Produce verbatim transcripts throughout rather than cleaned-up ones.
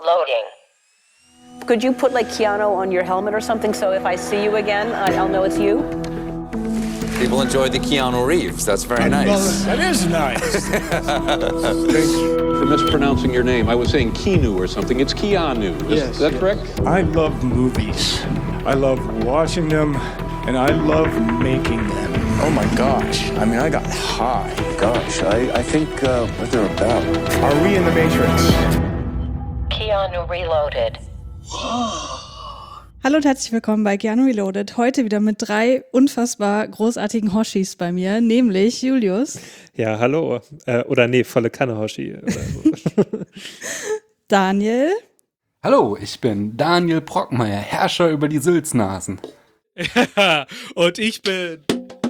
Loading. Could you put like Keanu on your helmet or something so if I see you again, I'll know it's you? People enjoy the Keanu Reeves. That's very I nice. That is nice. Thank you for mispronouncing your name. I was saying Keanu or something. It's Keanu. Is Yes, that yes. correct? I love movies. I love watching them, and I love making them. Oh my gosh. I mean, I got high. Gosh, I, I think uh, what they're about. Are we in the Matrix? Keanu Reloaded. Hallo und herzlich willkommen bei Keanu Reloaded. Heute wieder mit drei unfassbar großartigen Hoshis bei mir, nämlich Julius. Ja, hallo. Äh, oder nee, volle Kanne Hoshi. Oder so. Daniel. Hallo, ich bin Daniel Brockmeier, Herrscher über die Sülznasen. Und ich bin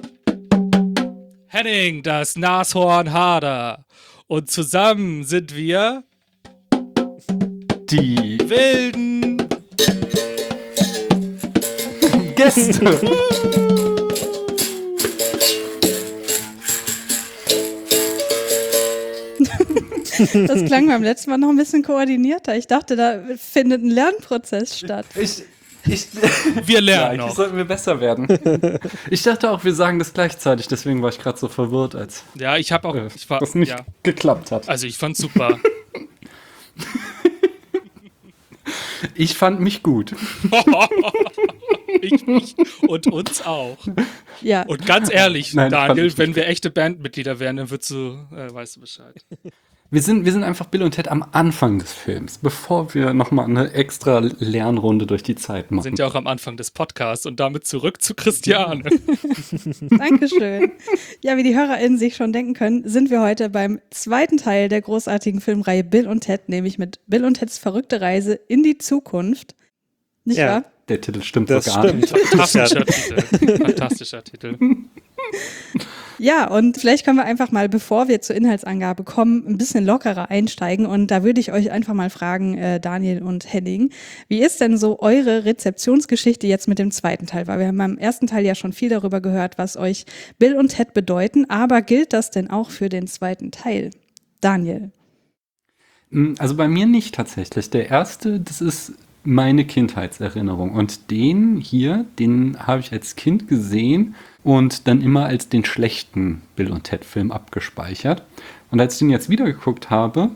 Henning, das Nashorn Harder. Und zusammen sind wir Die wilden Gäste. Das klang beim letzten Mal noch ein bisschen koordinierter. Ich dachte, da findet ein Lernprozess statt. Ich, ich, Wir lernen ja, eigentlich noch. sollten wir besser werden. Ich dachte auch, wir sagen das gleichzeitig, deswegen war ich gerade so verwirrt, als Ja, ich habe auch. äh, Ich war, das nicht ja. geklappt hat. Also ich fand's super. Ich fand mich gut. ich mich und uns auch. Ja, Und ganz ehrlich, Nein, fand Daniel, ich wenn nicht wir echte Bandmitglieder wären, dann würdest du, äh, weißt du Bescheid. Wir sind, wir sind einfach Bill und Ted am Anfang des Films, bevor wir nochmal eine extra Lernrunde durch die Zeit Wir machen. sind ja auch am Anfang des Podcasts und damit zurück zu Christiane. Dankeschön. Ja, wie die HörerInnen sich schon denken können, sind wir heute beim zweiten Teil der großartigen Filmreihe Bill und Ted, nämlich mit Bill und Teds verrückte Reise in die Zukunft. Nicht Ja. wahr? Der Titel stimmt Das so gar stimmt. nicht. Fantastischer Titel. Fantastischer Titel. Ja, und vielleicht können wir einfach mal, bevor wir zur Inhaltsangabe kommen, ein bisschen lockerer einsteigen. Und da würde ich euch einfach mal fragen, äh, Daniel und Henning, wie ist denn so eure Rezeptionsgeschichte jetzt mit dem zweiten Teil? Weil wir haben beim ersten Teil ja schon viel darüber gehört, was euch Bill und Ted bedeuten. Aber gilt das denn auch für den zweiten Teil? Daniel. Also bei mir nicht tatsächlich. Der erste, das ist meine Kindheitserinnerung. Und den hier, den habe ich als Kind gesehen und dann immer als den schlechten Bill und Ted-Film abgespeichert. Und als ich den jetzt wieder geguckt habe,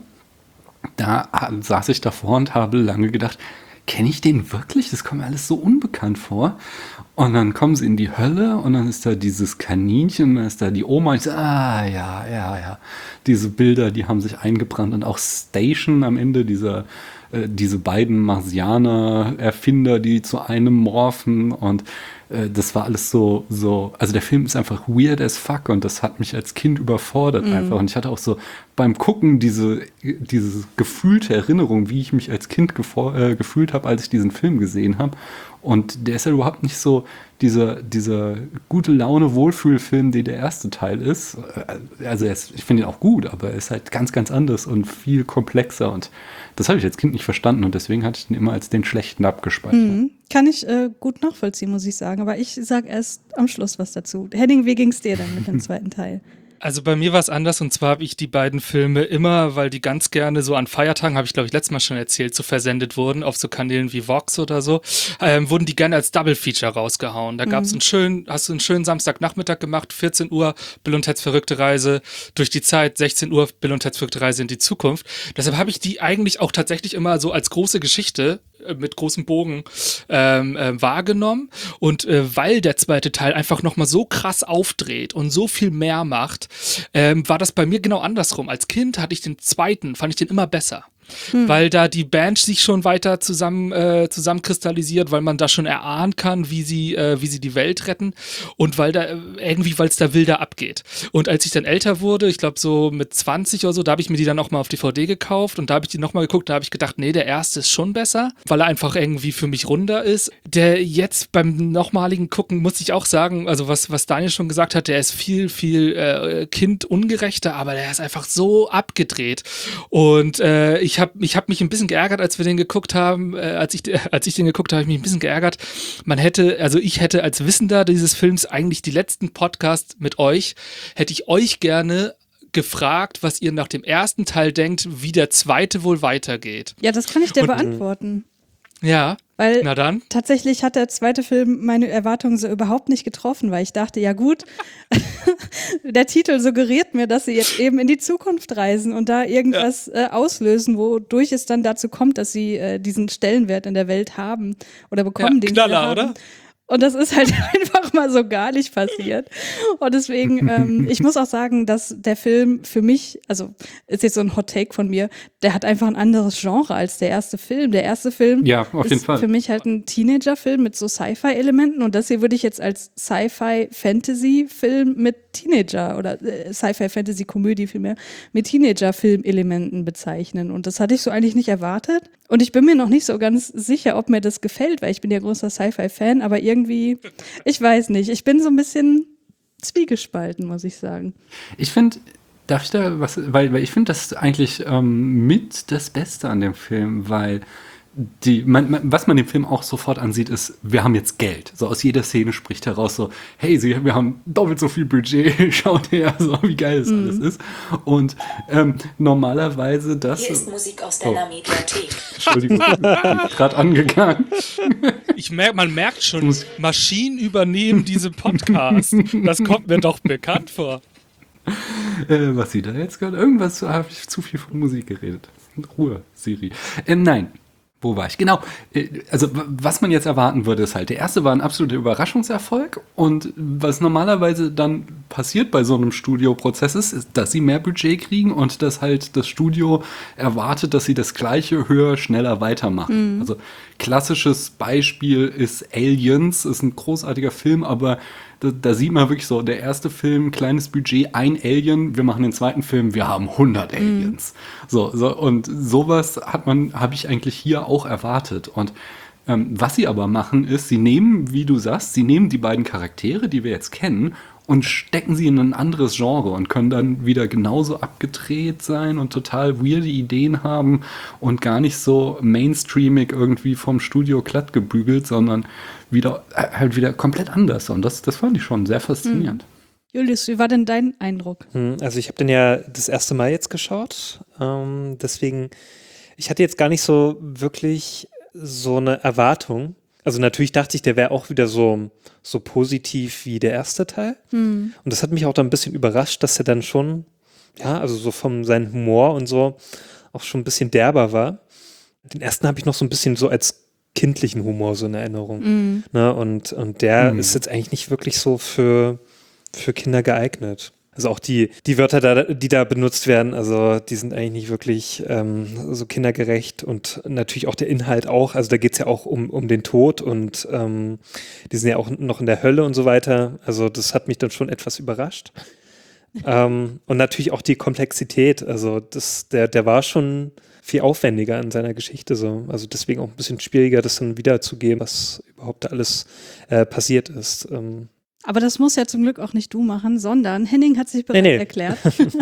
da saß ich davor und habe lange gedacht, kenne ich den wirklich? Das kommt mir alles so unbekannt vor. Und dann kommen sie in die Hölle und dann ist da dieses Kaninchen, und dann ist da die Oma. Und ich so, ah, ja, ja, ja. Diese Bilder, die haben sich eingebrannt. Und auch Station am Ende, dieser, äh, diese beiden Marsianer-Erfinder, die zu einem morphen. Und äh, das war alles so, so, also der Film ist einfach weird as fuck. Und das hat mich als Kind überfordert Mhm. einfach. Und ich hatte auch so beim Gucken diese, diese gefühlte Erinnerung, wie ich mich als Kind gefo- äh, gefühlt habe, als ich diesen Film gesehen habe. Und der ist ja überhaupt nicht so dieser, dieser gute Laune Wohlfühlfilm, den der erste Teil ist. Also er ist, ich finde ihn auch gut, aber er ist halt ganz, ganz anders und viel komplexer. Und das habe ich als Kind nicht verstanden und deswegen hatte ich den immer als den schlechten abgespeichert. Mhm. Kann ich äh, gut nachvollziehen, muss ich sagen. Aber ich sage erst am Schluss was dazu. Henning, wie ging's dir denn mit dem zweiten Teil? Also bei mir war es anders und zwar habe ich die beiden Filme immer, weil die ganz gerne so an Feiertagen, habe ich glaube ich letztes Mal schon erzählt, so versendet wurden auf so Kanälen wie Vox oder so, ähm, wurden die gerne als Double Feature rausgehauen. Da gab es einen schönen, hast du einen schönen Samstagnachmittag gemacht, vierzehn Uhr, Bill und Teds verrückte Reise durch die Zeit, sechzehn Uhr, Bill und Teds verrückte Reise in die Zukunft. Deshalb habe ich die eigentlich auch tatsächlich immer so als große Geschichte mit großem Bogen ähm, äh, wahrgenommen und äh, weil der zweite Teil einfach nochmal so krass aufdreht und so viel mehr macht, ähm, war das bei mir genau andersrum. Als Kind hatte ich den zweiten, fand ich den immer besser. Hm. Weil da die Band sich schon weiter zusammen äh, zusammenkristallisiert, weil man da schon erahnen kann, wie sie äh, wie sie die Welt retten und weil da äh, irgendwie, weil es da wilder abgeht. Und als ich dann älter wurde, ich glaube so mit zwanzig oder so, da habe ich mir die dann auch mal auf D V D gekauft und da habe ich die nochmal geguckt, da habe ich gedacht, nee, der erste ist schon besser, weil er einfach irgendwie für mich runder ist. Der jetzt beim nochmaligen Gucken, muss ich auch sagen, also was, was Daniel schon gesagt hat, der ist viel, viel äh, kindungerechter, aber der ist einfach so abgedreht und äh, ich habe ich hab mich ein bisschen geärgert, als wir den geguckt haben, äh, als ich, äh, als ich den geguckt habe, habe ich mich ein bisschen geärgert. Man hätte, also ich hätte als Wissender dieses Films eigentlich die letzten Podcasts mit euch, hätte ich euch gerne gefragt, was ihr nach dem ersten Teil denkt, wie der zweite wohl weitergeht. Ja, das kann ich dir Und- beantworten. Ja, Weil na dann. tatsächlich hat der zweite Film meine Erwartungen so überhaupt nicht getroffen, weil ich dachte, ja gut, der Titel suggeriert mir, dass sie jetzt eben in die Zukunft reisen und da irgendwas äh, auslösen, wodurch es dann dazu kommt, dass sie äh, diesen Stellenwert in der Welt haben oder bekommen, Ja, den Knaller, sie haben. oder? Und das ist halt einfach mal so gar nicht passiert. Und deswegen, ähm, ich muss auch sagen, dass der Film für mich, also ist jetzt so ein Hot Take von mir, der hat einfach ein anderes Genre als der erste Film. Der erste Film Ja, auf jeden ist Fall. für mich halt ein Teenager-Film mit so Sci-Fi-Elementen und das hier würde ich jetzt als Sci-Fi-Fantasy-Film mit Teenager oder äh, Sci-Fi-Fantasy-Komödie vielmehr mit Teenager-Film-Elementen bezeichnen. Und das hatte ich so eigentlich nicht erwartet. Und ich bin mir noch nicht so ganz sicher, ob mir das gefällt, weil ich bin ja großer Sci-Fi-Fan, aber irgendwie, ich weiß nicht, ich bin so ein bisschen zwiegespalten, muss ich sagen. Ich finde, darf ich da was, weil, weil ich finde das eigentlich ähm, mit das Beste an dem Film, weil die, man, man, was man dem Film auch sofort ansieht, ist, wir haben jetzt Geld. So aus jeder Szene spricht heraus so, hey, sie, wir haben doppelt so viel Budget, schaut her, so wie geil das Mhm. alles ist. Und ähm, normalerweise das. Hier ist Musik aus deiner Mediathek. Entschuldigung, gerade angegangen. Ich merk, man merkt schon, Maschinen übernehmen diese Podcasts. Das kommt mir doch bekannt vor. Äh, was sie da jetzt gerade? Irgendwas habe ich zu viel von Musik geredet. Ruhe, Siri. Ähm, nein. Wo war ich? Genau. Äh, Also, w- was man jetzt erwarten würde, ist halt, der erste war ein absoluter Überraschungserfolg und was normalerweise dann passiert bei so einem Studioprozess ist, ist, dass sie mehr Budget kriegen und dass halt das Studio erwartet, dass sie das Gleiche höher, schneller weitermachen. Also, klassisches Beispiel ist Aliens, ist ein großartiger Film, aber da, da sieht man wirklich so, der erste Film, kleines Budget, ein Alien, wir machen den zweiten Film, wir haben hundert Aliens. So, so, und sowas hat man, habe ich eigentlich hier auch erwartet. Und ähm, was sie aber machen, ist, sie nehmen, wie du sagst, sie nehmen die beiden Charaktere, die wir jetzt kennen, und stecken sie in ein anderes Genre und können dann wieder genauso abgedreht sein und total weirde Ideen haben und gar nicht so mainstreamig irgendwie vom Studio glatt gebügelt, sondern wieder äh, halt wieder komplett anders. Und das, das fand ich schon sehr faszinierend. Julius, wie war denn dein Eindruck? Hm, Also ich habe den ja das erste Mal jetzt geschaut. Ähm, deswegen, ich hatte jetzt gar nicht so wirklich so eine Erwartung. Also natürlich dachte ich, der wäre auch wieder so, so positiv wie der erste Teil. Und das hat mich auch dann ein bisschen überrascht, dass er dann schon, ja, also so von seinem Humor und so auch schon ein bisschen derber war. Den ersten habe ich noch so ein bisschen so als kindlichen Humor so in Erinnerung. Ne? Und, und der Mhm. ist jetzt eigentlich nicht wirklich so für, für Kinder geeignet. Also auch die, die Wörter, da, die da benutzt werden, also die sind eigentlich nicht wirklich ähm, so kindergerecht und natürlich auch der Inhalt auch. Also da geht es ja auch um, um den Tod und ähm, die sind ja auch noch in der Hölle und so weiter. Also das hat mich dann schon etwas überrascht. ähm, und natürlich auch die Komplexität. Also das, der, der war schon viel aufwendiger in seiner Geschichte so. Also deswegen auch ein bisschen schwieriger, das dann wiederzugeben, was überhaupt da alles äh, passiert ist. Ähm, Aber das muss ja zum Glück auch nicht du machen, sondern Henning hat sich bereit Nee, nee. erklärt,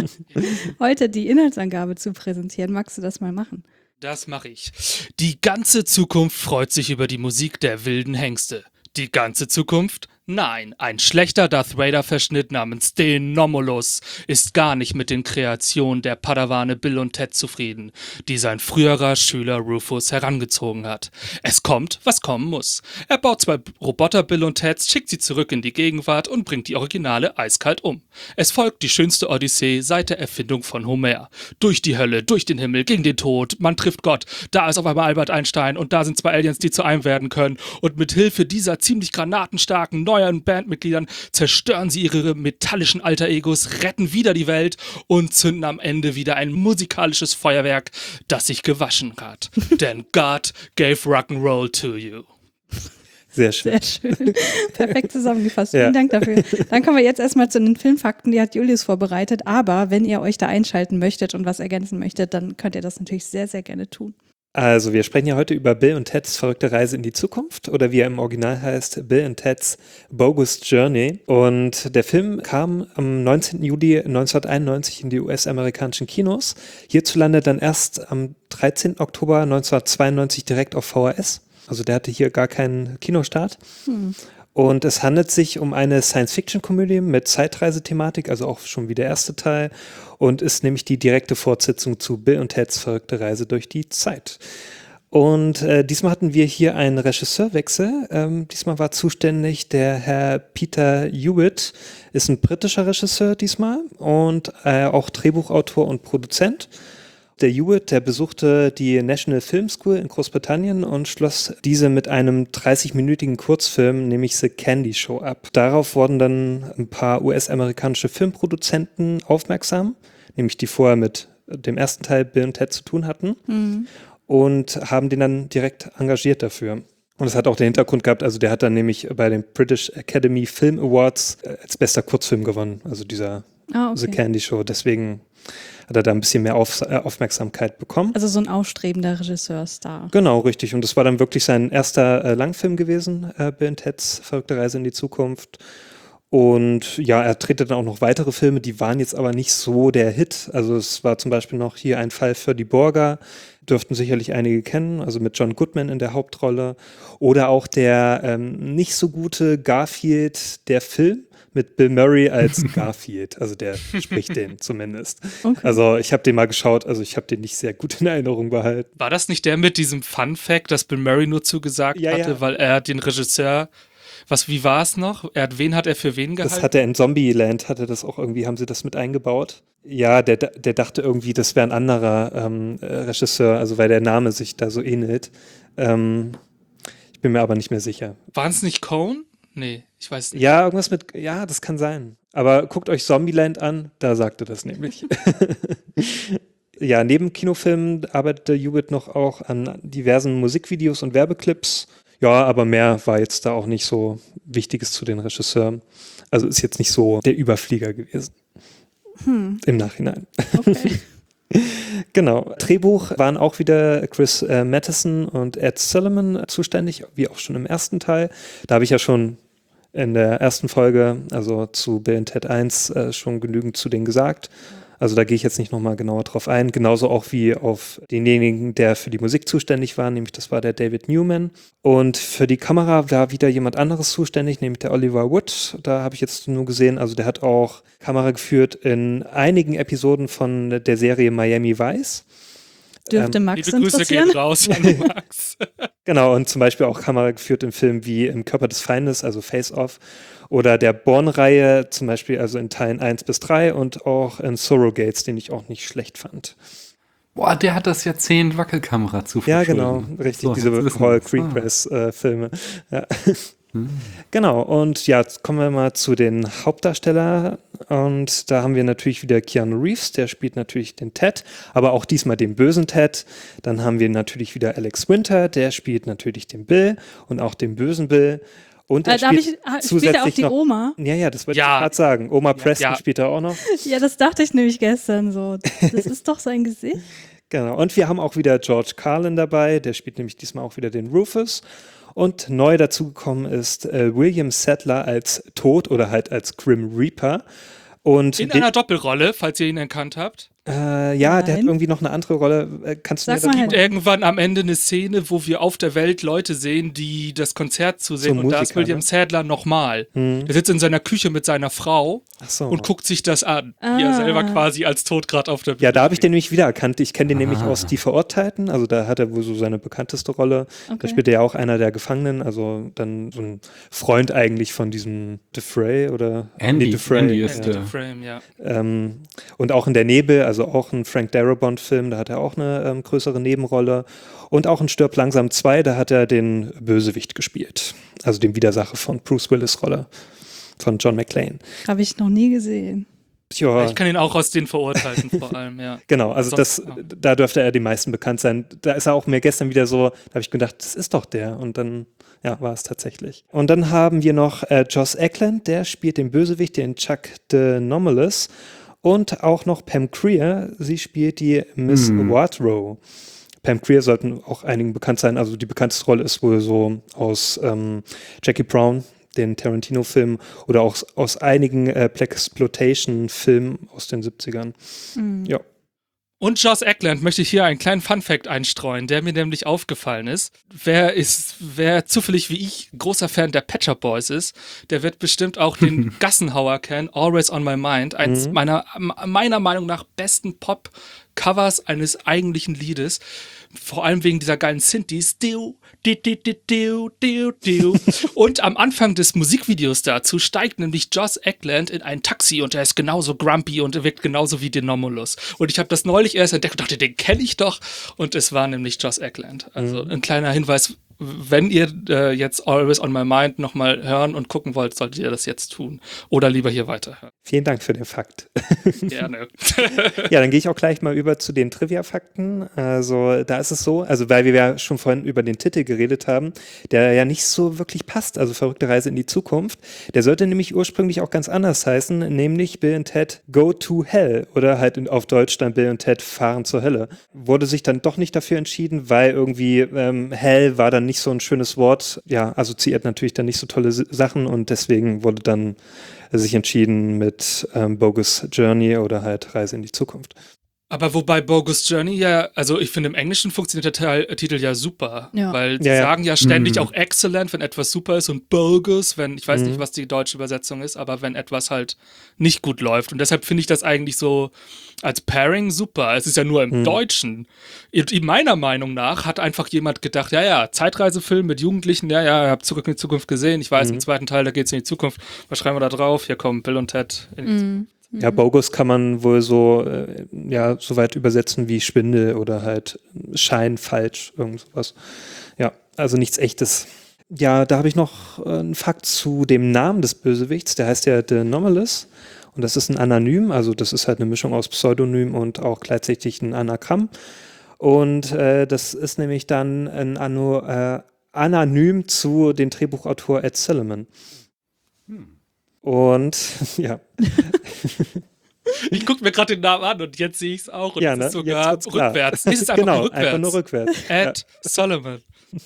heute die Inhaltsangabe zu präsentieren. Magst du das mal machen? Das mache ich. Die ganze Zukunft freut sich über die Musik der wilden Hengste. Die ganze Zukunft? Nein, ein schlechter Darth Vader-Verschnitt namens Denomulus ist gar nicht mit den Kreationen der Padawane Bill und Ted zufrieden, die sein früherer Schüler Rufus herangezogen hat. Es kommt, was kommen muss. Er baut zwei Roboter Bill und Teds, schickt sie zurück in die Gegenwart und bringt die Originale eiskalt um. Es folgt die schönste Odyssee seit der Erfindung von Homer. Durch die Hölle, durch den Himmel, gegen den Tod, man trifft Gott, da ist auf einmal Albert Einstein und da sind zwei Aliens, die zu einem werden können und mit Hilfe dieser ziemlich granatenstarken neuen Bandmitgliedern zerstören sie ihre metallischen Alter-Egos, retten wieder die Welt und zünden am Ende wieder ein musikalisches Feuerwerk, das sich gewaschen hat. Denn God gave Rock'n'Roll to you. sehr schön. Sehr schön. Perfekt zusammengefasst. Ja. Vielen Dank dafür. Dann kommen wir jetzt erstmal zu den Filmfakten, die hat Julius vorbereitet. Aber wenn ihr euch da einschalten möchtet und was ergänzen möchtet, dann könnt ihr das natürlich sehr, sehr gerne tun. Also wir sprechen ja heute über Bill und Ted's verrückte Reise in die Zukunft oder wie er im Original heißt, Bill and Ted's Bogus Journey. Und der Film kam am neunzehnten Juli neunzehnhunderteinundneunzig in die U S-amerikanischen Kinos. Hierzulande dann erst am dreizehnten Oktober neunzehnhundertzweiundneunzig direkt auf V H S. Also der hatte hier gar keinen Kinostart. Hm. Und es handelt sich um eine Science-Fiction-Komödie mit Zeitreisethematik, also auch schon wie der erste Teil, und ist nämlich die direkte Fortsetzung zu Bill und Ted's verrückte Reise durch die Zeit. Und äh, diesmal hatten wir hier einen Regisseurwechsel. Ähm, diesmal war zuständig der Herr Peter Hewitt, ist ein britischer Regisseur diesmal und äh, auch Drehbuchautor und Produzent. Der Hewitt, der besuchte die National Film School in Großbritannien und schloss diese mit einem dreißig-minütigen Kurzfilm, nämlich The Candy Show, ab. Darauf wurden dann ein paar U S-amerikanische Filmproduzenten aufmerksam, nämlich die vorher mit dem ersten Teil Bill und Ted zu tun hatten. Mhm. Und haben den dann direkt engagiert dafür. Und das hat auch den Hintergrund gehabt, also der hat dann nämlich bei den British Academy Film Awards als bester Kurzfilm gewonnen, also dieser ah, okay. The Candy Show. Deswegen hat er da ein bisschen mehr Auf, äh, Aufmerksamkeit bekommen. Also so ein aufstrebender Regisseurstar. Genau, richtig. Und das war dann wirklich sein erster äh, Langfilm gewesen, äh, Bill und Ted's verrückte Reise in die Zukunft. Und ja, er drehte dann auch noch weitere Filme, die waren jetzt aber nicht so der Hit. Also es war zum Beispiel noch hier ein Fall für die Burger, dürften sicherlich einige kennen, also mit John Goodman in der Hauptrolle. Oder auch der ähm, nicht so gute Garfield, der Film mit Bill Murray als Garfield. Also der spricht den zumindest. Okay. Also ich habe den mal geschaut, also ich habe den nicht sehr gut in Erinnerung behalten. War das nicht der mit diesem Fun-Fact, dass Bill Murray nur zugesagt ja, hatte, ja. weil er den Regisseur... Was, wie war es noch? Er hat, wen hat er für wen gehalten? Das hat er in Zombieland, hatte das auch irgendwie, haben sie das mit eingebaut? Ja, der, der dachte irgendwie, das wäre ein anderer ähm, Regisseur, also weil der Name sich da so ähnelt. Ähm, ich bin mir aber nicht mehr sicher. Waren es nicht Coen? Nee, ich weiß nicht. Ja, irgendwas mit, ja, das kann sein. Aber guckt euch Zombieland an, da sagte das nämlich. Ja, neben Kinofilmen arbeitete Hewitt noch auch an diversen Musikvideos und Werbeclips. Ja, aber mehr war jetzt da auch nicht so Wichtiges zu den Regisseuren. Also ist jetzt nicht so der Überflieger gewesen. Hm. Im Nachhinein. Okay. Genau. Drehbuch waren auch wieder Chris äh, Matheson und Ed Solomon zuständig, wie auch schon im ersten Teil. Da habe ich ja schon in der ersten Folge, also zu Bill und Ted eins, äh, schon genügend zu denen gesagt. Also da gehe ich jetzt nicht nochmal genauer drauf ein. Genauso auch wie auf denjenigen, der für die Musik zuständig war, nämlich das war der David Newman. Und für die Kamera war wieder jemand anderes zuständig, nämlich der Oliver Wood. Da habe ich jetzt nur gesehen, also der hat auch Kamera geführt in einigen Episoden von der Serie Miami Vice. Dürfte ähm, Max interessieren? Grüße gehen raus an Max. Genau, und zum Beispiel auch Kamera geführt in Filmen wie Im Körper des Feindes, also Face Off, oder der Bourne-Reihe, zum Beispiel also in Teilen eins bis drei und auch in Surrogates, den ich auch nicht schlecht fand. Boah, der hat das Jahrzehnt Wackelkamera zu verschulden. Ja, genau, richtig, so, diese Paul Greengrass-Filme. Äh, ja. Hm. Genau, und ja, jetzt kommen wir mal zu den Hauptdarstellern. Und da haben wir natürlich wieder Keanu Reeves, der spielt natürlich den Ted, aber auch diesmal den bösen Ted. Dann haben wir natürlich wieder Alex Winter, der spielt natürlich den Bill und auch den bösen Bill. Und er äh, spielt ich, zusätzlich spielt er auch die noch, Oma? Ja, ja, das wollte ja. ich gerade sagen. Oma Preston ja, ja. spielt er auch noch. Ja, das dachte ich nämlich gestern so. Das ist doch sein Gesicht. Genau, und wir haben auch wieder George Carlin dabei, der spielt nämlich diesmal auch wieder den Rufus. Und neu dazugekommen ist äh, William Sadler als Tod oder halt als Grim Reaper. Und in den, einer Doppelrolle, falls ihr ihn erkannt habt. Äh, ja, Nein. der hat irgendwie noch eine andere Rolle. Äh, kannst du Sag mir mal das halt. Irgendwann am Ende eine Szene, wo wir auf der Welt Leute sehen, die das Konzert zusehen. So und da ist Musiker, William ne? Sadler nochmal. Hm. Der sitzt in seiner Küche mit seiner Frau Ach so. und guckt sich das an. Ah. Wie er selber quasi als Tod gerade auf der Bühne Ja, da habe ich steht. den nämlich wiedererkannt. Ich kenne den Ah. nämlich aus Die Verurteilten. Also da hat er wohl so seine bekannteste Rolle. Okay. Da spielt er ja auch einer der Gefangenen. Also dann so ein Freund eigentlich von diesem Dufresne oder Andy, nee, Dufresne. Andy ist Andy der. Dufresne, ja. Ähm, und auch in Der Nebel, also auch ein Frank Darabont-Film, da hat er auch eine ähm, größere Nebenrolle. Und auch in Stirb langsam zwei, da hat er den Bösewicht gespielt. Also den Widersacher von Bruce Willis' Rolle, von John McClane. Habe ich noch nie gesehen. Ja, Ich kann ihn auch aus den Verurteilten vor allem, ja. genau, also das, Sonst- ja. da dürfte er die meisten bekannt sein. Da ist er auch mir gestern wieder so, da habe ich gedacht, das ist doch der. Und dann, ja, war es tatsächlich. Und dann haben wir noch äh, Joss Eckland, der spielt den Bösewicht, den Chuck de Nomalis. Und auch noch Pam Grier, sie spielt die Miss Hm. Wardrow. Pam Grier sollten auch einigen bekannt sein. Also die bekannteste Rolle ist wohl so aus ähm, Jackie Brown, den Tarantino-Film, oder auch aus einigen äh, Blaxploitation-Filmen aus den siebzigern. Mhm. Ja. Und Joss Eckland möchte ich hier einen kleinen Funfact einstreuen, der mir nämlich aufgefallen ist. Wer ist, wer zufällig wie ich großer Fan der Pet Shop Boys ist, der wird bestimmt auch den Gassenhauer kennen, Always on My Mind, eins Mhm. meiner, meiner Meinung nach besten Pop-Covers eines eigentlichen Liedes. Vor allem wegen dieser geilen Synthes. Diu, diu, diu, diu, diu, diu, diu. Und am Anfang des Musikvideos dazu steigt nämlich Joss Eckland in ein Taxi und er ist genauso grumpy und er wirkt genauso wie Denomulus. Und ich habe das neulich erst entdeckt und dachte, den kenne ich doch. Und es war nämlich Joss Eckland. Also ein kleiner Hinweis, wenn ihr äh, jetzt Always on My Mind nochmal hören und gucken wollt, solltet ihr das jetzt tun. Oder lieber hier weiterhören. Vielen Dank für den Fakt. Gerne. Ja, dann gehe ich auch gleich mal über zu den Trivia-Fakten. Also da ist es so, also weil wir ja schon vorhin über den Titel geredet haben, der ja nicht so wirklich passt, also Verrückte Reise in die Zukunft. Der sollte nämlich ursprünglich auch ganz anders heißen, nämlich Bill und Ted Go to Hell oder halt in, auf Deutsch dann Bill und Ted fahren zur Hölle. Wurde sich dann doch nicht dafür entschieden, weil irgendwie ähm, Hell war dann nicht so ein schönes Wort, ja, assoziiert natürlich dann nicht so tolle S- Sachen und deswegen wurde dann sich entschieden mit ähm, Bogus Journey oder halt Reise in die Zukunft. Aber wobei Bogus Journey ja, also ich finde im Englischen funktioniert der Teil, äh, Titel ja super, Ja. weil sie Ja, ja. sagen ja ständig Mhm. auch excellent, wenn etwas super ist und bogus, wenn, ich weiß Mhm. nicht, was die deutsche Übersetzung ist, aber wenn etwas halt nicht gut läuft. Und deshalb finde ich das eigentlich so als Pairing super. Es ist ja nur im Mhm. Deutschen. Und meiner Meinung nach hat einfach jemand gedacht, ja, ja, Zeitreisefilm mit Jugendlichen, ja, ja, ich habe Zurück in die Zukunft gesehen, ich weiß, Mhm. im zweiten Teil, da geht's in die Zukunft. Was schreiben wir da drauf? Hier kommen Bill und Ted. In die Mhm. Ja, Bogus kann man wohl so, äh, ja, so weit übersetzen wie Schwindel oder halt Schein, falsch, irgend sowas. Ja, also nichts Echtes. Ja, da habe ich noch äh, einen Fakt zu dem Namen des Bösewichts. Der heißt ja The Anomalous. Und das ist ein Anonym, also das ist halt eine Mischung aus Pseudonym und auch gleichzeitig ein Anagramm. Und äh, das ist nämlich dann ein Ano, äh, Anonym zu dem Drehbuchautor Ed Solomon. Und ja. Ich gucke mir gerade den Namen an und jetzt sehe ich es auch und Ja, es ne? ist sogar Jetzt wird's klar. rückwärts. Es ist einfach Genau, nur rückwärts. einfach nur rückwärts. Ed Solomon.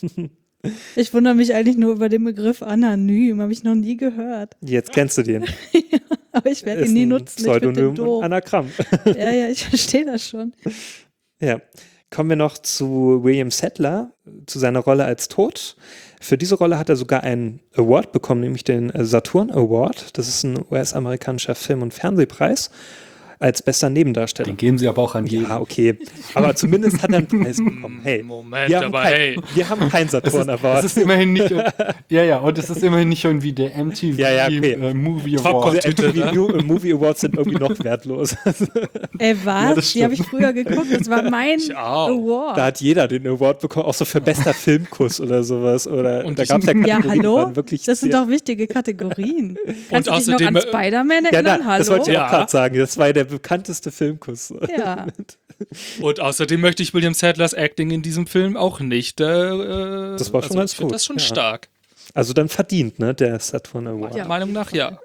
Ich wundere mich eigentlich nur über den Begriff anonym, habe ich noch nie gehört. Jetzt kennst du den. Aber ich werde Ist ihn nie ein nutzen. Ich finde den Pseudonym und doof. Anagramm. Ja, ja, ich verstehe das schon. Ja. Kommen wir noch zu William Sadler, zu seiner Rolle als Tod. Für diese Rolle hat er sogar einen Award bekommen, nämlich den Saturn Award. Das ist ein U S-amerikanischer Film- und Fernsehpreis als bester Nebendarsteller. Den geben sie aber auch an jeden. Ja, okay. Aber zumindest hat er einen Preis bekommen. Hey, Moment, wir haben aber kein, hey. wir haben keinen Saturn Das Award. ist immerhin nicht, ja, ja, und es ist immerhin nicht irgendwie der M T V Ja, ja, okay. äh, Movie Top Award. Diese M T V Movie Awards sind irgendwie noch wertlos. Ey, was? das Die habe ich früher geguckt. Das war mein Ich auch. Award. Da hat jeder den Award bekommen, auch so für bester Filmkuss oder sowas. Oder, Und da ich- gab es ja Ja, Kategorien, die hallo? waren wirklich Das sind sehr- doch wichtige Kategorien. Kannst du dich noch außerdem, an äh, Spider-Man Ja, erinnern? na, Hallo? das wollte ich Ja. auch gerade sagen. Das war ja der bekannteste Filmkuss. Ja. Und außerdem möchte ich William Sadlers Acting in diesem Film auch nicht. Äh, Das war schon also ganz ich finde gut, das schon ja. stark. Also dann verdient, ne, der Saturn Award. Meiner Meinung nach ja.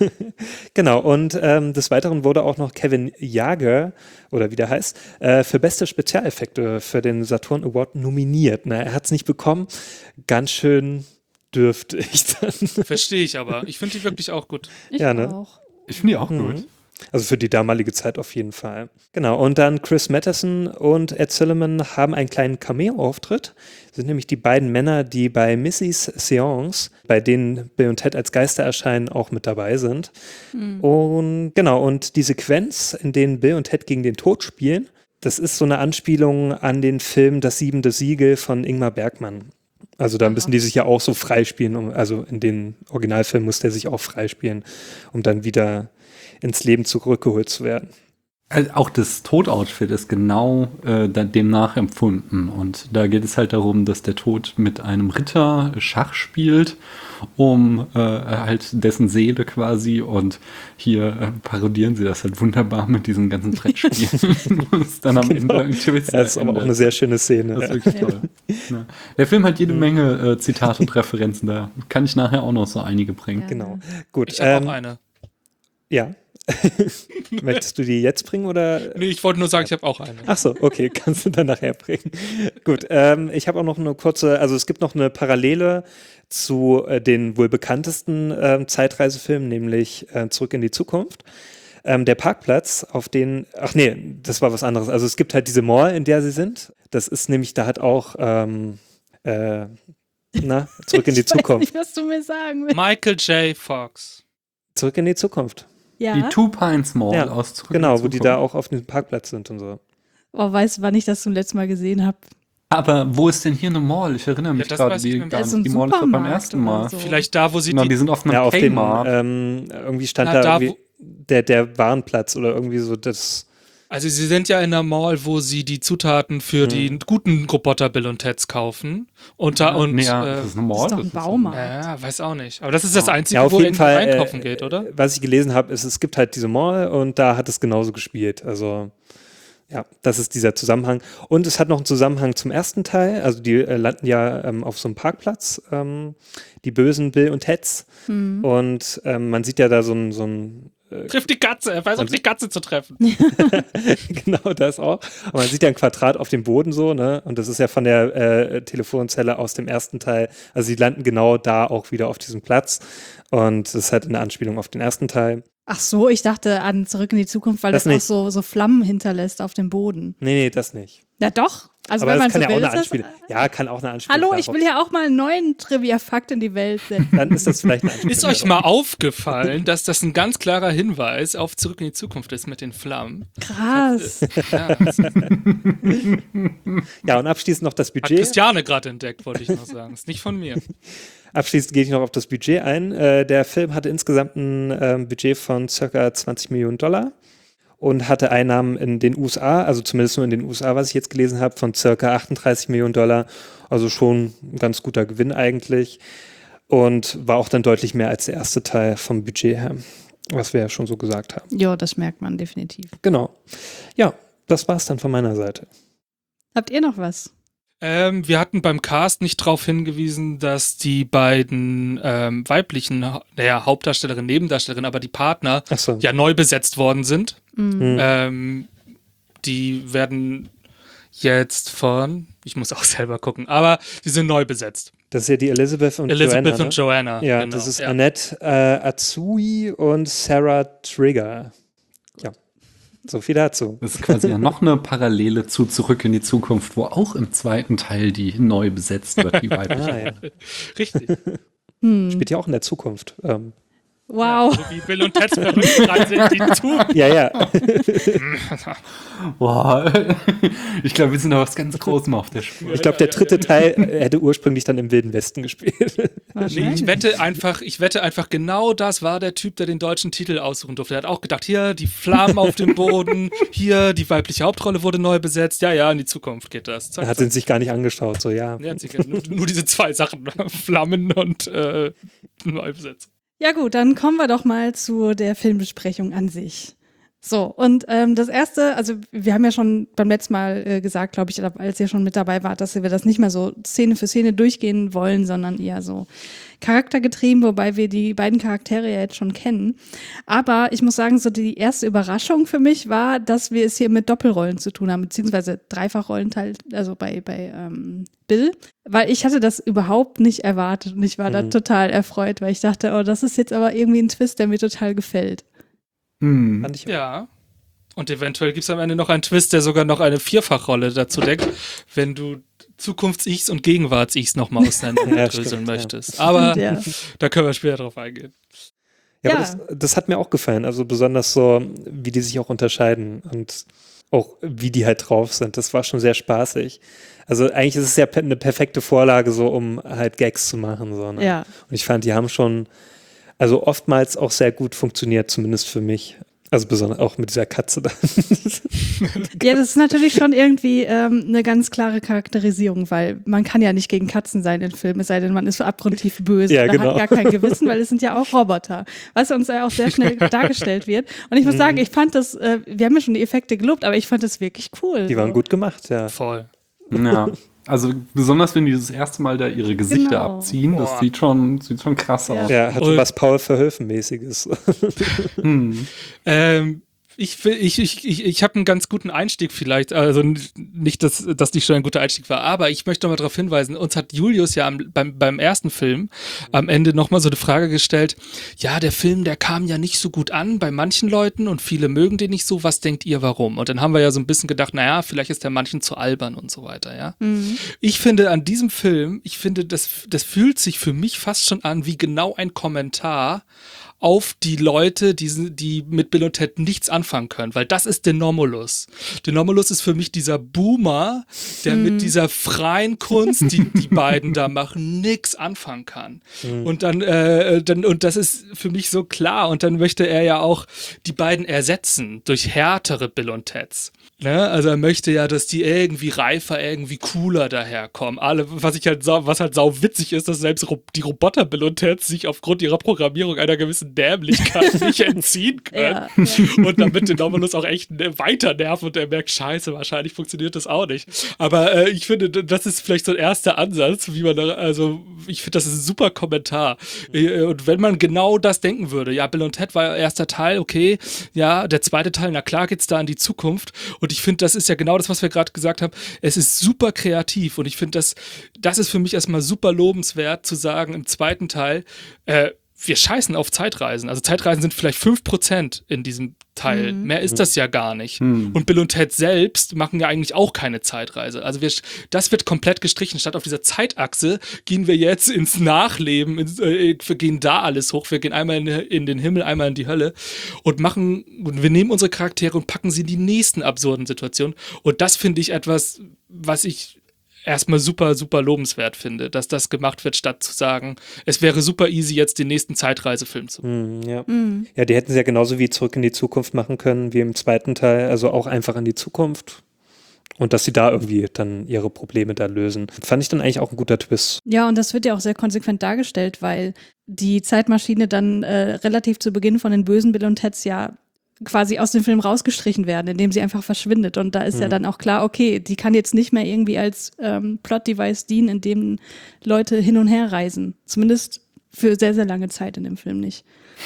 Genau, und ähm, des Weiteren wurde auch noch Kevin Jager, oder wie der heißt, äh, für beste Spezialeffekte für den Saturn Award nominiert. Na, er hat es nicht bekommen. Ganz schön dürftig dann. Verstehe ich aber. Ich finde die wirklich auch gut. Ich Ja, ne? auch. Ich finde die auch Mhm. gut. Also für die damalige Zeit auf jeden Fall. Genau, und dann Chris Matheson und Ed Solomon haben einen kleinen Cameo-Auftritt. Das sind nämlich die beiden Männer, die bei Missy's Seance, bei denen Bill und Ted als Geister erscheinen, auch mit dabei sind. Und genau, und die Sequenz, in denen Bill und Ted gegen den Tod spielen, das ist so eine Anspielung an den Film Das siebente Siegel von Ingmar Bergmann. Also da müssen die sich ja auch so freispielen, um, also in den Originalfilmen muss der sich auch freispielen, um dann wieder ins Leben zurückgeholt zu werden. Also auch das Todoutfit ist genau äh, da- dem nachempfunden. Und da geht es halt darum, dass der Tod mit einem Ritter Schach spielt, um äh, halt dessen Seele quasi. Und hier äh, parodieren sie das halt wunderbar mit diesen ganzen Brettspielen. Und es dann am Ende ein Twist. Ja, das ist aber auch eine sehr schöne Szene. Das ist Ja. wirklich toll. Ja. Der Film hat jede Menge äh, Zitate und Referenzen. Da kann ich nachher auch noch so einige bringen. Genau. Gut. Ich habe ähm, auch eine. Ja. Möchtest du die jetzt bringen oder? Nee, ich wollte nur sagen, ich habe auch eine. Ach so, okay, kannst du dann nachher bringen. Gut, ähm, ich habe auch noch eine kurze, also es gibt noch eine Parallele zu äh, den wohl bekanntesten ähm, Zeitreisefilmen, nämlich äh, Zurück in die Zukunft. ähm, der Parkplatz, auf den, ach nee, das war was anderes. Also es gibt halt diese Mall, in der sie sind. Das ist nämlich, da hat auch, ähm, äh, na, zurück in die ich weiß Zukunft. nicht, was du mir sagen willst. Michael J. Fox. Zurück in die Zukunft. Ja. Die Two Pines Mall Ja, aus Zurück genau, in die wo die Zukunft. da auch auf dem Parkplatz sind und so. Oh, weißt du, wann ich das zum letzten Mal gesehen habe? Aber wo ist denn hier eine Mall? Ich erinnere mich das gerade, weiß ich die, nicht. gar Das ist nicht. ein die Mall ist doch beim Supermarkt ersten Mal. oder so. Vielleicht da, wo sie Genau, die die sind auf einem Ja, auf dem, Kmart. ähm, irgendwie stand Na, da, da, irgendwie der, der Warenplatz oder irgendwie so das. Also sie sind ja in der Mall, wo sie die Zutaten für die guten Roboter Bill und Teds kaufen. Und da und nee, ja, äh, das ist eine Das Mall. ist doch ein Baumarkt. ja, weiß auch nicht. Aber das ist das Einzige, Ja, auf wo jeden ihr Fall. einkaufen äh, geht, oder? Was ich gelesen habe, ist, es gibt halt diese Mall und da hat es genauso gespielt. Also ja, das ist dieser Zusammenhang. Und es hat noch einen Zusammenhang zum ersten Teil. Also die äh, landen ja ähm, auf so einem Parkplatz, ähm, die bösen Bill und Teds. Mhm. Und ähm, man sieht ja da so ein, so ein äh, Trifft die Katze, er weiß, auf die Katze zu treffen. genau das auch. Aber man sieht ja ein Quadrat auf dem Boden so, ne? Und das ist ja von der äh, Telefonzelle aus dem ersten Teil. Also sie landen genau da auch wieder auf diesem Platz. Und das ist halt eine Anspielung auf den ersten Teil. Ach so, ich dachte an Zurück in die Zukunft, weil Das das, auch nicht. so, so Flammen hinterlässt auf dem Boden. Nee, nee, das nicht. Ja doch. Also Aber wenn das man kann so ja auch will, eine ist das- Anspielung. Ja, kann auch eine Anspielung Hallo, sein. ich will ja auch mal einen neuen Trivia-Fakt in die Welt setzen. Dann ist das vielleicht eine Anspielung. Ist euch mal aufgefallen, dass das ein ganz klarer Hinweis auf Zurück in die Zukunft ist mit den Flammen? Krass. Ja, das hat Ja, und abschließend noch das Budget. Christiane gerade entdeckt, wollte ich noch sagen. Ist nicht von mir. Abschließend gehe ich noch auf das Budget ein. Äh, der Film hatte insgesamt ein ähm, Budget von circa zwanzig Millionen Dollar und hatte Einnahmen in den U S A, also zumindest nur in den U S A, was ich jetzt gelesen habe, von circa achtunddreißig Millionen Dollar. Also schon ein ganz guter Gewinn eigentlich. Und war auch dann deutlich mehr als der erste Teil vom Budget her, was wir ja schon so gesagt haben. Ja, das merkt man definitiv. Genau. Ja, das war's dann von meiner Seite. Habt ihr noch was? Ähm, wir hatten beim Cast nicht darauf hingewiesen, dass die beiden ähm, weiblichen, naja, Hauptdarstellerinnen, Nebendarstellerinnen, aber die Partner Ach so. ja neu besetzt worden sind. Mhm. Ähm, die werden jetzt von, ich muss auch selber gucken, aber die sind neu besetzt. Das ist ja die Elizabeth und Elizabeth Joanna, und ne? Joanna. Ja, genau, das ist ja. Annette äh, Atsui und Sarah Trigger. Ja, so viel dazu. Das ist quasi ja noch eine Parallele zu Zurück in die Zukunft, wo auch im zweiten Teil die neu besetzt wird, die weibliche. Ah, ja. Richtig. Hm. Spielt ja auch in der Zukunft. Ähm, Wow. So wie Bill und Ted's verrückt dran sind, die tun. ja, ja. Boah, ich glaube, wir sind da was ganz Großem auf der Spur. Ich glaube, der dritte Teil äh, hätte ursprünglich dann im Wilden Westen gespielt. Nee, ich wette einfach, ich wette einfach, genau das war der Typ, der den deutschen Titel aussuchen durfte. Er hat auch gedacht, hier die Flammen auf dem Boden, hier die weibliche Hauptrolle wurde neu besetzt. Ja, ja, in die Zukunft geht das. Zack, Er hat zack. ihn sich gar nicht angeschaut, so ja. Er hat sich nur, nur diese zwei Sachen, Flammen und äh, neu besetzt. Ja gut, dann kommen wir doch mal zu der Filmbesprechung an sich. So, und ähm, das erste, also wir haben ja schon beim letzten Mal äh, gesagt, glaube ich, als ihr schon mit dabei wart, dass wir das nicht mehr so Szene für Szene durchgehen wollen, sondern eher so charaktergetrieben, wobei wir die beiden Charaktere ja jetzt schon kennen. Aber ich muss sagen, so die erste Überraschung für mich war, dass wir es hier mit Doppelrollen zu tun haben, beziehungsweise Dreifachrollenteil, also bei, bei ähm, Bill, weil ich hatte das überhaupt nicht erwartet und ich war Mhm. da total erfreut, weil ich dachte, oh, das ist jetzt aber irgendwie ein Twist, der mir total gefällt. Hm. Fand ich auch. Ja. Und eventuell gibt es am Ende noch einen Twist, der sogar noch eine Vierfachrolle dazu deckt, wenn du Zukunfts-Ichs und Gegenwarts-Ichs nochmal auseinanderdröseln stimmt, ja. möchtest. Aber Stimmt, ja. da können wir später drauf eingehen. Ja, aber Ja. das, das hat mir auch gefallen. Also besonders so, wie die sich auch unterscheiden und auch wie die halt drauf sind. Das war schon sehr spaßig. Also eigentlich ist es ja pe- eine perfekte Vorlage, so um halt Gags zu machen. So, ne? Ja. Und ich fand, die haben schon, also oftmals auch sehr gut funktioniert, zumindest für mich. Also besonders auch mit dieser Katze da. Ja, das ist natürlich schon irgendwie ähm, eine ganz klare Charakterisierung, weil man kann ja nicht gegen Katzen sein in Filmen, es sei denn, man ist so abgrundtief böse Ja, oder genau. hat gar kein Gewissen, weil es sind ja auch Roboter, was uns ja auch sehr schnell dargestellt wird. Und ich muss sagen, ich fand das, äh, wir haben ja schon die Effekte gelobt, aber ich fand das wirklich cool. Die waren so. gut gemacht, ja. Voll. Ja, also besonders wenn die das erste Mal da ihre Gesichter Genau. abziehen, das Boah. sieht schon, sieht schon krass Ja. aus. Ja, hat schon Und- was Paul Verhoeven-mäßiges. Hm. Ähm, Ich, will- ich, ich, ich, ich habe einen ganz guten Einstieg vielleicht, also n- nicht, dass das nicht schon ein guter Einstieg war, aber ich möchte noch mal darauf hinweisen, uns hat Julius ja am, beim, beim ersten Film am Ende nochmal so eine Frage gestellt, ja, der Film, der kam ja nicht so gut an bei manchen Leuten und viele mögen den nicht so, was denkt ihr, warum? Und dann haben wir ja so ein bisschen gedacht, naja, vielleicht ist der manchen zu albern und so weiter, ja. Mhm. Ich finde an diesem Film, ich finde, das, das fühlt sich für mich fast schon an wie genau ein Kommentar auf die Leute, die, die mit Bill und Ted nichts anfangen können, weil das ist Denomulus. Denomulus ist für mich dieser Boomer, der Mhm. mit dieser freien Kunst, die die beiden da machen, nix anfangen kann. Mhm. Und dann, äh, dann, und das ist für mich so klar. Und dann möchte er ja auch die beiden ersetzen durch härtere Bill und Teds. Ne? Also er möchte ja, dass die irgendwie reifer, irgendwie cooler daherkommen. Alle, was ich halt sau, was halt sau witzig ist, dass selbst Ro- die Roboter Bill und Ted sich aufgrund ihrer Programmierung einer gewissen Dämlichkeit nicht entziehen können. Ja, ja. Und damit den Dominus auch echt ne- weiter nerven und er merkt, scheiße, wahrscheinlich funktioniert das auch nicht. Aber äh, ich finde, d- das ist vielleicht so ein erster Ansatz, wie man da, also ich finde, das ist ein super Kommentar. Äh, Und wenn man genau das denken würde, ja, Bill und Ted war erster Teil, okay, ja, der zweite Teil, na klar geht's da an die Zukunft. Und ich finde, das ist ja genau das, was wir gerade gesagt haben. Es ist super kreativ und ich finde, das, das ist für mich erstmal super lobenswert zu sagen im zweiten Teil, äh, wir scheißen auf Zeitreisen. Also Zeitreisen sind vielleicht fünf Prozent in diesem Teil. Mhm. Mehr ist das ja gar nicht. Mhm. Und Bill und Ted selbst machen ja eigentlich auch keine Zeitreise. Also wir, das wird komplett gestrichen. Statt auf dieser Zeitachse gehen wir jetzt ins Nachleben, ins, äh, wir gehen da alles hoch. Wir gehen einmal in, in den Himmel, einmal in die Hölle und machen, und wir nehmen unsere Charaktere und packen sie in die nächsten absurden Situationen. Und das finde ich etwas, was ich erstmal super, super lobenswert finde, dass das gemacht wird, statt zu sagen, es wäre super easy, jetzt den nächsten Zeitreisefilm zu machen. Mhm, ja. Mhm. Ja, die hätten sie ja genauso wie Zurück in die Zukunft machen können, wie im zweiten Teil, also auch einfach in die Zukunft. Und dass sie da irgendwie dann ihre Probleme da lösen. Fand ich dann eigentlich auch ein guter Twist. Ja, und das wird ja auch sehr konsequent dargestellt, weil die Zeitmaschine dann äh, relativ zu Beginn von den bösen Bill und Teds ja quasi aus dem Film rausgestrichen werden, indem sie einfach verschwindet. Und da ist Mhm. ja dann auch klar, okay, die kann jetzt nicht mehr irgendwie als ähm, Plot-Device dienen, in dem Leute hin und her reisen. Zumindest für sehr, sehr lange Zeit in dem Film nicht.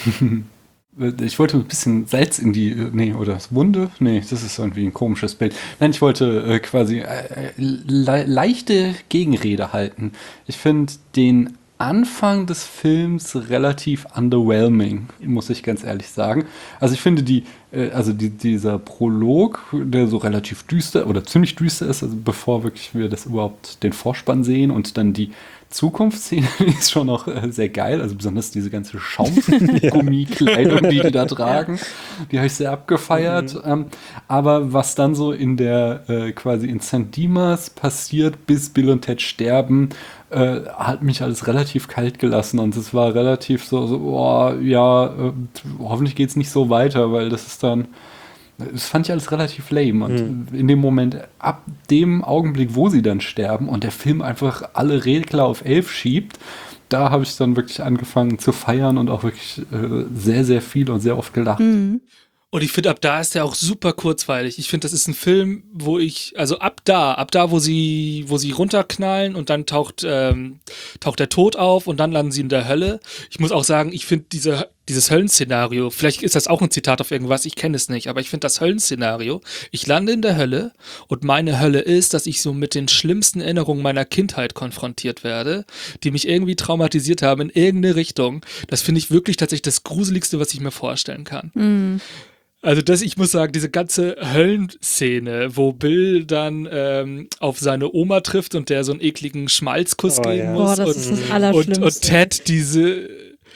Ich wollte ein bisschen Salz in die, äh, nee, oder Wunde? Nee, das ist irgendwie ein komisches Bild. Nein, ich wollte äh, quasi äh, le leichte Gegenrede halten. Ich finde den Anfang des Films relativ underwhelming, muss ich ganz ehrlich sagen. Also ich finde die, äh, also die, dieser Prolog, der so relativ düster oder ziemlich düster ist, also bevor wirklich wir das überhaupt den Vorspann sehen und dann die Zukunftsszene, die ist schon noch äh, sehr geil, also besonders diese ganze Schaumgummikleidung, die die da tragen, die habe ich sehr abgefeiert. Mhm. Ähm, aber was dann so in der äh, quasi in Sankt Dimas passiert, bis Bill und Ted sterben, äh, hat mich alles relativ kalt gelassen und es war relativ so, so oh, ja, äh, hoffentlich geht es nicht so weiter, weil das ist dann das fand ich alles relativ lame. Und mhm. in dem Moment, ab dem Augenblick, wo sie dann sterben und der Film einfach alle Regler auf elf schiebt, da habe ich dann wirklich angefangen zu feiern und auch wirklich äh, sehr, sehr viel und sehr oft gelacht. Mhm. Und ich finde, ab da ist der auch super kurzweilig. Ich finde, das ist ein Film, wo ich, also ab da, ab da, wo sie, wo sie runterknallen und dann taucht, ähm, taucht der Tod auf und dann landen sie in der Hölle. Ich muss auch sagen, ich finde diese, dieses Höllenszenario, vielleicht ist das auch ein Zitat auf irgendwas, ich kenne es nicht, aber ich finde das Höllenszenario, ich lande in der Hölle und meine Hölle ist, dass ich so mit den schlimmsten Erinnerungen meiner Kindheit konfrontiert werde, die mich irgendwie traumatisiert haben in irgendeine Richtung. Das finde ich wirklich tatsächlich das Gruseligste, was ich mir vorstellen kann. Mhm. Also das, ich muss sagen, diese ganze Höllenszene, wo Bill dann ähm, auf seine Oma trifft und der so einen ekligen Schmalzkuss Oh, geben ja. muss. Boah, das und, ist das Allerschlimmste. und, und Ted diese...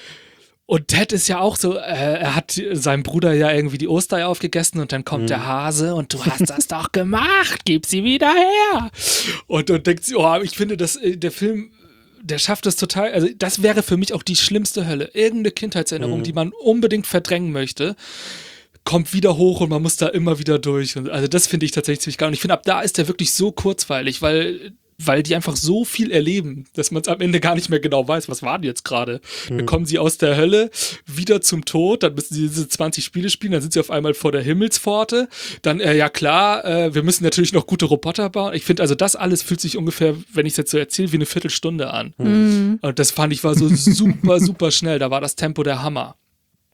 Und Ted ist ja auch so, äh, er hat seinem Bruder ja irgendwie die Ostereier aufgegessen und dann kommt Mhm. der Hase und du hast das doch gemacht, gib sie wieder her. Und, und denkt sie, oh, ich finde, dass äh, der Film... Der schafft das total, also das wäre für mich auch die schlimmste Hölle. Irgendeine Kindheitserinnerung, Mhm. die man unbedingt verdrängen möchte, kommt wieder hoch und man muss da immer wieder durch. Und also das finde ich tatsächlich ziemlich geil. Und ich finde, ab da ist der wirklich so kurzweilig, weil, weil die einfach so viel erleben, dass man es am Ende gar nicht mehr genau weiß, was war denn jetzt gerade. Mhm. Dann kommen sie aus der Hölle wieder zum Tod, dann müssen sie diese zwanzig Spiele spielen, dann sind sie auf einmal vor der Himmelspforte. Dann, äh, ja klar, äh, wir müssen natürlich noch gute Roboter bauen. Ich finde, also das alles fühlt sich ungefähr, wenn ich es jetzt so erzähle, wie eine Viertelstunde an. Mhm. Und das fand ich war so super, super schnell. Da war das Tempo der Hammer.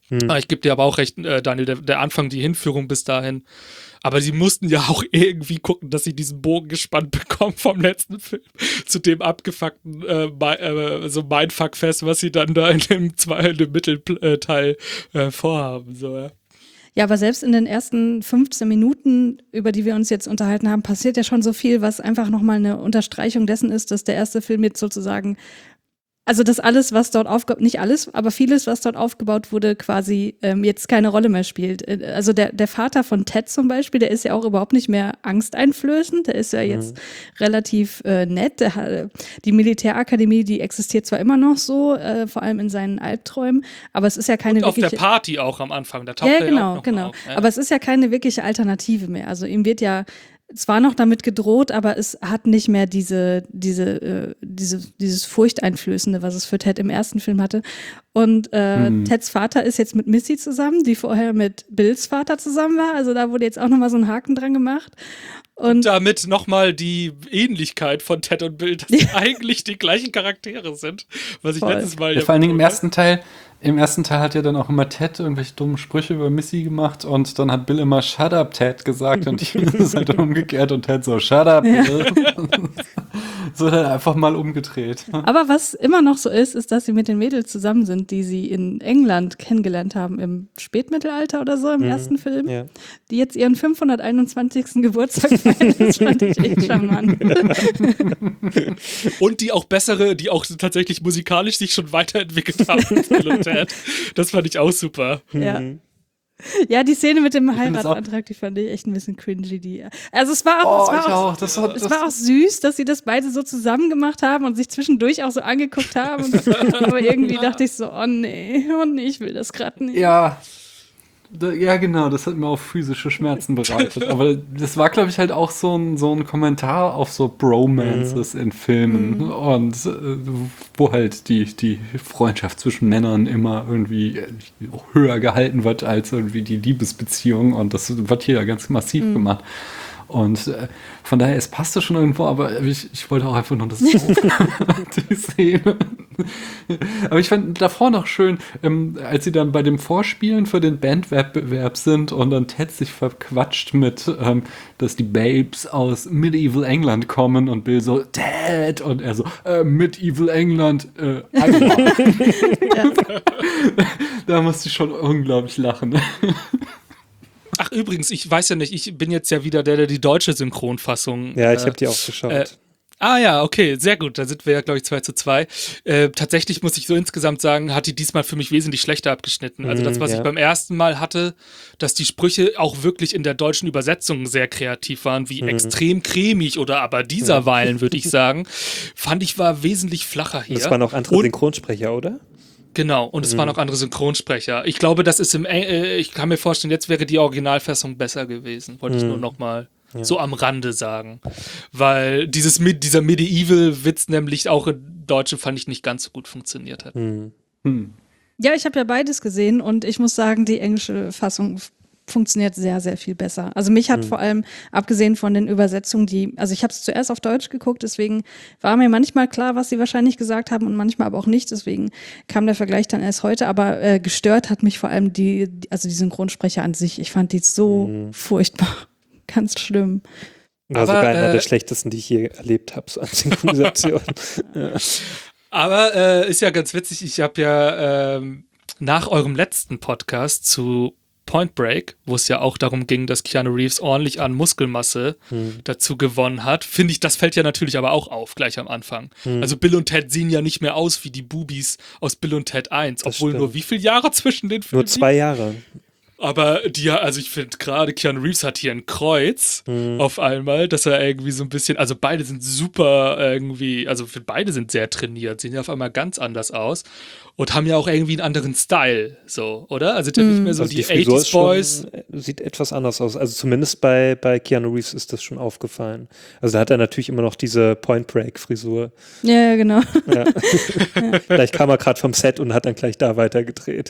Hm. Ich gebe dir aber auch recht, äh, Daniel, der, der Anfang, die Hinführung bis dahin. Aber sie mussten ja auch irgendwie gucken, dass sie diesen Bogen gespannt bekommen vom letzten Film zu dem abgefuckten äh, äh, so Mindfuck-Fest, was sie dann da in dem, zwei, in dem Mittelteil äh, vorhaben. So, ja. Ja, aber selbst in den ersten fünfzehn Minuten, über die wir uns jetzt unterhalten haben, passiert ja schon so viel, was einfach nochmal eine Unterstreichung dessen ist, dass der erste Film jetzt sozusagen, also dass alles, was dort aufgebaut, nicht alles, aber vieles, was dort aufgebaut wurde, quasi ähm, jetzt keine Rolle mehr spielt. Also der, der Vater von Ted zum Beispiel, der ist ja auch überhaupt nicht mehr angsteinflößend, der ist ja jetzt mhm. relativ äh, nett. Der hat, die Militärakademie, die existiert zwar immer noch so, äh, vor allem in seinen Albträumen, aber es ist ja keine Und auf wirkliche... der Party auch am Anfang, da taucht ja, er genau, ja auch noch genau. mal auf. Ja. Aber es ist ja keine wirkliche Alternative mehr. Also ihm wird ja zwar noch damit gedroht, aber es hat nicht mehr diese, diese, äh, diese, dieses Furchteinflößende, was es für Ted im ersten Film hatte. Und äh, mhm. Teds Vater ist jetzt mit Missy zusammen, die vorher mit Bills Vater zusammen war. Also da wurde jetzt auch nochmal so ein Haken dran gemacht. Und, und damit nochmal die Ähnlichkeit von Ted und Bill, dass sie eigentlich die gleichen Charaktere sind. Was ich Voll. letztes Mal ja, ja vor allen Dingen im ersten Teil, im ersten Teil hat ja dann auch immer Ted irgendwelche dummen Sprüche über Missy gemacht und dann hat Bill immer Shut up, Ted gesagt und hier ist es halt umgekehrt und Ted so Shut up, Bill. Ja. So dann einfach mal umgedreht. Aber was immer noch so ist, ist, dass sie mit den Mädels zusammen sind, die sie in England kennengelernt haben, im Spätmittelalter oder so, im mhm. ersten Film, ja. die jetzt ihren fünfhunderteinundzwanzigsten Geburtstag feiern. Das fand ich echt charmant. Und die auch bessere, die auch tatsächlich musikalisch sich schon weiterentwickelt haben. Bill und Ted. Das fand ich auch super. Ja. Ja, die Szene mit dem Heiratsantrag, die fand ich echt ein bisschen cringy. Die, also es war auch, oh, es war auch, auch, das war, es das war auch süß, dass sie das beide so zusammen gemacht haben und sich zwischendurch auch so angeguckt haben. Und, aber irgendwie dachte ich so, oh nee, oh nee, ich will das gerade nicht. Ja. Ja, genau, das hat mir auch physische Schmerzen bereitet. Aber das war, glaube ich, halt auch so ein, so ein Kommentar auf so Bromances mhm. in Filmen. Mhm. Und äh, wo halt die, die Freundschaft zwischen Männern immer irgendwie höher gehalten wird als irgendwie die Liebesbeziehung. Und das wird hier ganz massiv mhm. gemacht. Und äh, von daher, es passte schon irgendwo, aber ich, ich wollte auch einfach nur das die Szene. Aber ich fand davor noch schön, ähm, als sie dann bei dem Vorspielen für den Bandwettbewerb sind und dann Ted sich verquatscht mit, ähm, dass die Babes aus Medieval England kommen und Bill so, Ted! Und er so, äh, Medieval England, äh, ja. Da musste ich schon unglaublich lachen. Ach, übrigens, ich weiß ja nicht, ich bin jetzt ja wieder der, der die deutsche Synchronfassung. Ja, ich äh, habe die auch geschaut. Äh, ah ja, okay, sehr gut. Da sind wir ja, glaube ich, zwei zu zwei. Äh, tatsächlich muss ich so insgesamt sagen, hat die diesmal für mich wesentlich schlechter abgeschnitten. Also das, was mm, ja. ich beim ersten Mal hatte, dass die Sprüche auch wirklich in der deutschen Übersetzung sehr kreativ waren, wie mm. extrem cremig oder aber dieserweilen, würde ich sagen, fand ich war wesentlich flacher hier. Das waren auch andere Und Synchronsprecher, oder? Genau, und es mhm. waren auch andere Synchronsprecher. Ich glaube, das ist im, äh, ich kann mir vorstellen, jetzt wäre die Originalfassung besser gewesen. Wollte mhm. ich nur noch mal ja. so am Rande sagen. Weil dieses, dieser Medieval-Witz nämlich auch im Deutschen fand ich nicht ganz so gut funktioniert hat. Mhm. Mhm. Ja, ich habe ja beides gesehen und ich muss sagen, die englische Fassung funktioniert sehr, sehr viel besser. Also mich hat mhm. vor allem, abgesehen von den Übersetzungen, die, also ich habe es zuerst auf Deutsch geguckt, deswegen war mir manchmal klar, was sie wahrscheinlich gesagt haben und manchmal aber auch nicht, deswegen kam der Vergleich dann erst heute, aber äh, gestört hat mich vor allem die, also die Synchronsprecher an sich. Ich fand die so mhm. furchtbar, ganz schlimm. War aber, sogar einer äh, der schlechtesten, die ich je erlebt habe, so an Synchronisationen. Ja. Aber äh, ist ja ganz witzig, ich habe ja ähm, nach eurem letzten Podcast zu Point Break, wo es ja auch darum ging, dass Keanu Reeves ordentlich an Muskelmasse hm. dazu gewonnen hat, finde ich, das fällt ja natürlich aber auch auf, gleich am Anfang. Hm. Also Bill und Ted sehen ja nicht mehr aus wie die Bubis aus Bill und Ted eins, das obwohl stimmt. Nur wie viele Jahre zwischen den Filmen? Nur zwei Jahre. Aber die, also ich finde gerade Keanu Reeves hat hier ein Kreuz hm. auf einmal, dass er irgendwie so ein bisschen, also beide sind super irgendwie, also für beide sind sehr trainiert, sehen ja auf einmal ganz anders aus und haben ja auch irgendwie einen anderen Style, so, oder? Also hm. nicht mehr so also die, die achtziger Boys. Sieht etwas anders aus, also zumindest bei, bei Keanu Reeves ist das schon aufgefallen. Also da hat er natürlich immer noch diese Point Break Frisur. Ja, ja, genau. Ja. Ja. Vielleicht kam er gerade vom Set und hat dann gleich da weitergedreht.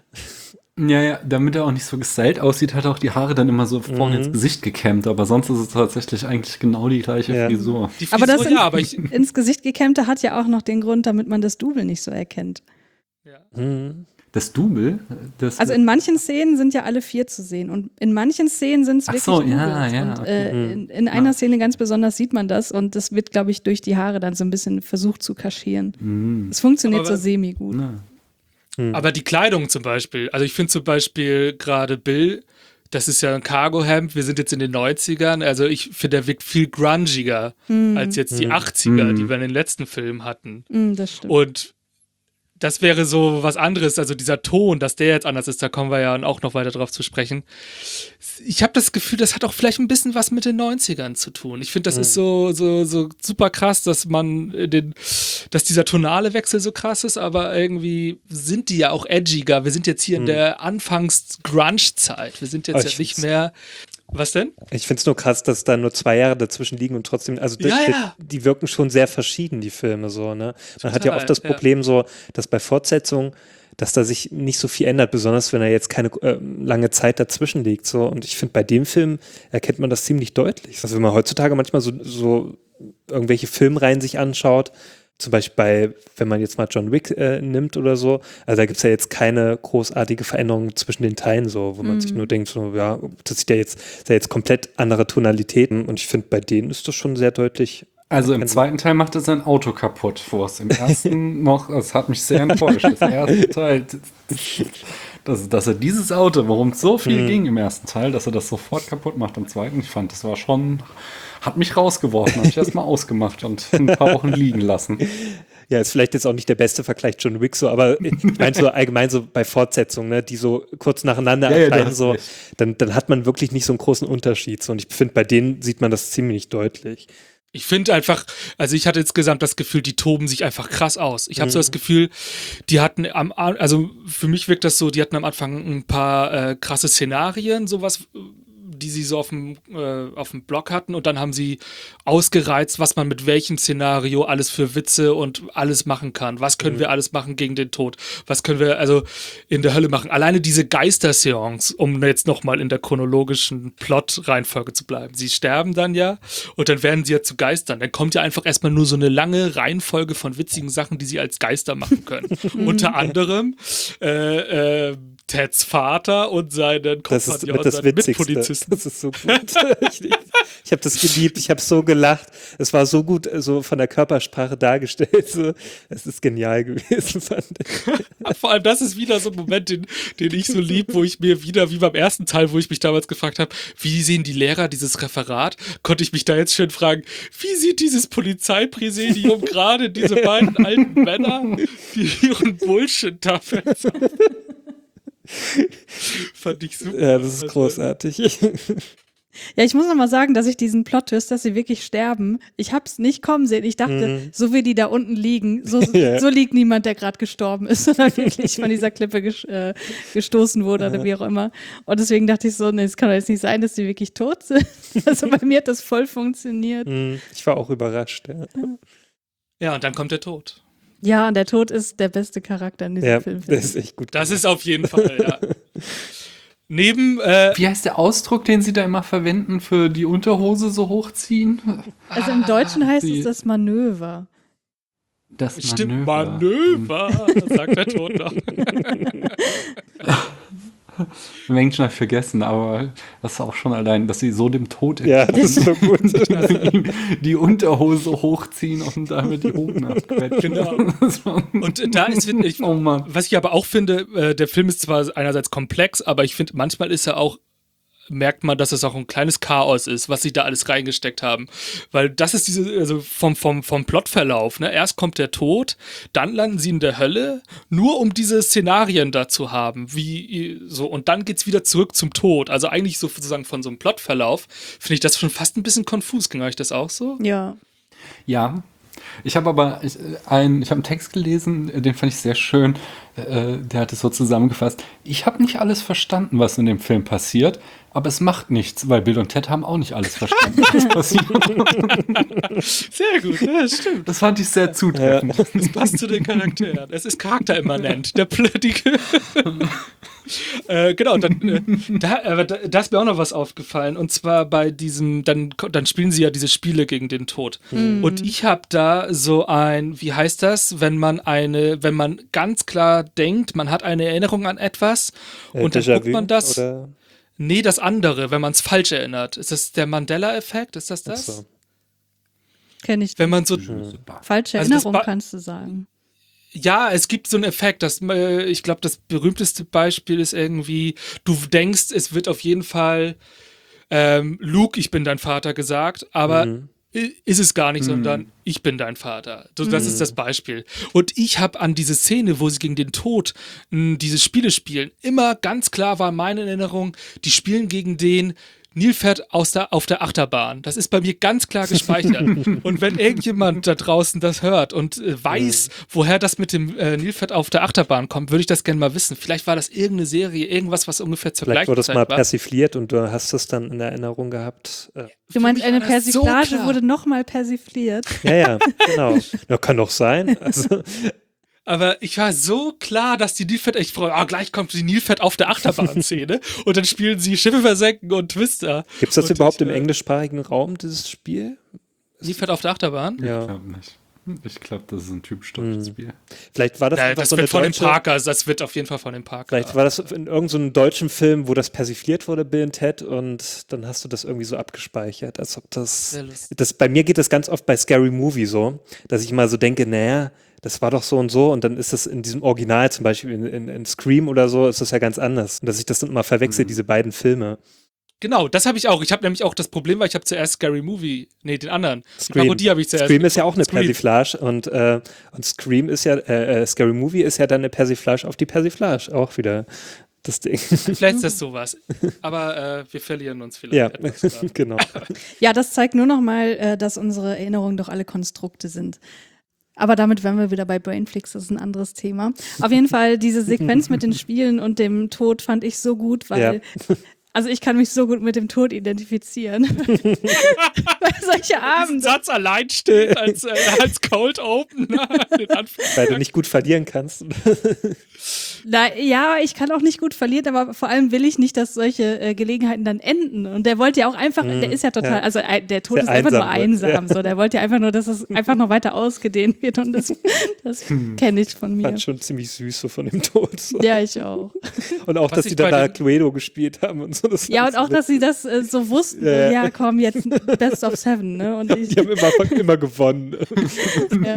Ja, ja, damit er auch nicht so gestylt aussieht, hat er auch die Haare dann immer so vorne mhm. ins Gesicht gekämmt, aber sonst ist es tatsächlich eigentlich genau die gleiche ja. Frisur. Die Frisur. Aber das ja, aber ich ins Gesicht gekämmte hat ja auch noch den Grund, damit man das Double nicht so erkennt. Ja. Mhm. Das Double? Das Also in manchen Szenen sind ja alle vier zu sehen und in manchen Szenen sind es Ach wirklich so, Doubles. ja, ja, und okay. äh, in, in einer Ja. Szene ganz besonders sieht man das und das wird, glaube ich, durch die Haare dann so ein bisschen versucht zu kaschieren. Mhm. Es funktioniert Aber- so semi-gut. Ja. Aber die Kleidung zum Beispiel, also ich finde zum Beispiel gerade Bill, das ist ja ein Cargo-Hemd, wir sind jetzt in den neunzigern, also ich finde, der wirkt viel grungiger als jetzt die achtziger, Mhm. die wir in den letzten Filmen hatten. Mm, das stimmt. Und das wäre so was anderes, also dieser Ton, dass der jetzt anders ist, da kommen wir ja auch noch weiter drauf zu sprechen. Ich habe das Gefühl, das hat auch vielleicht ein bisschen was mit den neunzigern zu tun. Ich finde, das ist so, so, so super krass, dass man den, dass dieser tonale Wechsel so krass ist, aber irgendwie sind die ja auch edgiger. Wir sind jetzt hier in der Anfangs-Grunge-Zeit. Wir sind jetzt Aber ja ich nicht find's- mehr. Was denn? Ich finde es nur krass, dass da nur zwei Jahre dazwischen liegen und trotzdem, also das, Ja, ja. Die, die wirken schon sehr verschieden, die Filme so, ne? Man hat ja Total, oft das ja. Problem so, dass bei Fortsetzungen, dass da sich nicht so viel ändert, besonders wenn da jetzt keine äh, lange Zeit dazwischen liegt, so. Und ich finde, bei dem Film erkennt man das ziemlich deutlich. Also wenn man heutzutage manchmal so, so irgendwelche Filmreihen sich anschaut, zum Beispiel bei, wenn man jetzt mal John Wick äh, nimmt oder so, also da gibt es ja jetzt keine großartige Veränderung zwischen den Teilen so, wo man sich nur denkt, so, ja, das ist ja jetzt, das ist ja jetzt komplett andere Tonalitäten und ich finde, bei denen ist das schon sehr deutlich. Also im zweiten Teil macht er sein Auto kaputt, wo es im ersten noch, das hat mich sehr enttäuscht. Das erste Teil, dass, dass er dieses Auto, worum es so viel Mhm. ging im ersten Teil, dass er das sofort kaputt macht im zweiten, ich fand, das war schon, hat mich rausgeworfen, habe ich erstmal ausgemacht und ein paar Wochen liegen lassen. Ja, ist vielleicht jetzt auch nicht der beste Vergleich John Wick so, aber ich meine so allgemein so bei Fortsetzungen, ne, die so kurz nacheinander Ja, ja, du erscheinen, hast so, recht. dann, dann hat man wirklich nicht so einen großen Unterschied. So. Und ich finde, bei denen sieht man das ziemlich deutlich. Ich finde einfach, also ich hatte insgesamt das Gefühl, die toben sich einfach krass aus. Ich habe so das Gefühl, die hatten am, A- also für mich wirkt das so, die hatten am Anfang ein paar äh, krasse Szenarien, sowas, die sie so auf dem, äh, auf dem Blog hatten und dann haben sie ausgereizt, was man mit welchem Szenario alles für Witze und alles machen kann. Was können wir alles machen gegen den Tod? Was können wir also in der Hölle machen? Alleine diese Geisterseance, um jetzt nochmal in der chronologischen Plot-Reihenfolge zu bleiben. Sie sterben dann ja und dann werden sie ja zu Geistern. Dann kommt ja einfach erstmal nur so eine lange Reihenfolge von witzigen Sachen, die sie als Geister machen können. Unter anderem äh, äh, Teds Vater und seinen Das ist Kompagnon, mit das seinen Witzigste. Mitpolizisten. Das ist so gut. ich ich habe das geliebt, ich habe so gelacht. Es war so gut so von der Körpersprache dargestellt. So. Es ist genial gewesen, fand ich. Vor allem, das ist wieder so ein Moment, den, den ich so lieb, wo ich mir wieder, wie beim ersten Teil, wo ich mich damals gefragt habe, wie sehen die Lehrer dieses Referat? Konnte ich mich da jetzt schön fragen, wie sieht dieses Polizeipräsidium gerade diese beiden alten Männer, die ihren Bullshit da verzapfen? Fand ich super. Ja, das ist großartig. Ja, ich muss noch mal sagen, dass ich diesen Plot-Twist, dass sie wirklich sterben, ich hab's nicht kommen sehen. Ich dachte, Mhm. so wie die da unten liegen, so, Ja. so liegt niemand, der gerade gestorben ist, sondern wirklich von dieser Klippe ges äh, gestoßen wurde oder wie auch immer. Und deswegen dachte ich so, nee, es kann doch jetzt nicht sein, dass die wirklich tot sind. Also bei mir hat das voll funktioniert. Mhm. Ich war auch überrascht. Ja, Ja, und dann kommt der Tod. Ja, und der Tod ist der beste Charakter in diesem ja Film. das ist echt gut. Das ist auf jeden Fall, ja. Neben, äh, Wie heißt der Ausdruck, den sie da immer verwenden für die Unterhose so hochziehen? Also im Deutschen heißt die- es das Manöver. Das stimmt, Manöver. Manöver, sagt der Tod noch. Im Englischen habe ich vergessen, aber das ist auch schon allein, dass sie so dem Tod Ja, das ist so gut. dass sie ihm die Unterhose hochziehen und damit die Hoden abquetschen. Genau. Das war- Und da ist, finde ich, Oh Mann. was ich aber auch finde, äh, der Film ist zwar einerseits komplex, aber ich finde, manchmal ist er auch, merkt man, dass es auch ein kleines Chaos ist, was sie da alles reingesteckt haben. Weil das ist diese, also vom, vom, vom Plotverlauf, ne? Erst kommt der Tod, dann landen sie in der Hölle, nur um diese Szenarien da zu haben, wie so, und dann geht's wieder zurück zum Tod. Also eigentlich so sozusagen von so einem Plotverlauf, finde ich das schon fast ein bisschen konfus. Ging euch das auch so? Ja. Ja. Ich habe aber ich, ein, ich habe einen Text gelesen, äh, den fand ich sehr schön. Äh, der hat es so zusammengefasst. Ich habe nicht alles verstanden, was in dem Film passiert, Aber es macht nichts, weil Bill und Ted haben auch nicht alles verstanden, was passiert. Sehr gut, ja, das stimmt. Das fand ich sehr zutreffend. Ja. Das passt zu den Charakteren. Es ist charakterimmanent. Der Plöttige. äh, genau, dann, äh, da, äh, da, da ist mir auch noch was aufgefallen. Und zwar bei diesem, dann, dann spielen sie ja diese Spiele gegen den Tod. Mhm. Und ich habe da so ein, wie heißt das, wenn man eine, wenn man ganz klar denkt, man hat eine Erinnerung an etwas äh, und dann guckt man das. Oder? Nee, das andere, wenn man es falsch erinnert. Ist das der Mandela-Effekt? Ist das das? So. Kenn ich. Wenn man so falsche also Erinnerung, ba- kannst du sagen. Ja, es gibt so einen Effekt, dass, äh, ich glaube, das berühmteste Beispiel ist irgendwie, du denkst, es wird auf jeden Fall ähm, Luke, ich bin dein Vater gesagt, aber Mhm. ist es gar nicht, Mhm. sondern ich bin dein Vater. Das, das Mhm. ist das Beispiel. Und ich habe an diese Szene, wo sie gegen den Tod mh, diese Spiele spielen, immer ganz klar war meine Erinnerung, die spielen gegen den Nilpferd aus der, auf der Achterbahn. Das ist bei mir ganz klar gespeichert. Und wenn irgendjemand da draußen das hört und äh, weiß, mhm. woher das mit dem äh, Nilpferd auf der Achterbahn kommt, würde ich das gerne mal wissen. Vielleicht war das irgendeine Serie, irgendwas, was ungefähr zur Vielleicht gleichen wurde es Zeit mal war. persifliert und du hast es dann in Erinnerung gehabt. Äh. Du meinst, eine war das so Persiflage klar. wurde nochmal persifliert. Ja, ja, genau. Ja, kann doch sein. Also, Aber ich war so klar, dass die Nilpferd echt freuen. Ah, gleich kommt die Nilpferd auf der Achterbahn-Szene und dann spielen sie Schiffe versenken und Twister. gibt es das Und überhaupt ich, im äh, englischsprachigen Raum, dieses Spiel? Nilpferd auf der Achterbahn? Ja. Ich glaube nicht. Ich glaube, das ist ein typisch deutsches Hm. Spiel. Vielleicht war das Nein, einfach das so wird eine von dem deutsche, Parker, das wird auf jeden Fall von dem Parker. Vielleicht war das in irgendeinem deutschen Film, wo das persifliert wurde, Bill und Ted, und dann hast du das irgendwie so abgespeichert, als ob das, Sehr lustig. das bei mir geht das ganz oft bei Scary Movie so, dass ich mal so denke, naja, das war doch so und so, und dann ist das in diesem Original, zum Beispiel in, in, in Scream oder so, ist das ja ganz anders. Und dass ich das dann immer verwechsel, Mhm. diese beiden Filme. Genau, das habe ich auch. Ich habe nämlich auch das Problem, weil ich habe zuerst Scary Movie, nee, den anderen. Die Scream. Parodie habe ich zuerst. Scream ist ja auch eine Scream. Persiflage, und, äh, und Scream ist ja, äh, äh, Scary Movie ist ja dann eine Persiflage auf die Persiflage, auch wieder das Ding. Vielleicht ist das sowas. Aber äh, wir verlieren uns vielleicht Ja, etwas. gerade. genau. Ja, das zeigt nur noch mal, äh, dass unsere Erinnerungen doch alle Konstrukte sind. Aber damit wären wir wieder bei Brainflix, das ist ein anderes Thema. Auf jeden Fall, diese Sequenz mit den Spielen und dem Tod fand ich so gut, weil, Ja. also ich kann mich so gut mit dem Tod identifizieren. Weil solche Diesen Abende. Satz allein steht als, äh, als Cold Opener. Den Anfang. Weil du nicht gut verlieren kannst. Na, ja, ich kann auch nicht gut verlieren, aber vor allem will ich nicht, dass solche äh, Gelegenheiten dann enden. Und der wollte ja auch einfach, Mhm, der ist ja total, ja. also äh, der Tod Sehr ist einfach nur einsam wird, einsam. So, der wollte ja einfach nur, dass es einfach noch weiter ausgedehnt wird. Und das, das kenne ich von mir. Fand schon ziemlich süß so von dem Tod. So. Ja, ich auch. Und auch, Was dass ich die dann bei da den- Cluedo gespielt haben und so. Das Ja, fand und ich auch, so dass sie das äh, so wussten. Ja, Ja, ja. komm, jetzt Best of Seven, ne? Und ich, Die haben immer, immer gewonnen. ja.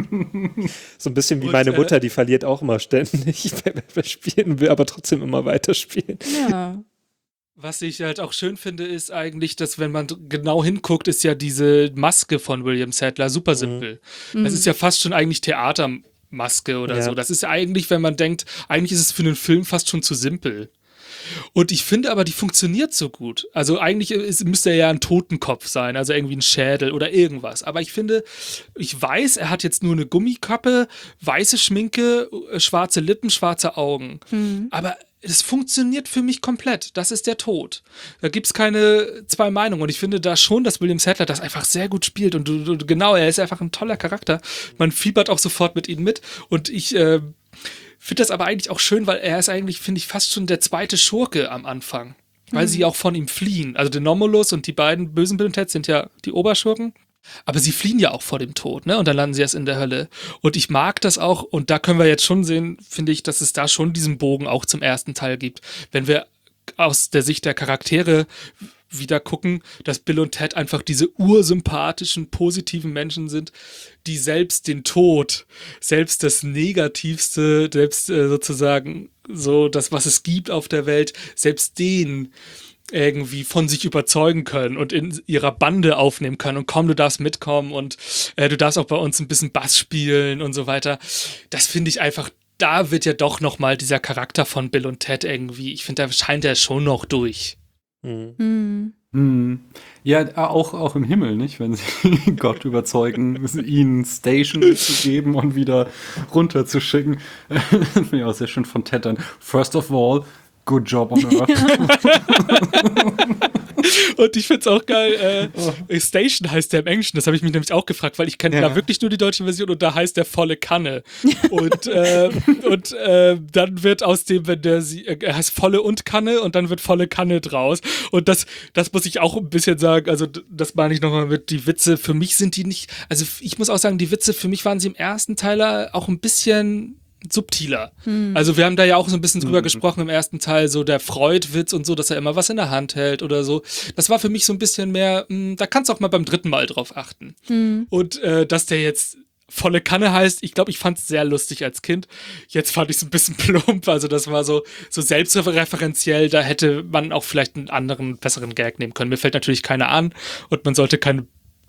So ein bisschen wie Und, meine äh, Mutter, die verliert auch immer ständig bei, bei Spielen, will aber trotzdem immer weiterspielen. ja. Was ich halt auch schön finde, ist eigentlich, dass wenn man d- genau hinguckt, ist ja diese Maske von William Sadler super simpel. Das ist ja fast schon eigentlich Theatermaske oder Ja. so. Das ist ja eigentlich, wenn man denkt, eigentlich ist es für einen Film fast schon zu simpel. Und ich finde aber, die funktioniert so gut. Also eigentlich ist, müsste er ja ein Totenkopf sein, also irgendwie ein Schädel oder irgendwas. Aber ich finde, ich weiß, er hat jetzt nur eine Gummikappe, weiße Schminke, äh, schwarze Lippen, schwarze Augen. Aber es funktioniert für mich komplett. Das ist der Tod. Da gibt es keine zwei Meinungen. Und ich finde da schon, dass William Sadler das einfach sehr gut spielt. Und du, du, genau, er ist einfach ein toller Charakter. Man fiebert auch sofort mit ihm mit. Und ich äh, finde das aber eigentlich auch schön, weil er ist eigentlich, finde ich, fast schon der zweite Schurke am Anfang. Weil sie auch von ihm fliehen. Also der Nomulus und die beiden bösen Bill und Ted sind ja die Oberschurken. Aber sie fliehen ja auch vor dem Tod, ne? Und dann landen sie erst in der Hölle. Und ich mag das auch, und da können wir jetzt schon sehen, finde ich, dass es da schon diesen Bogen auch zum ersten Teil gibt. Wenn wir aus der Sicht der Charaktere wieder gucken, dass Bill und Ted einfach diese ursympathischen, positiven Menschen sind, die selbst den Tod, selbst das Negativste, selbst äh, sozusagen so das, was es gibt auf der Welt, selbst den irgendwie von sich überzeugen können und in ihrer Bande aufnehmen können und komm, du darfst mitkommen und äh, du darfst auch bei uns ein bisschen Bass spielen und so weiter. Das finde ich einfach, da wird ja doch nochmal dieser Charakter von Bill und Ted irgendwie, ich finde, da scheint er schon noch durch. Mhm. Hm. Hm. Ja, auch, auch im Himmel, nicht? Wenn sie Gott überzeugen, ihnen Station zu geben und wieder runterzuschicken. Das finde ich auch sehr schön von Ted dann. First of all, Good job on Earth. Und ich find's auch geil, äh, Station heißt der im Englischen, das habe ich mich nämlich auch gefragt, weil ich kenne Ja. da wirklich nur die deutsche Version und da heißt der volle Kanne. Und, äh, und äh, dann wird aus dem, wenn der sie, äh, er heißt volle und Kanne und dann wird volle Kanne draus. Und das, das muss ich auch ein bisschen sagen, also d- das meine ich nochmal mit, die Witze, für mich sind die nicht, also ich muss auch sagen, die Witze, für mich waren sie im ersten Teil auch ein bisschen subtiler. Also wir haben da ja auch so ein bisschen drüber gesprochen im ersten Teil, so der Freud-Witz und so, dass er immer was in der Hand hält oder so. Das war für mich so ein bisschen mehr, mh, da kannst du auch mal beim dritten Mal drauf achten. Und äh, dass der jetzt volle Kanne heißt, ich glaube, ich fand es sehr lustig als Kind. Jetzt fand ich es ein bisschen plump, also das war so, so selbstreferenziell, da hätte man auch vielleicht einen anderen, besseren Gag nehmen können. Mir fällt natürlich keiner an und man sollte keine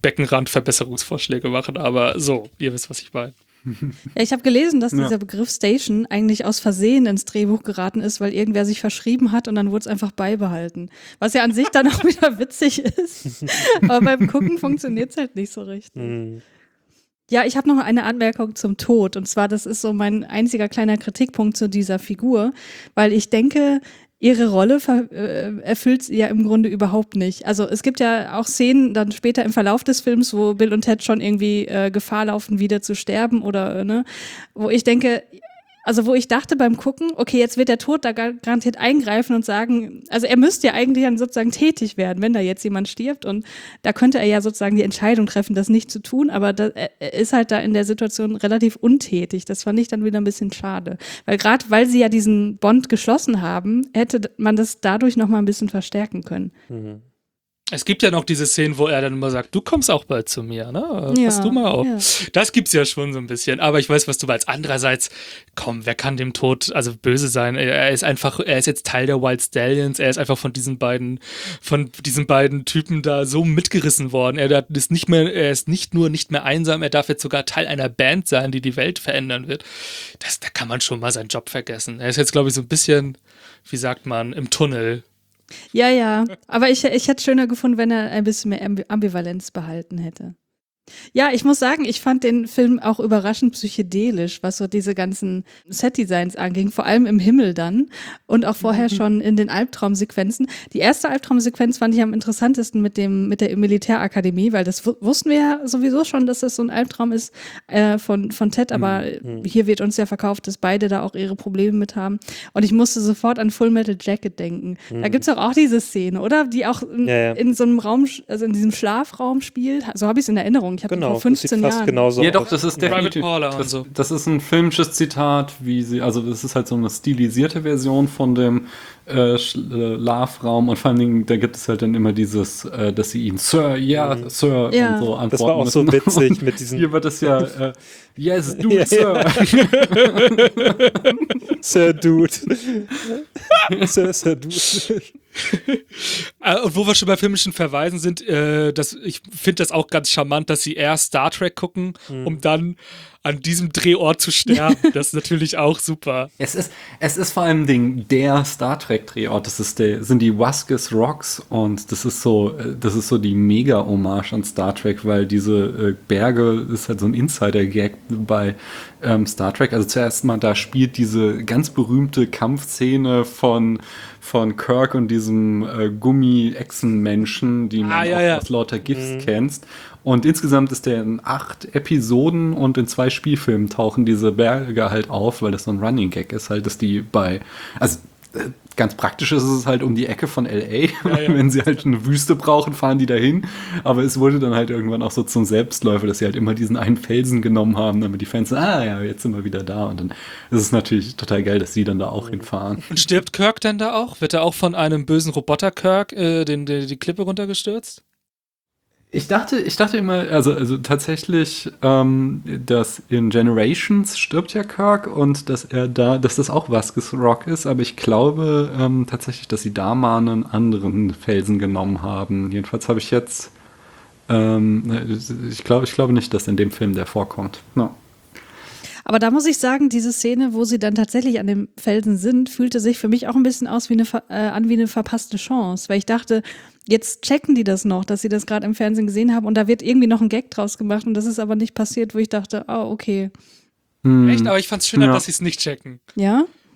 Beckenrand-Verbesserungsvorschläge machen, aber so, ihr wisst, was ich meine. Ja, ich habe gelesen, dass Ja. dieser Begriff Station eigentlich aus Versehen ins Drehbuch geraten ist, weil irgendwer sich verschrieben hat und dann wurde es einfach beibehalten. Was ja an sich dann auch wieder witzig ist. Aber beim Gucken funktioniert es halt nicht so richtig. Hm. Ja, ich habe noch eine Anmerkung zum Tod. Und zwar, das ist so mein einziger kleiner Kritikpunkt zu dieser Figur, weil ich denke, ihre Rolle ver- äh, erfüllt sie ja im Grunde überhaupt nicht. Also es gibt ja auch Szenen dann später im Verlauf des Films, wo Bill und Ted schon irgendwie äh, Gefahr laufen, wieder zu sterben oder, äh, ne, wo ich denke, also wo ich dachte beim Gucken, okay, jetzt wird der Tod da gar- garantiert eingreifen und sagen, also er müsste ja eigentlich dann sozusagen tätig werden, wenn da jetzt jemand stirbt und da könnte er ja sozusagen die Entscheidung treffen, das nicht zu tun, aber da, er ist halt da in der Situation relativ untätig. Das fand ich dann wieder ein bisschen schade. Weil gerade, weil sie ja diesen Bond geschlossen haben, hätte man das dadurch nochmal ein bisschen verstärken können. Mhm. Es gibt ja noch diese Szenen, wo er dann immer sagt, du kommst auch bald zu mir, ne? Ja, Pass du mal auf. ja. Das gibt's ja schon so ein bisschen. Aber ich weiß, was du meinst. Andererseits, komm, wer kann dem Tod also böse sein? Er er ist einfach, er ist jetzt Teil der Wild Stallions. Er ist einfach von diesen beiden, von diesen beiden Typen da so mitgerissen worden. Er ist nicht mehr, er ist nicht nur nicht mehr einsam, er darf jetzt sogar Teil einer Band sein, die die Welt verändern wird. Das, da kann man schon mal seinen Job vergessen. Er ist jetzt, glaube ich, so ein bisschen, wie sagt man, im Tunnel. Ja, ja. Aber ich, ich hätte es schöner gefunden, wenn er ein bisschen mehr Ambi- Ambivalenz behalten hätte. Ja, ich muss sagen, ich fand den Film auch überraschend psychedelisch, was so diese ganzen Set-Designs anging, vor allem im Himmel dann und auch vorher schon in den Albtraumsequenzen. Die erste Albtraumsequenz fand ich am interessantesten mit dem mit der Militärakademie, weil das wu- wussten wir ja sowieso schon, dass das so ein Albtraum ist äh, von, von Ted, aber Mhm. hier wird uns ja verkauft, dass beide da auch ihre Probleme mit haben. Und ich musste sofort an Full Metal Jacket denken. Da gibt's doch auch diese Szene, oder? Die auch in, Ja, ja. in so einem Raum, also in diesem Schlafraum spielt. So habe ich es in Erinnerung. Ich habe Genau, vor fünfzehn das sieht fast Jahren. genauso Ja, doch, aus. das ist Private definitiv. Paula und Das, so. das ist ein filmisches Zitat, wie sie, also das ist halt so eine stilisierte Version von dem äh, Schlafraum und vor allen Dingen, da gibt es halt dann immer dieses, äh, dass sie ihn Sir, ja, Sir Ja. und so antworten Das war auch so müssen. witzig Und mit diesen- Hier wird das ja, äh, yes, du, Ja, Sir. Sir Dude. Sir, Sir Dude. Äh, und wo wir schon bei filmischen Verweisen sind, äh, das, ich finde das auch ganz charmant, dass sie erst Star Trek gucken, um dann an diesem Drehort zu sterben. Das ist natürlich auch super. Es ist, es ist vor allem Ding, der Star Trek Drehort, das ist der, sind die Waskus Rocks und das ist so, äh, das ist so die Mega-Hommage an Star Trek, weil diese äh, Berge ist halt so ein Insider-Gag bei ähm, Star Trek. Also zuerst mal, da spielt diese ganz berühmte Kampfszene von von Kirk und diesem äh, Gummi-Echsen-Menschen, die man Ah, ja, auch ja. aus lauter GIFs kennst. Und insgesamt ist der in acht Episoden und in zwei Spielfilmen tauchen diese Berge halt auf, weil das so ein Running Gag ist, halt, dass die bei, also äh, ganz praktisch ist es halt um die Ecke von L A. Ja, ja. Wenn sie halt eine Wüste brauchen, fahren die dahin. Aber es wurde dann halt irgendwann auch so zum Selbstläufer, dass sie halt immer diesen einen Felsen genommen haben, damit die Fans, ah ja, jetzt sind wir wieder da. Und dann ist es natürlich total geil, dass sie dann da auch hinfahren. Und stirbt Kirk denn da auch? Wird er auch von einem bösen Roboter Kirk äh, den, den, die Klippe runtergestürzt? Ich dachte, ich dachte immer, also, also tatsächlich, ähm, dass in Generations stirbt ja Kirk und dass er da, dass das auch Vasquez Rock ist, aber ich glaube ähm, tatsächlich, dass sie da mal einen anderen Felsen genommen haben. Jedenfalls habe ich jetzt, ähm, ich glaube, ich glaube nicht, dass in dem Film der vorkommt. No. Aber da muss ich sagen, diese Szene, wo sie dann tatsächlich an dem Felsen sind, fühlte sich für mich auch ein bisschen aus wie eine, ver- äh, an wie eine verpasste Chance, weil ich dachte, jetzt checken die das noch, dass sie das gerade im Fernsehen gesehen haben und da wird irgendwie noch ein Gag draus gemacht und das ist aber nicht passiert, wo ich dachte, oh, okay. Hm. Echt? Aber ich fand's schöner, Ja. dass sie es nicht checken. Ja?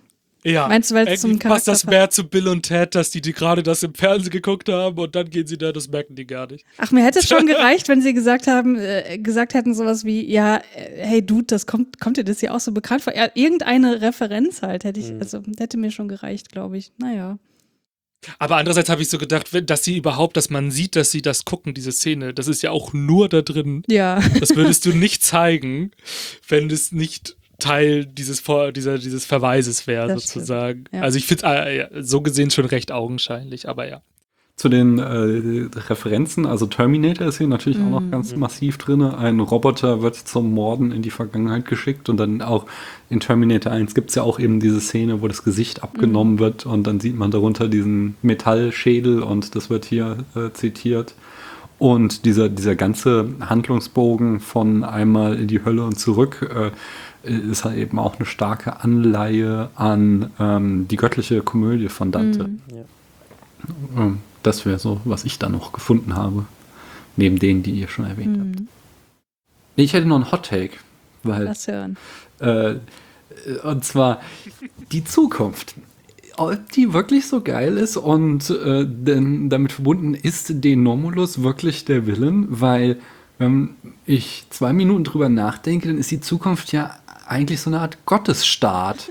Ja, Meinst du, weil es zum irgendwie passt Charakter das mehr zu Bill und Ted, dass die, die gerade das im Fernsehen geguckt haben und dann gehen sie da, das merken die gar nicht. Ach, mir hätte es schon gereicht, wenn sie gesagt haben, äh, gesagt hätten sowas wie, ja, äh, hey Dude, das kommt, kommt dir das hier auch so bekannt vor? Ja, irgendeine Referenz halt, hätte ich, Mhm. also hätte mir schon gereicht, glaube ich. Naja. Aber andererseits habe ich so gedacht, wenn- dass sie überhaupt, dass man sieht, dass sie das gucken, diese Szene, das ist ja auch nur da drin. Ja. Das würdest du nicht zeigen, wenn es nicht Teil dieses, Vor dieser, dieses Verweises wäre, Das sozusagen. stimmt, ja. Also ich finde äh, ja, so gesehen schon recht augenscheinlich, aber ja. Zu den äh, Referenzen, also Terminator ist hier natürlich auch noch ganz massiv drin. Ein Roboter wird zum Morden in die Vergangenheit geschickt und dann auch in Terminator eins gibt es ja auch eben diese Szene, wo das Gesicht abgenommen wird und dann sieht man darunter diesen Metallschädel und das wird hier äh, zitiert. Und dieser, dieser ganze Handlungsbogen von einmal in die Hölle und zurück äh, ist halt eben auch eine starke Anleihe an ähm, die göttliche Komödie von Dante. Mhm. Ähm, Das wäre so, was ich da noch gefunden habe. Neben denen, die ihr schon erwähnt habt. Mhm. Nee, ich hätte noch einen Hot Take. Weil, Lass hören. äh, und zwar die Zukunft. Ob die wirklich so geil ist und äh, denn damit verbunden ist den Nomulus wirklich der Villain, weil wenn ich zwei Minuten drüber nachdenke, dann ist die Zukunft ja eigentlich so eine Art Gottesstaat,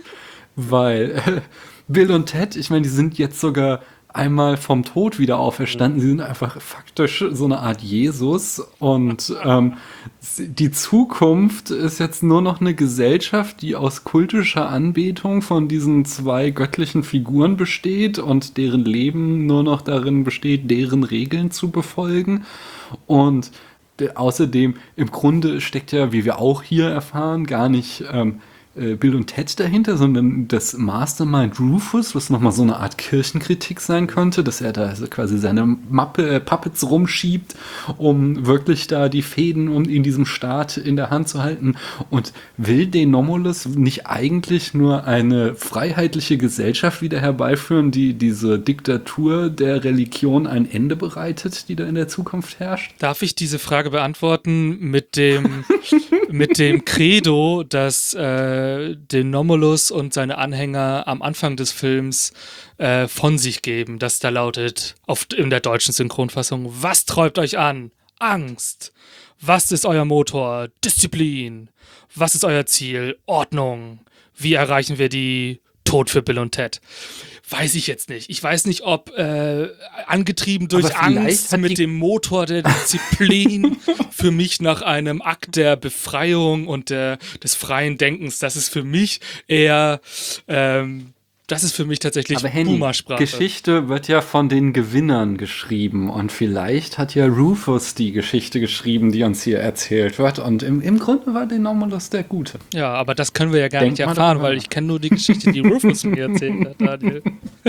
weil äh, Bill und Ted, ich meine, die sind jetzt sogar einmal vom Tod wieder auferstanden. Sie sind einfach faktisch so eine Art Jesus. Und ähm, die Zukunft ist jetzt nur noch eine Gesellschaft, die aus kultischer Anbetung von diesen zwei göttlichen Figuren besteht und deren Leben nur noch darin besteht, deren Regeln zu befolgen. Und de- außerdem, im Grunde steckt ja, wie wir auch hier erfahren, gar nicht ähm, Bill und Ted dahinter, sondern das Mastermind Rufus, was nochmal so eine Art Kirchenkritik sein könnte, dass er da also quasi seine Mappe, äh, Puppets rumschiebt, um wirklich da die Fäden um in diesem Staat in der Hand zu halten. Und will den Nomulus nicht eigentlich nur eine freiheitliche Gesellschaft wieder herbeiführen, die diese Diktatur der Religion ein Ende bereitet, die da in der Zukunft herrscht? Darf ich diese Frage beantworten mit dem, mit dem Credo, dass äh, den Nomulus und seine Anhänger am Anfang des Films äh, von sich geben, das da lautet, auf, in der deutschen Synchronfassung: Was treibt euch an? Angst. Was ist euer Motor? Disziplin. Was ist euer Ziel? Ordnung. Wie erreichen wir die? Tod für Bill und Ted. Weiß ich jetzt nicht. Ich weiß nicht, ob äh, angetrieben durch Aber vielleicht Angst hat mit die- dem Motor der Disziplin für mich nach einem Akt der Befreiung und der, des freien Denkens. Das ist für mich eher, ähm, das ist für mich tatsächlich Aber Henny, Boomer-Sprache. Geschichte wird ja von den Gewinnern geschrieben und vielleicht hat ja Rufus die Geschichte geschrieben, die uns hier erzählt wird und im, im Grunde war der Nomulus der Gute. Ja, aber das können wir ja gar Denk nicht mal erfahren, darüber weil nach. ich kenne nur die Geschichte, die Rufus mir erzählt hat, Daniel.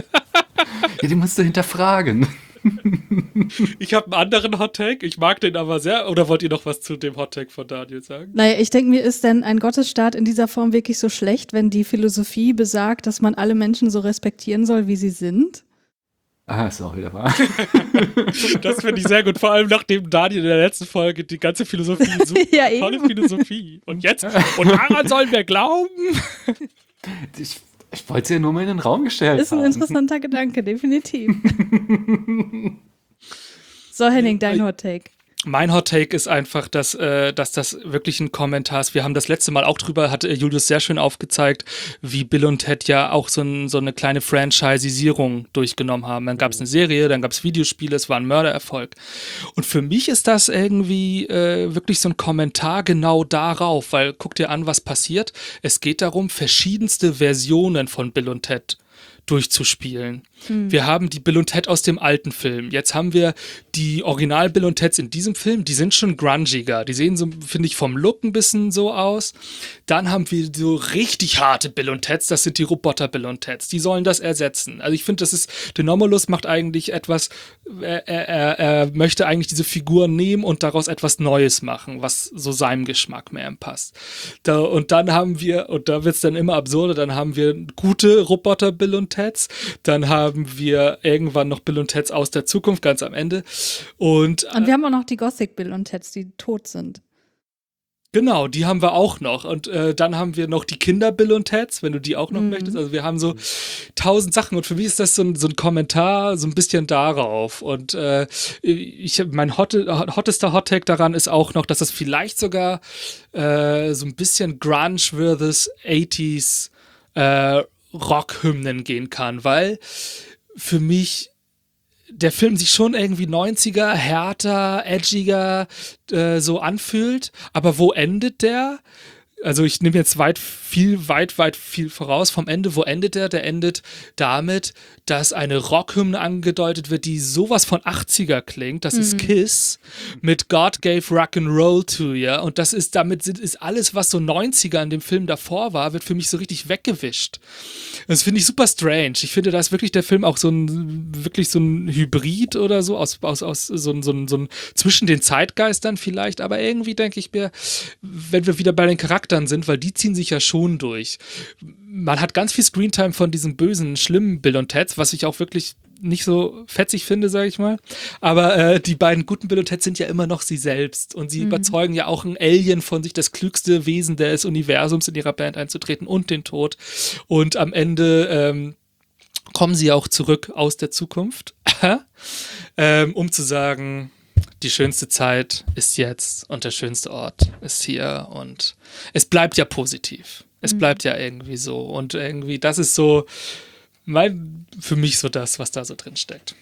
Ja, die musst du hinterfragen. Ich habe einen anderen Hot-Take, ich mag den aber sehr. Oder wollt ihr noch was zu dem Hot-Take von Daniel sagen? Naja, ich denke mir, ist denn ein Gottesstaat in dieser Form wirklich so schlecht, wenn die Philosophie besagt, dass man alle Menschen so respektieren soll, wie sie sind? Ah, ist auch wieder wahr. Das finde ich sehr gut, vor allem nachdem Daniel in der letzten Folge die ganze Philosophie, so Ja, tolle eben. Philosophie. Und jetzt, und daran sollen wir glauben? Ich, ich wollte es ja nur mal in den Raum gestellt Ist ein haben. interessanter Gedanke, definitiv. So, Henning, dein Hot Take. Mein Hot Take ist einfach, dass, äh, dass das wirklich ein Kommentar ist. Wir haben das letzte Mal auch drüber, hat äh, Julius sehr schön aufgezeigt, wie Bill und Ted ja auch so, ein, so eine kleine Franchisierung durchgenommen haben. Dann gab es eine Serie, dann gab es Videospiele, es war ein Mördererfolg. Und für mich ist das irgendwie äh, wirklich so ein Kommentar genau darauf, weil guck dir an, was passiert. Es geht darum, verschiedenste Versionen von Bill und Ted durchzuspielen. Wir haben die Bill und Ted aus dem alten Film. Jetzt haben wir die Original Bill und Teds in diesem Film. Die sind schon grungiger. Die sehen so, finde ich, vom Look ein bisschen so aus. Dann haben wir so richtig harte Bill und Teds. Das sind die Roboter Bill und Teds. Die sollen das ersetzen. Also ich finde, das ist, der Nomulus macht eigentlich etwas, er, er, er möchte eigentlich diese Figuren nehmen und daraus etwas Neues machen, was so seinem Geschmack mehr passt. Da, und dann haben wir, und da wird es dann immer absurder, dann haben wir gute Roboter Bill und Teds. Dann haben wir irgendwann noch Bill und Teds aus der Zukunft, ganz am Ende. Und, Und wir haben auch noch die Gothic Bill und Teds, die tot sind. Genau, die haben wir auch noch. Und äh, dann haben wir noch die Kinder Bill und Teds, wenn du die auch noch Mhm. möchtest. Also wir haben so tausend Sachen und für mich ist das so ein, so ein Kommentar, so ein bisschen darauf. Und äh, ich mein hotte, hottester Hottake daran ist auch noch, dass das vielleicht sogar äh, so ein bisschen grunge-würdes achtziger äh, Rockhymnen gehen kann, weil für mich der Film sich schon irgendwie neunziger, härter, edgiger äh, so anfühlt. Aber wo endet der? Also ich nehme jetzt weit, viel, weit, weit viel voraus vom Ende. Wo endet der? Der endet damit, dass eine Rockhymne angedeutet wird, die sowas von achtziger klingt. Das ist Kiss mit God Gave Rock'n'Roll to You. Und das ist, damit sind, ist alles, was so neunziger in dem Film davor war, wird für mich so richtig weggewischt. Das finde ich super strange. Ich finde, da ist wirklich der Film auch so ein, wirklich so ein Hybrid oder so, aus, aus, aus so ein, so ein, so ein zwischen den Zeitgeistern vielleicht. Aber irgendwie denke ich mir, wenn wir wieder bei den Charakteren sind, weil die ziehen sich ja schon durch. Man hat ganz viel Screentime von diesem bösen, schlimmen Bill und Teds, was ich auch wirklich nicht so fetzig finde, sage ich mal. Aber äh, die beiden guten Bill und Ted sind ja immer noch sie selbst. Und sie Mhm. überzeugen ja auch ein Alien von sich, das klügste Wesen des Universums in ihrer Band einzutreten und den Tod. Und am Ende ähm, kommen sie auch zurück aus der Zukunft, ähm, um zu sagen, die schönste Zeit ist jetzt und der schönste Ort ist hier und es bleibt ja positiv. Es Mhm. bleibt ja irgendwie so und irgendwie, das ist so mein, für mich so das, was da so drin steckt.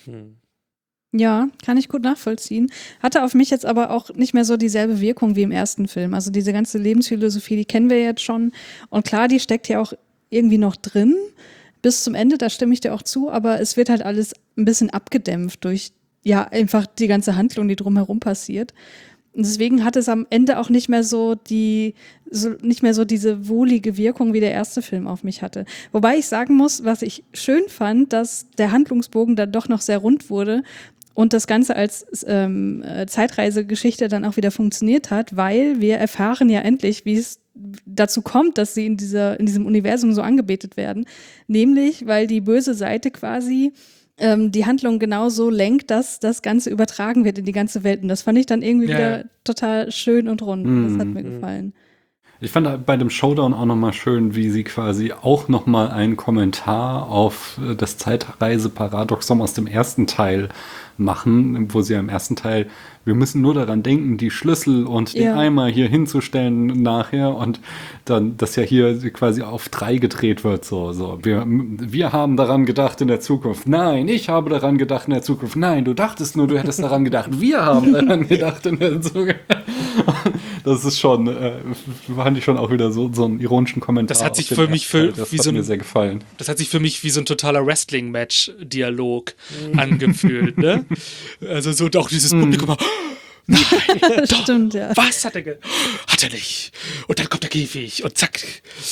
Ja, kann ich gut nachvollziehen. Hatte auf mich jetzt aber auch nicht mehr so dieselbe Wirkung wie im ersten Film. Also diese ganze Lebensphilosophie, die kennen wir jetzt schon. Und klar, die steckt ja auch irgendwie noch drin bis zum Ende, da stimme ich dir auch zu, aber es wird halt alles ein bisschen abgedämpft durch ja einfach die ganze Handlung, die drumherum passiert. Und deswegen hat es am Ende auch nicht mehr so die, so, nicht mehr so diese wohlige Wirkung, wie der erste Film auf mich hatte. Wobei ich sagen muss, was ich schön fand, dass der Handlungsbogen dann doch noch sehr rund wurde und das Ganze als ähm, äh, Zeitreisegeschichte dann auch wieder funktioniert hat, weil wir erfahren ja endlich, wie es dazu kommt, dass sie in dieser, in diesem Universum so angebetet werden. Nämlich, weil die böse Seite quasi ähm, die Handlung genauso lenkt, dass das Ganze übertragen wird in die ganze Welt. Und das fand ich dann irgendwie Ja, wieder ja. total schön und rund. Mhm. Das hat mir gefallen. Ich fand bei dem Showdown auch nochmal schön, wie sie quasi auch nochmal einen Kommentar auf äh, das Zeitreise-Paradoxon aus dem ersten Teil machen, wo sie ja im ersten Teil, wir müssen nur daran denken, die Schlüssel und den Ja. Eimer hier hinzustellen nachher und dann, dass ja hier quasi auf drei gedreht wird, so, so. Wir, wir haben daran gedacht in der Zukunft. Nein, ich habe daran gedacht in der Zukunft. Nein, du dachtest nur, du hättest daran gedacht. Wir haben daran gedacht in der Zukunft. Das ist schon, äh, fand ich schon auch wieder so, so einen ironischen Kommentar. Das hat auf sich den für mich ersten Teil. für, das wie hat so mir ein, sehr gefallen. das hat sich für mich wie so ein totaler Wrestling-Match-Dialog angefühlt, ne? Also so doch dieses Publikum, nein, doch, Stimmt, ja. was hat er ge hat er nicht? Und dann kommt der Käfig und zack.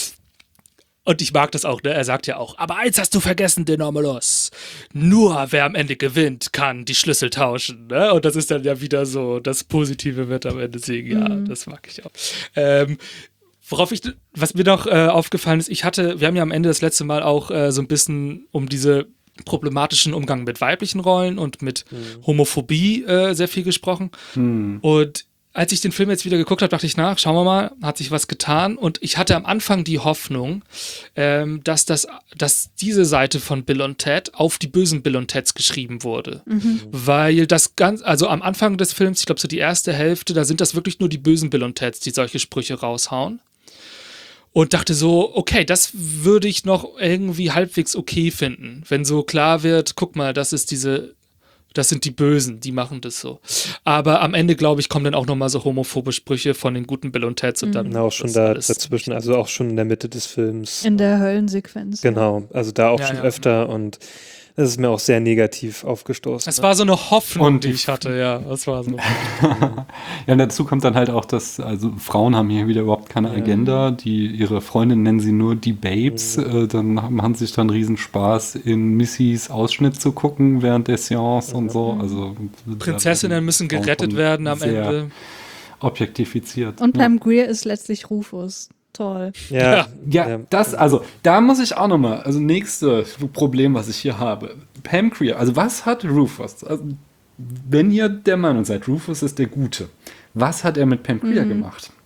Und ich mag das auch, ne? Er sagt ja auch, aber eins hast du vergessen, Denormelos. Nur wer am Ende gewinnt, kann die Schlüssel tauschen, ne? Und das ist dann ja wieder so, das Positive wird am Ende siegen. Ja, Mhm. das mag ich auch. Ähm, worauf ich, was mir noch äh, aufgefallen ist, ich hatte, wir haben ja am Ende das letzte Mal auch äh, so ein bisschen um diese problematischen Umgang mit weiblichen Rollen und mit Homophobie äh, sehr viel gesprochen. Und als ich den Film jetzt wieder geguckt habe, dachte ich nach, schauen wir mal, hat sich was getan. Und ich hatte am Anfang die Hoffnung, ähm, dass, das, dass diese Seite von Bill und Ted auf die bösen Bill und Teds geschrieben wurde. Mhm. Weil das ganz, also am Anfang des Films, ich glaube so die erste Hälfte, da sind das wirklich nur die bösen Bill und Teds, die solche Sprüche raushauen. Und dachte so, okay, das würde ich noch irgendwie halbwegs okay finden, wenn so klar wird, guck mal, das ist diese, das sind die Bösen, die machen das so. Aber am Ende, glaube ich, kommen dann auch nochmal so homophobe Sprüche von den guten Bill und Teds und dann Genau, auch schon das da alles- dazwischen, also auch schon in der Mitte des Films. In der Höllensequenz. Genau, also da auch Ja, schon ja. öfter und das ist mir auch sehr negativ aufgestoßen. Es war so eine Hoffnung, Und die die- ich hatte, ja. Das war so. Ja, und dazu kommt dann halt auch, dass, also Frauen haben hier wieder überhaupt keine Agenda, die ihre Freundin nennen sie nur die Babes, äh, dann machen sich dann Riesenspaß in Missys Ausschnitt zu gucken während der Seance und so, also Prinzessinnen müssen gerettet werden am sehr Ende. objektifiziert. Und ja. Pam Grier ist letztlich Rufus. Toll. ja, Ja, ja. das, also, da muss ich auch nochmal, also nächste Problem, was ich hier habe. Pam Grier, also was hat Rufus, also, wenn ihr der Meinung seid, Rufus ist der Gute, was hat er mit Pam Grier Mhm. gemacht?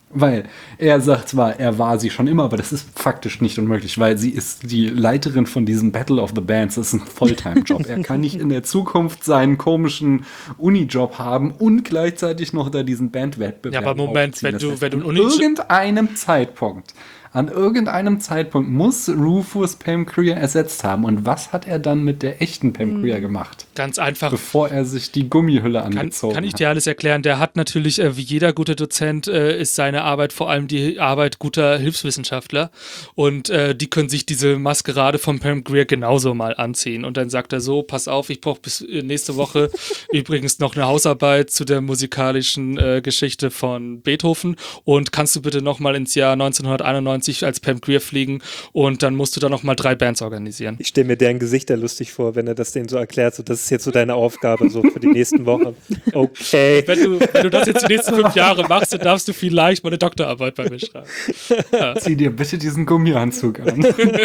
Weil er sagt zwar, er war sie schon immer, aber das ist faktisch nicht unmöglich, weil sie ist die Leiterin von diesem Battle of the Bands. Das ist ein Fulltime-Job. Er kann nicht in der Zukunft seinen komischen Uni-Job haben und gleichzeitig noch da diesen Bandwettbewerb. Ja, aber Moment, aufziehen. wenn Das du, heißt, wenn du an einen Uni irgendeinem Zeitpunkt, an irgendeinem Zeitpunkt muss Rufus Pam Grier ersetzt haben. Und was hat er dann mit der echten Pam Grier gemacht? Ganz einfach. Bevor er sich die Gummihülle Kann, angezogen kann ich hat. dir alles erklären. Der hat natürlich, äh, wie jeder gute Dozent, äh, ist seine Arbeit vor allem die Arbeit guter Hilfswissenschaftler. Und äh, die können sich diese Maskerade von Pam Grier genauso mal anziehen. Und dann sagt er so, pass auf, ich brauche bis äh, nächste Woche übrigens noch eine Hausarbeit zu der musikalischen äh, Geschichte von Beethoven. Und kannst du bitte noch mal ins Jahr neunzehnhunderteinundneunzig als Pam Grier fliegen und dann musst du da noch mal drei Bands organisieren. Ich stelle mir deren Gesichter lustig vor, wenn er das denen so erklärt. So, das ist jetzt so deine Aufgabe so für die nächsten Wochen. Okay. Wenn du, wenn du das jetzt die nächsten fünf Jahre machst, dann darfst du vielleicht mal eine Doktorarbeit bei mir schreiben. Ja. Zieh dir bitte diesen Gummianzug an.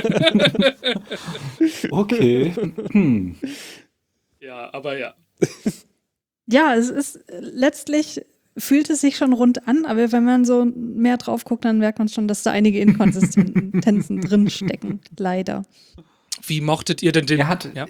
Okay. Hm. Ja, aber ja. Ja, es ist äh, letztlich fühlt es sich schon rund an, aber wenn man so mehr drauf guckt, dann merkt man schon, dass da einige Inkonsistenzen drin stecken. Leider. Wie mochtet ihr denn den? Er hat, ja?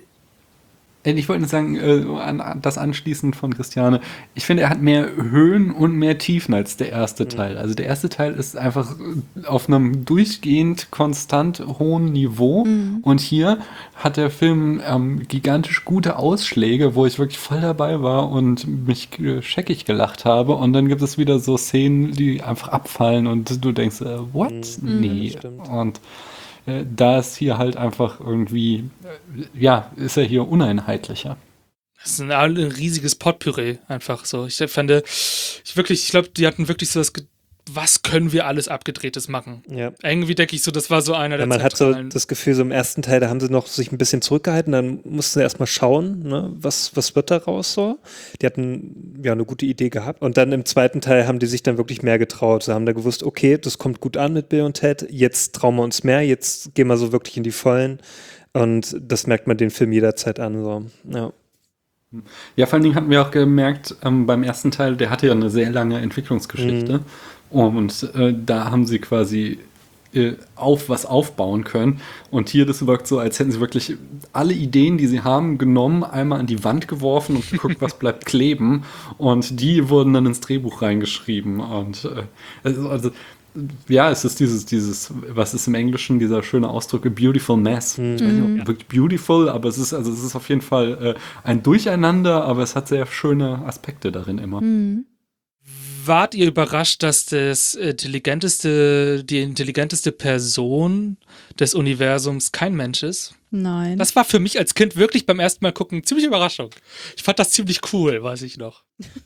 Ich wollte nur sagen, äh, an, an das anschließend von Christiane, ich finde, er hat mehr Höhen und mehr Tiefen als der erste Teil. Also der erste Teil ist einfach auf einem durchgehend konstant hohen Niveau Mhm. und hier hat der Film ähm, gigantisch gute Ausschläge, wo ich wirklich voll dabei war und mich äh, scheckig gelacht habe und dann gibt es wieder so Szenen, die einfach abfallen und du denkst, äh, what? Mhm. Nee. Stimmt. Und äh, da ist hier halt einfach irgendwie, äh, ja, ist er hier uneinheitlicher. Das ist ein, ein riesiges Potpourri, einfach so. Ich fand, ich wirklich, ich glaube, die hatten wirklich so das, Ge- was können wir alles Abgedrehtes machen? Ja. Irgendwie denke ich so, das war so einer der Ja, man hat so zentralen- das Gefühl, so im ersten Teil, da haben sie noch sich ein bisschen zurückgehalten, dann mussten sie erstmal schauen, ne, was, was wird daraus so. Die hatten ja eine gute Idee gehabt. Und dann im zweiten Teil haben die sich dann wirklich mehr getraut. Sie haben da gewusst, okay, das kommt gut an mit Bill und Ted, jetzt trauen wir uns mehr, jetzt gehen wir so wirklich in die Vollen. Und das merkt man den Film jederzeit an. So. Ja. Ja, vor allen Dingen hatten wir auch gemerkt, ähm, beim ersten Teil, der hatte ja eine sehr lange Entwicklungsgeschichte. Und äh, da haben sie quasi äh, auf was aufbauen können. Und hier, das wirkt so, als hätten sie wirklich alle Ideen, die sie haben, genommen, einmal an die Wand geworfen und geguckt, was bleibt kleben. Und die wurden dann ins Drehbuch reingeschrieben. Und äh, also, also ja, es ist dieses, dieses, was ist im Englischen, dieser schöne Ausdruck, a beautiful mess. Ich weiß nicht, ob wirklich beautiful, aber es ist, also es ist auf jeden Fall äh, ein Durcheinander, aber es hat sehr schöne Aspekte darin immer. Mhm. Wart ihr überrascht, dass das intelligenteste, die intelligenteste Person des Universums kein Mensch ist? Nein. Das war für mich als Kind wirklich beim ersten Mal gucken ziemlich Überraschung. Ich fand das ziemlich cool, weiß ich noch.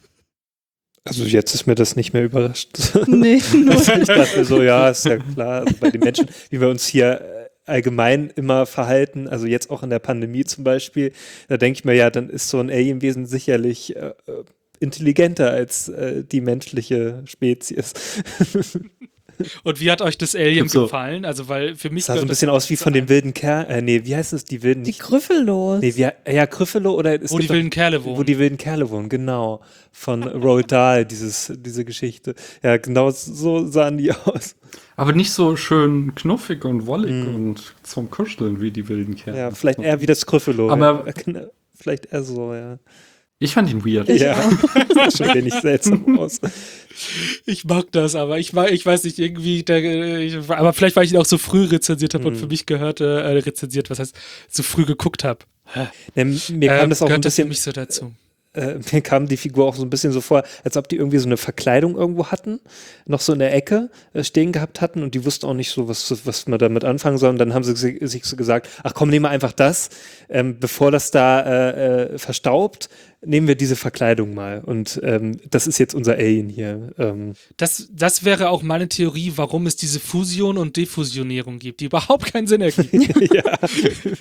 Also jetzt ist mir das nicht mehr überrascht. Nee, nur Ich dachte so, ja, ist ja klar, also bei den Menschen, wie wir uns hier äh, allgemein immer verhalten, also jetzt auch in der Pandemie zum Beispiel, da denke ich mir, ja, dann ist so ein Alienwesen sicherlich äh, intelligenter als äh, die menschliche Spezies. Und wie hat euch das Alien So. gefallen? Also, weil für mich Das sah so ein gehört bisschen das aus wie von den wilden Kerlen, äh, nee, wie heißt es, die wilden, die nicht, Grüffellos. nee, wie, ja, Gryffalo oder es Wo gibt die doch- wilden Kerle wohnen. Wo die wilden Kerle wohnen, genau. Von Roald Dahl, dieses, diese Geschichte. Ja, genau so sahen die aus. Aber nicht so schön knuffig und wollig Mhm. und zum Kuscheln wie die wilden Kerle. Ja, vielleicht eher wie das Gryffalo. Aber- ja. Vielleicht eher so, ja. Ich fand ihn weird. Ich ja, sah schon wenig seltsam aus. Ich mag das, aber ich, war, ich weiß nicht, irgendwie, der, ich, aber vielleicht, weil ich ihn auch so früh rezensiert habe und Mhm. für mich gehörte, äh, rezensiert, was heißt, so früh geguckt habe. Ne, mir kam das auch ein gehört das für bisschen, mich so dazu. äh, mir kam die Figur auch so ein bisschen so vor, als ob die irgendwie so eine Verkleidung irgendwo hatten, noch so in der Ecke äh, stehen gehabt hatten und die wussten auch nicht so, was, was man damit anfangen soll. Und dann haben sie si- sich so gesagt, ach komm, nehmen wir einfach das, ähm, bevor das da äh, äh, verstaubt, nehmen wir diese Verkleidung mal. Und ähm, das ist jetzt unser Alien hier. Ähm, Das, das wäre auch meine Theorie, warum es diese Fusion und Defusionierung gibt, die überhaupt keinen Sinn ergibt. ja.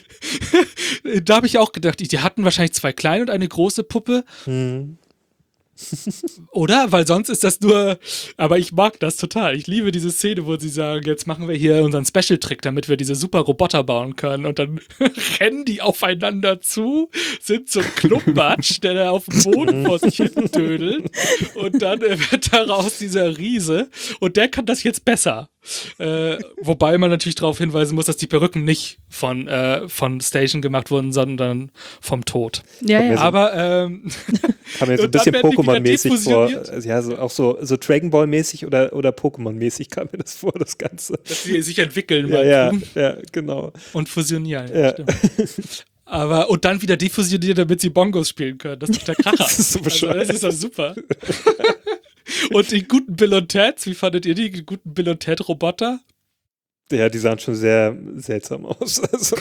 Da habe ich auch gedacht, die hatten wahrscheinlich zwei kleine und eine große Puppe. Hm. Oder? Weil sonst ist das nur, aber ich mag das total. Ich liebe diese Szene, wo sie sagen, jetzt machen wir hier unseren Special-Trick, damit wir diese super Roboter bauen können. Und dann rennen die aufeinander zu, sind so ein Klumpatsch, der da auf dem Boden vor sich hin dödelt. Und dann äh, wird daraus dieser Riese. Und der kann das jetzt besser. Äh, wobei man natürlich darauf hinweisen muss, dass die Perücken nicht von, äh, von Station gemacht wurden, sondern vom Tod. Ja, ja. Aber ähm, Kam mir so ein und dann bisschen werden die wieder Pokémon-mäßig vor. defusioniert. Also ja, so, auch so, so Dragon Ball-mäßig oder, oder Pokémon-mäßig kam mir das vor, das Ganze. Dass sie sich entwickeln Ja, meinst ja, du? ja, genau. Und fusionieren. Ja. Stimmt. Aber, und dann wieder defusionieren, damit sie Bongos spielen können. Das ist doch der Kracher. Das ist so bescheuert. Also, das ist doch super. Und die guten Bill und Teds, wie fandet ihr die, die guten Bill und Ted Roboter? Ja, die sahen schon sehr seltsam aus. Also,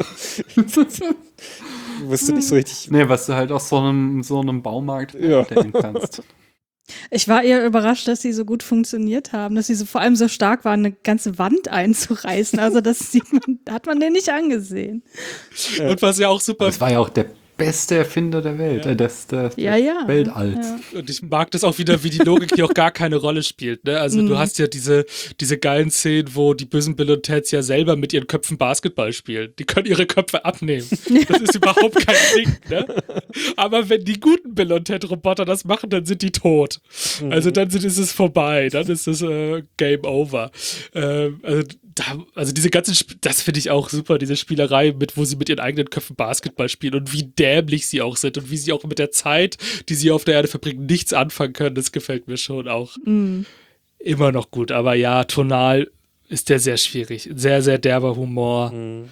ich wusste nicht so richtig. Nee, was du halt aus so einem, so einem Baumarkt Ja. stellen kannst. Ich war eher überrascht, dass sie so gut funktioniert haben, dass sie so vor allem so stark waren, eine ganze Wand einzureißen. Also das sieht man, hat man denen nicht angesehen. Ja. Und was ja auch super. Das war ja auch der beste Erfinder der Welt, Ja. äh, des, des, Ja, ja. Weltalls. Ja. Und ich mag das auch wieder, wie die Logik hier auch gar keine Rolle spielt. Ne? Also Mhm. du hast ja diese, diese geilen Szenen, wo die bösen Bill und Teds ja selber mit ihren Köpfen Basketball spielen. Die können ihre Köpfe abnehmen. Das ist überhaupt kein Ding. Ne? Aber wenn die guten Bill und Ted Roboter das machen, dann sind die tot. Also dann sind, ist es vorbei. Dann ist es äh, Game Over. Ähm, also, da, also diese ganze, Sp- das finde ich auch super, diese Spielerei, mit, wo sie mit ihren eigenen Köpfen Basketball spielen und wie dämlich sie auch sind und wie sie auch mit der Zeit, die sie auf der Erde verbringen, nichts anfangen können. Das gefällt mir schon auch Mhm. immer noch gut. Aber ja, tonal ist der sehr schwierig. Sehr, sehr derber Humor. Mhm.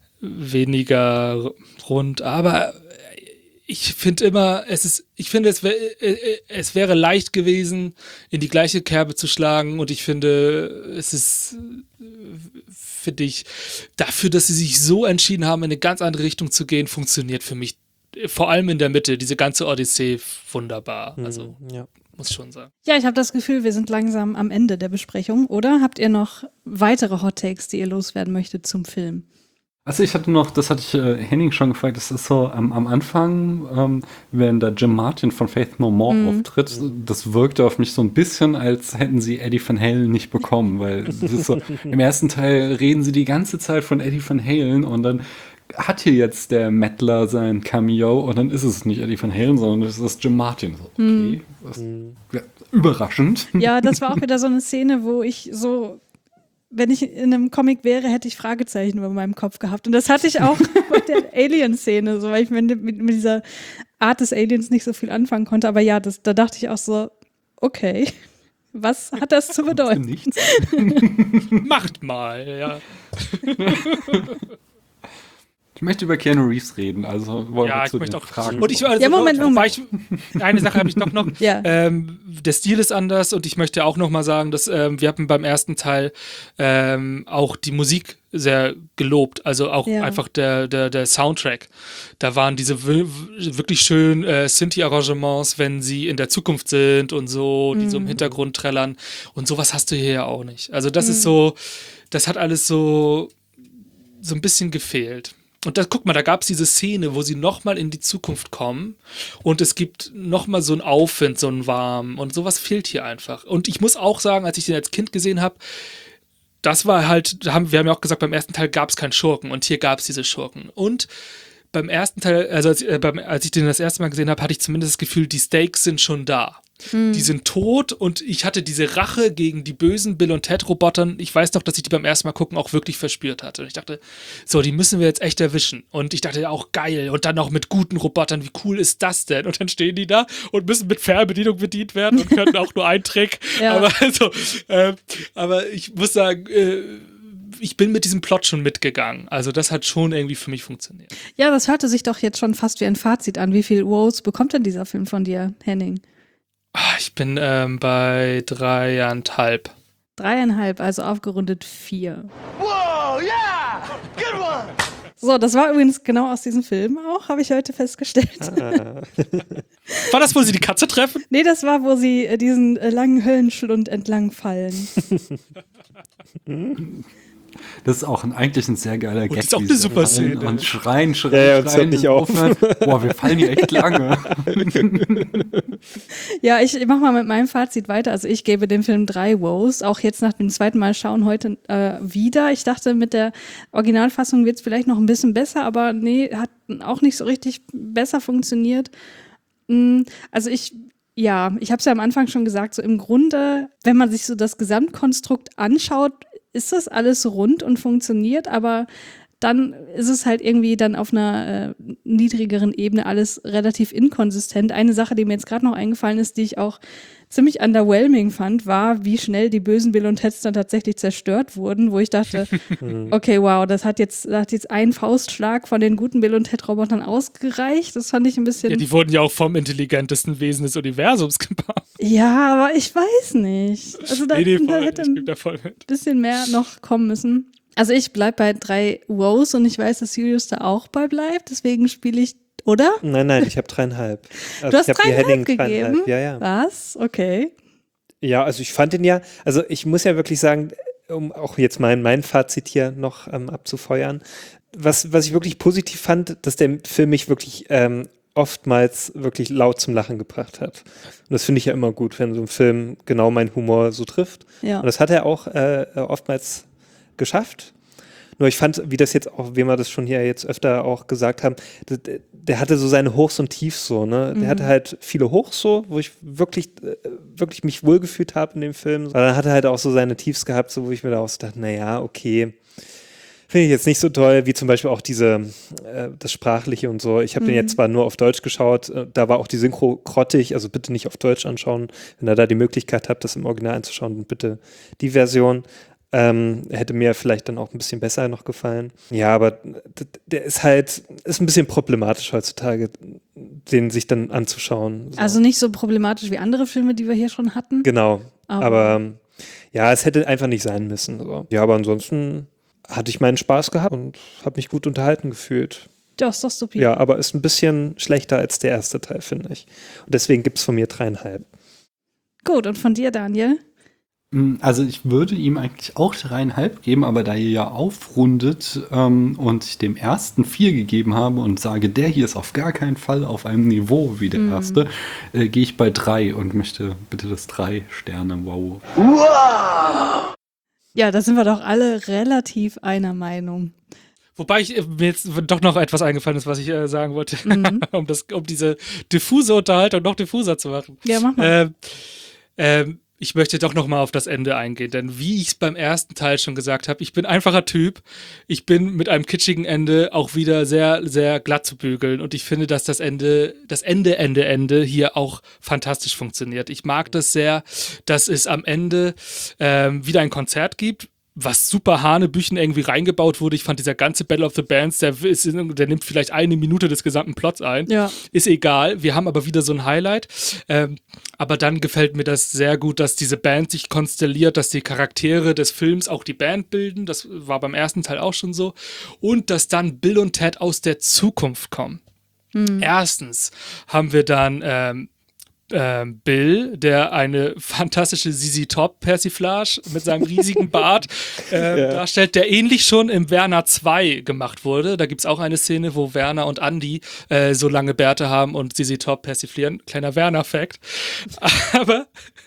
Weniger rund. Aber ich finde immer, es ist, ich finde, es, wär, äh, es wäre leicht gewesen, in die gleiche Kerbe zu schlagen. Und ich finde, es ist, äh, finde ich, dafür, dass sie sich so entschieden haben, in eine ganz andere Richtung zu gehen, funktioniert für mich äh, vor allem in der Mitte, diese ganze Odyssee wunderbar. Also, Mhm, ja. muss schon sagen. Ja, ich habe das Gefühl, wir sind langsam am Ende der Besprechung, oder? Habt ihr noch weitere Hot Takes, die ihr loswerden möchtet zum Film? Also ich hatte noch, das hatte ich äh, Henning schon gefragt, das ist so am, am Anfang, ähm, wenn da Jim Martin von Faith No More Mhm. auftritt, das wirkte auf mich so ein bisschen, als hätten sie Eddie Van Halen nicht bekommen, weil das ist so, im ersten Teil reden sie die ganze Zeit von Eddie Van Halen und dann hat hier jetzt der Mettler sein Cameo und dann ist es nicht Eddie Van Halen, sondern es ist Jim Martin. So, okay, das, ja, überraschend. Ja, das war auch wieder so eine Szene, wo ich so, wenn ich in einem Comic wäre, hätte ich Fragezeichen über meinem Kopf gehabt. Und das hatte ich auch bei der Alien-Szene, so, weil ich mit, mit, mit dieser Art des Aliens nicht so viel anfangen konnte. Aber ja, das, da dachte ich auch so, okay, was hat das zu bedeuten? Nichts. Macht mal, ja. Ich möchte über Keanu Reeves reden, also wollen Ja, wir ich zu möchte den auch. Fragen. Und ich, also, Ja, Moment, wobei Moment. Ich, eine Sache habe ich doch noch. Ja. Ähm, der Stil ist anders und ich möchte auch noch mal sagen, dass ähm, wir hatten beim ersten Teil ähm, auch die Musik sehr gelobt, also auch Ja. einfach der, der, der Soundtrack. Da waren diese w- w- wirklich schönen äh, Synthi-Arrangements, wenn sie in der Zukunft sind und so, die so im Hintergrund trällern. Und sowas hast du hier ja auch nicht. Also das ist so, das hat alles so, so ein bisschen gefehlt. Und da, guck mal, da gab es diese Szene, wo sie nochmal in die Zukunft kommen und es gibt nochmal so einen Aufwind, so einen warmen und sowas fehlt hier einfach. Und ich muss auch sagen, als ich den als Kind gesehen habe, das war halt, da haben, wir haben ja auch gesagt, beim ersten Teil gab es keinen Schurken und hier gab es diese Schurken. Und beim ersten Teil, also als, äh, beim, als ich den das erste Mal gesehen habe, hatte ich zumindest das Gefühl, die Stakes sind schon da. Die sind tot und ich hatte diese Rache gegen die bösen Bill und Ted Robotern. Ich weiß noch, dass ich die beim ersten Mal gucken auch wirklich verspürt hatte. Und ich dachte, so, die müssen wir jetzt echt erwischen. Und ich dachte auch, geil. Und dann noch mit guten Robotern. Wie cool ist das denn? Und dann stehen die da und müssen mit Fernbedienung bedient werden und können auch nur einen Trick. Ja. Aber also, äh, aber ich muss sagen, äh, ich bin mit diesem Plot schon mitgegangen. Also das hat schon irgendwie für mich funktioniert. Ja, das hörte sich doch jetzt schon fast wie ein Fazit an. Wie viel Wows bekommt denn dieser Film von dir, Henning? Ah, Ich bin ähm, bei dreieinhalb. Dreieinhalb, also aufgerundet vier. Wow, yeah! Good one! So, das war übrigens genau aus diesem Film auch, habe ich heute festgestellt. War das, wo sie die Katze treffen? Nee, das war, wo sie äh, diesen äh, langen Höllenschlund entlang fallen. Das ist auch ein, eigentlich ein sehr geiler Gag. das ist auch wie eine sie super fallen Szene. Und schreien, schreien, Ja, ja, und es schreien. hört nicht auf. aufhören. Boah, wir fallen hier echt lange. Ja, ich mache mal mit meinem Fazit weiter. Also ich gebe dem Film drei Wows, auch jetzt nach dem zweiten Mal schauen heute äh, wieder. Ich dachte, mit der Originalfassung wird es vielleicht noch ein bisschen besser, aber nee, hat auch nicht so richtig besser funktioniert. Mm, Also ich, ja, ich habe es ja am Anfang schon gesagt, so im Grunde, wenn man sich so das Gesamtkonstrukt anschaut, ist das alles rund und funktioniert, aber dann ist es halt irgendwie dann auf einer äh, niedrigeren Ebene alles relativ inkonsistent. Eine Sache, die mir jetzt gerade noch eingefallen ist, die ich auch ziemlich underwhelming fand, war, wie schnell die bösen Bill und Teds dann tatsächlich zerstört wurden, wo ich dachte, okay, wow, das hat jetzt, das hat jetzt ein Faustschlag von den guten Bill und Ted-Robotern ausgereicht. Das fand ich ein bisschen... Ja, die wurden ja auch vom intelligentesten Wesen des Universums gebaut. Ja, aber ich weiß nicht. Also da, Nee, nee, da voll, hätte ich ein geb da voll mit. bisschen mehr noch kommen müssen. Also ich bleib bei drei Wows und ich weiß, dass Sirius da auch bei bleibt, deswegen spiele ich, oder? Nein, nein, ich habe dreieinhalb. Also Du hast ich hab die dreieinhalb Henning gegeben? dreieinhalb. Ja, ja. Was? Okay. Ja, also ich fand ihn ja, also ich muss ja wirklich sagen, um auch jetzt mein, mein Fazit hier noch ähm, abzufeuern, was, was ich wirklich positiv fand, dass der Film mich wirklich ähm, oftmals wirklich laut zum Lachen gebracht hat. Und das finde ich ja immer gut, wenn so ein Film genau meinen Humor so trifft. Ja. Und das hat er auch äh, oftmals geschafft. Nur ich fand, wie das jetzt auch, wie wir das schon hier jetzt öfter auch gesagt haben, der, der hatte so seine Hochs und Tiefs so, ne? Der Mhm. hatte halt viele Hochs so, wo ich wirklich, äh, wirklich mich wohlgefühlt habe in dem Film. Aber dann hat er halt auch so seine Tiefs gehabt, so wo ich mir da auch so dachte, naja, okay, finde ich jetzt nicht so toll, wie zum Beispiel auch diese, äh, das Sprachliche und so. Ich habe Mhm. den jetzt zwar nur auf Deutsch geschaut, äh, da war auch die Synchro grottig, also bitte nicht auf Deutsch anschauen. Wenn ihr da die Möglichkeit habt, das im Original anzuschauen, dann bitte die Version. Ähm, hätte mir vielleicht dann auch ein bisschen besser noch gefallen. Ja, aber d- der ist halt, ist ein bisschen problematisch heutzutage, den sich dann anzuschauen. So. Also nicht so problematisch wie andere Filme, die wir hier schon hatten. Genau, Aber- aber, ähm, ja, es hätte einfach nicht sein müssen. So. Ja, aber ansonsten hatte ich meinen Spaß gehabt und habe mich gut unterhalten gefühlt. Ja, ist doch super. Ja, aber ist ein bisschen schlechter als der erste Teil, finde ich. Und deswegen gibt es von mir dreieinhalb. Gut, und von dir, Daniel? Also ich würde ihm eigentlich auch dreieinhalb geben, aber da ihr ja aufrundet ähm, und ich dem ersten vier gegeben habe und sage, der hier ist auf gar keinen Fall auf einem Niveau wie der Mhm. erste, äh, gehe ich bei drei und möchte bitte das drei Sterne, wow. Ja, da sind wir doch alle relativ einer Meinung. Wobei ich, äh, mir jetzt doch noch etwas eingefallen ist, was ich äh, sagen wollte, Mhm. um, das, um diese diffuse Unterhaltung noch diffuser zu machen. Ja, mach mal. Ähm, ähm, ich möchte doch noch mal auf das Ende eingehen, denn wie ich es beim ersten Teil schon gesagt habe, ich bin einfacher Typ. Ich bin mit einem kitschigen Ende auch wieder sehr, sehr glatt zu bügeln und ich finde, dass das Ende, das Ende, Ende, Ende hier auch fantastisch funktioniert. Ich mag das sehr, dass es am Ende ähm, wieder ein Konzert gibt, was super Hanebüchen irgendwie reingebaut wurde. Ich fand dieser ganze Battle of the Bands, der, ist, der nimmt vielleicht eine Minute des gesamten Plots ein. Ja. Ist egal. Wir haben aber wieder so ein Highlight. Ähm, aber dann gefällt mir das sehr gut, dass diese Band sich konstelliert, dass die Charaktere des Films auch die Band bilden. Das war beim ersten Teil auch schon so. Und dass dann Bill und Ted aus der Zukunft kommen. Mhm. Erstens haben wir dann ähm, ähm, Bill, der eine fantastische Z Z Top-Persiflage mit seinem riesigen Bart äh, Ja. darstellt, der ähnlich schon im Werner zwei gemacht wurde. Da gibt es auch eine Szene, wo Werner und Andy äh, so lange Bärte haben und Z Z Top persiflieren. Kleiner Werner-Fact. Aber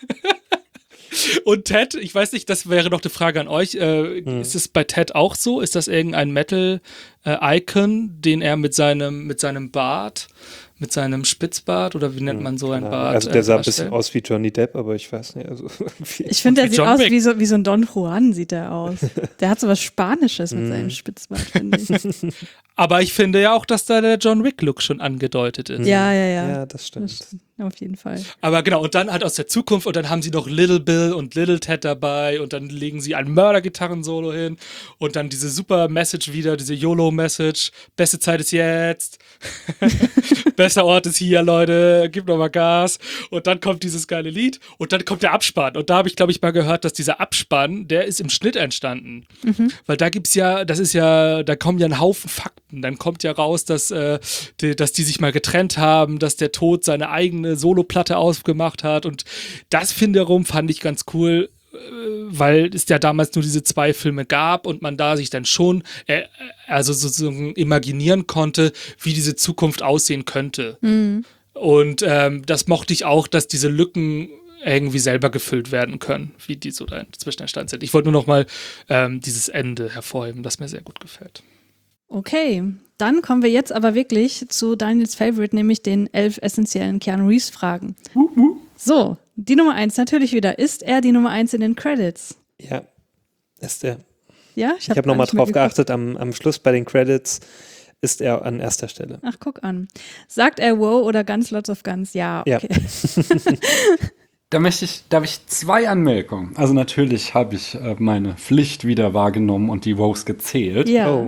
und Ted, ich weiß nicht, das wäre noch eine Frage an euch. Äh, Hm. Ist es bei Ted auch so? Ist das irgendein Metal-Icon, den er mit seinem, mit seinem Bart, mit seinem Spitzbart oder wie nennt man so ein Keine Bart? Ahnung. Also der äh, sah ein darstellt? bisschen aus wie Johnny Depp, aber ich weiß nicht. Also irgendwie- Ich finde, der Wie sieht John aus Wick. wie so, wie so ein Don Juan, sieht er aus. Der hat so was Spanisches mit seinem Spitzbart, finde ich. Aber ich finde ja auch, dass da der John Wick-Look schon angedeutet ist. Ja, ja, ja. ja, das stimmt. Das- Auf jeden Fall. Aber genau, und dann halt aus der Zukunft und dann haben sie noch Little Bill und Little Ted dabei und dann legen sie ein Mörder-Gitarren-Solo hin und dann diese super Message wieder, diese YOLO-Message, beste Zeit ist jetzt, bester Ort ist hier, Leute, gib noch mal Gas und dann kommt dieses geile Lied und dann kommt der Abspann und da habe ich, glaube ich, mal gehört, dass dieser Abspann, der ist im Schnitt entstanden, weil da gibt's ja, das ist ja, da kommen ja ein Haufen Fakten, dann kommt ja raus, dass, äh, die, dass die sich mal getrennt haben, dass der Tod seine eigene Soloplatte aufgemacht hat und das wiederum fand ich ganz cool, äh, weil es ja damals nur diese zwei Filme gab und man da sich dann schon äh, also sozusagen imaginieren konnte, wie diese Zukunft aussehen könnte. Mhm. Und ähm, das mochte ich auch, dass diese Lücken irgendwie selber gefüllt werden können, wie die so da inzwischen entstanden sind. Ich wollte nur noch mal ähm, dieses Ende hervorheben, das mir sehr gut gefällt. Okay, dann kommen wir jetzt aber wirklich zu Daniels Favorite, nämlich den elf essentiellen Keanu Reeves Fragen. So, die Nummer eins natürlich wieder. Ist er die Nummer eins in den Credits? Ja, ist er. Ja, ich habe hab nochmal drauf geachtet, am, am Schluss bei den Credits ist er an erster Stelle. Ach, guck an. Sagt er wow oder Guns, Lots of Guns? Ja, okay. Ja. Da möchte ich, da habe ich zwei Anmerkungen. Also natürlich habe ich äh, meine Pflicht wieder wahrgenommen und die Wows gezählt. Ja. Oh.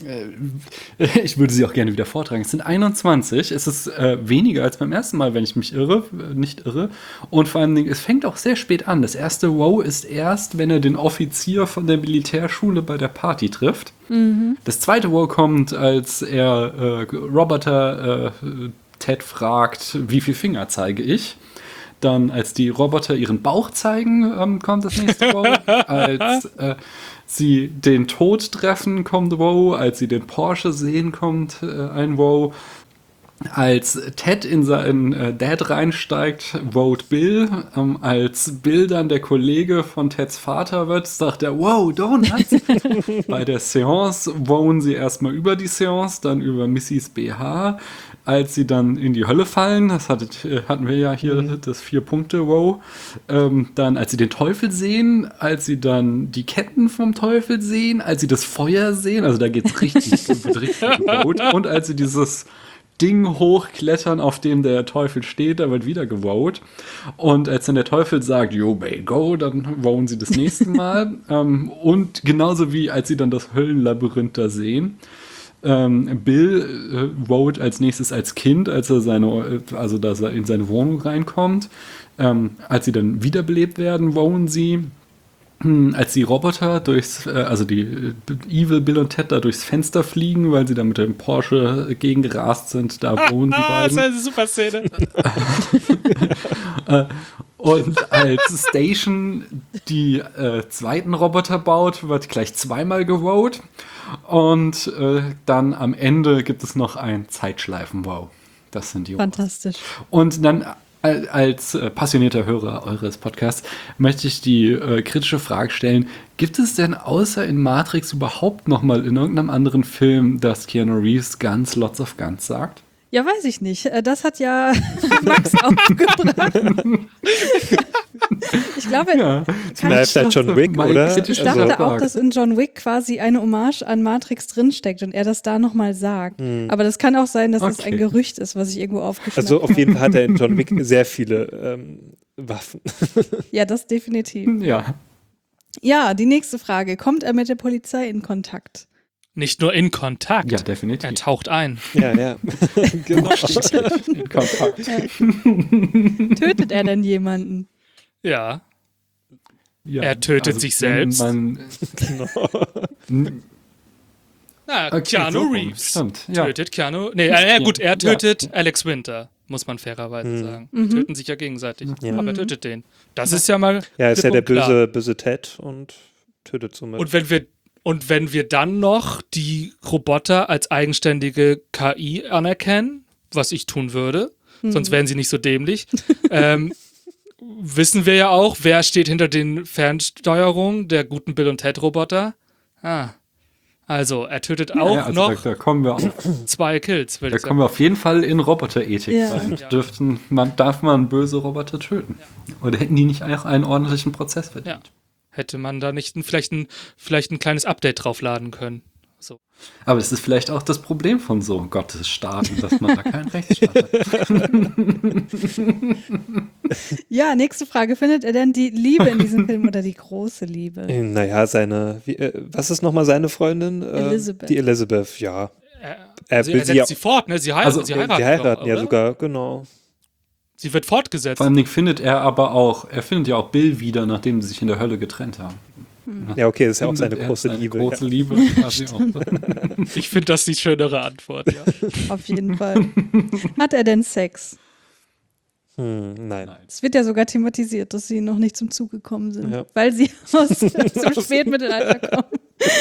Ich würde sie auch gerne wieder vortragen. Es sind einundzwanzig. Es ist äh, weniger als beim ersten Mal, wenn ich mich irre, äh, nicht irre. Und vor allen Dingen, es fängt auch sehr spät an. Das erste Wow ist erst, wenn er den Offizier von der Militärschule bei der Party trifft. Mhm. Das zweite Wow kommt, als er äh, Roboter äh, Ted fragt, wie viel Finger zeige ich? Dann, als die Roboter ihren Bauch zeigen, ähm, kommt das nächste Wow. Als äh, sie den Tod treffen, kommt Wow. Als sie den Porsche sehen, kommt äh, ein Wow. Als Ted in seinen äh, Dad reinsteigt, vote Bill. Ähm, als Bill dann der Kollege von Teds Vater wird, sagt er, wow, Donuts. Bei der Seance wowen sie erstmal über die Seance, dann über Missys B H. Als sie dann in die Hölle fallen, das hattet, hatten wir ja hier mhm. das Vier-Punkte-Wow. Ähm, dann, als sie den Teufel sehen, als sie dann die Ketten vom Teufel sehen, als sie das Feuer sehen, also da geht's richtig, wird richtig gewowt. Und als sie dieses Ding hochklettern, auf dem der Teufel steht, da wird wieder gewowt. Und als dann der Teufel sagt, you may go, dann wowen sie das nächste Mal. ähm, und genauso wie als sie dann das Höllenlabyrinth da sehen. Ähm, Bill äh, vote als nächstes als Kind, als er seine, also dass er in seine Wohnung reinkommt. Ähm, als sie dann wiederbelebt werden, voten sie. Hm, als die Roboter durchs, äh, also die äh, Evil Bill und Ted da durchs Fenster fliegen, weil sie da mit dem Porsche gegengerast sind, da wohnen die beiden. Das ist eine super Szene. äh, Und als Station die äh, zweiten Roboter baut, wird gleich zweimal gewowt. Und äh, dann am Ende gibt es noch ein Zeitschleifen-Wow. Das sind die Fantastisch. Und dann äh, als äh, passionierter Hörer eures Podcasts möchte ich die äh, kritische Frage stellen, gibt es denn außer in Matrix überhaupt noch mal in irgendeinem anderen Film, dass Keanu Reeves Guns, Lots of Guns sagt? Ja, weiß ich nicht. Das hat ja Max aufgebracht. Ich glaube, ja. Vielleicht halt John Wick, oder? Ich dachte auch, dass in John Wick quasi eine Hommage an Matrix drinsteckt und er das da nochmal sagt. Hm. Aber das kann auch sein, dass es okay. ein Gerücht ist, was ich irgendwo aufgeschnappt habe. Also auf jeden Fall hat er in John Wick sehr viele ähm, Waffen. Ja, das definitiv. Ja. Ja, die nächste Frage. Kommt er mit der Polizei in Kontakt? Nicht nur in Kontakt. Ja, definitiv. Er taucht ein. Ja, ja. Genau. In Kontakt. Ja. Tötet er denn jemanden? Ja. ja er tötet also, sich selbst. Man, Na, okay, Keanu so Reeves stimmt, ja. tötet Keanu. Nee, äh, gut, er tötet ja. Alex Winter, muss man fairerweise mhm. sagen. Mhm. Töten sich ja gegenseitig. Ja. Aber er tötet den. Das ist ja mal. Ja, ist ja der klar. böse, böse Ted und tötet somit. Und wenn wir Und wenn wir dann noch die Roboter als eigenständige K I anerkennen, was ich tun würde, hm. sonst wären sie nicht so dämlich, ähm, wissen wir ja auch, wer steht hinter den Fernsteuerungen der guten Bill- und Ted-Roboter. Ah, also er tötet auch ja, also noch da, da kommen wir auf, zwei Kills. Da kommen wir auf jeden Fall in Roboterethik ja. rein. Ja. Dürften, man, darf man böse Roboter töten? Ja. Oder hätten die nicht auch einen ordentlichen Prozess verdient? Ja. Hätte man da nicht ein, vielleicht, ein, vielleicht ein kleines Update draufladen können. So. Aber das ist vielleicht auch das Problem von so Gottesstaaten, dass man da keinen Rechtsstaat hat. Ja, nächste Frage. Findet er denn die Liebe in diesem Film oder die große Liebe? Naja, seine, wie, äh, was ist nochmal seine Freundin? Elizabeth. Äh, die Elizabeth, ja. Er, er sie, will er sie setzt ja, sie fort, ne? Sie, heiraten, also, sie heiraten, die heiraten doch, ja oder? sogar, genau. Sie wird fortgesetzt. Vor allem findet er aber auch, er findet ja auch Bill wieder, nachdem sie sich in der Hölle getrennt haben. Ja, okay, das ist ja auch Findet seine er große seine Liebe. Große ja. Liebe quasi auch. Ich finde das die schönere Antwort, ja. Auf jeden Fall. Hat er denn Sex? Hm, nein. Es wird ja sogar thematisiert, dass sie noch nicht zum Zug gekommen sind, Ja. weil sie aus dem Spätmittelalter kommen.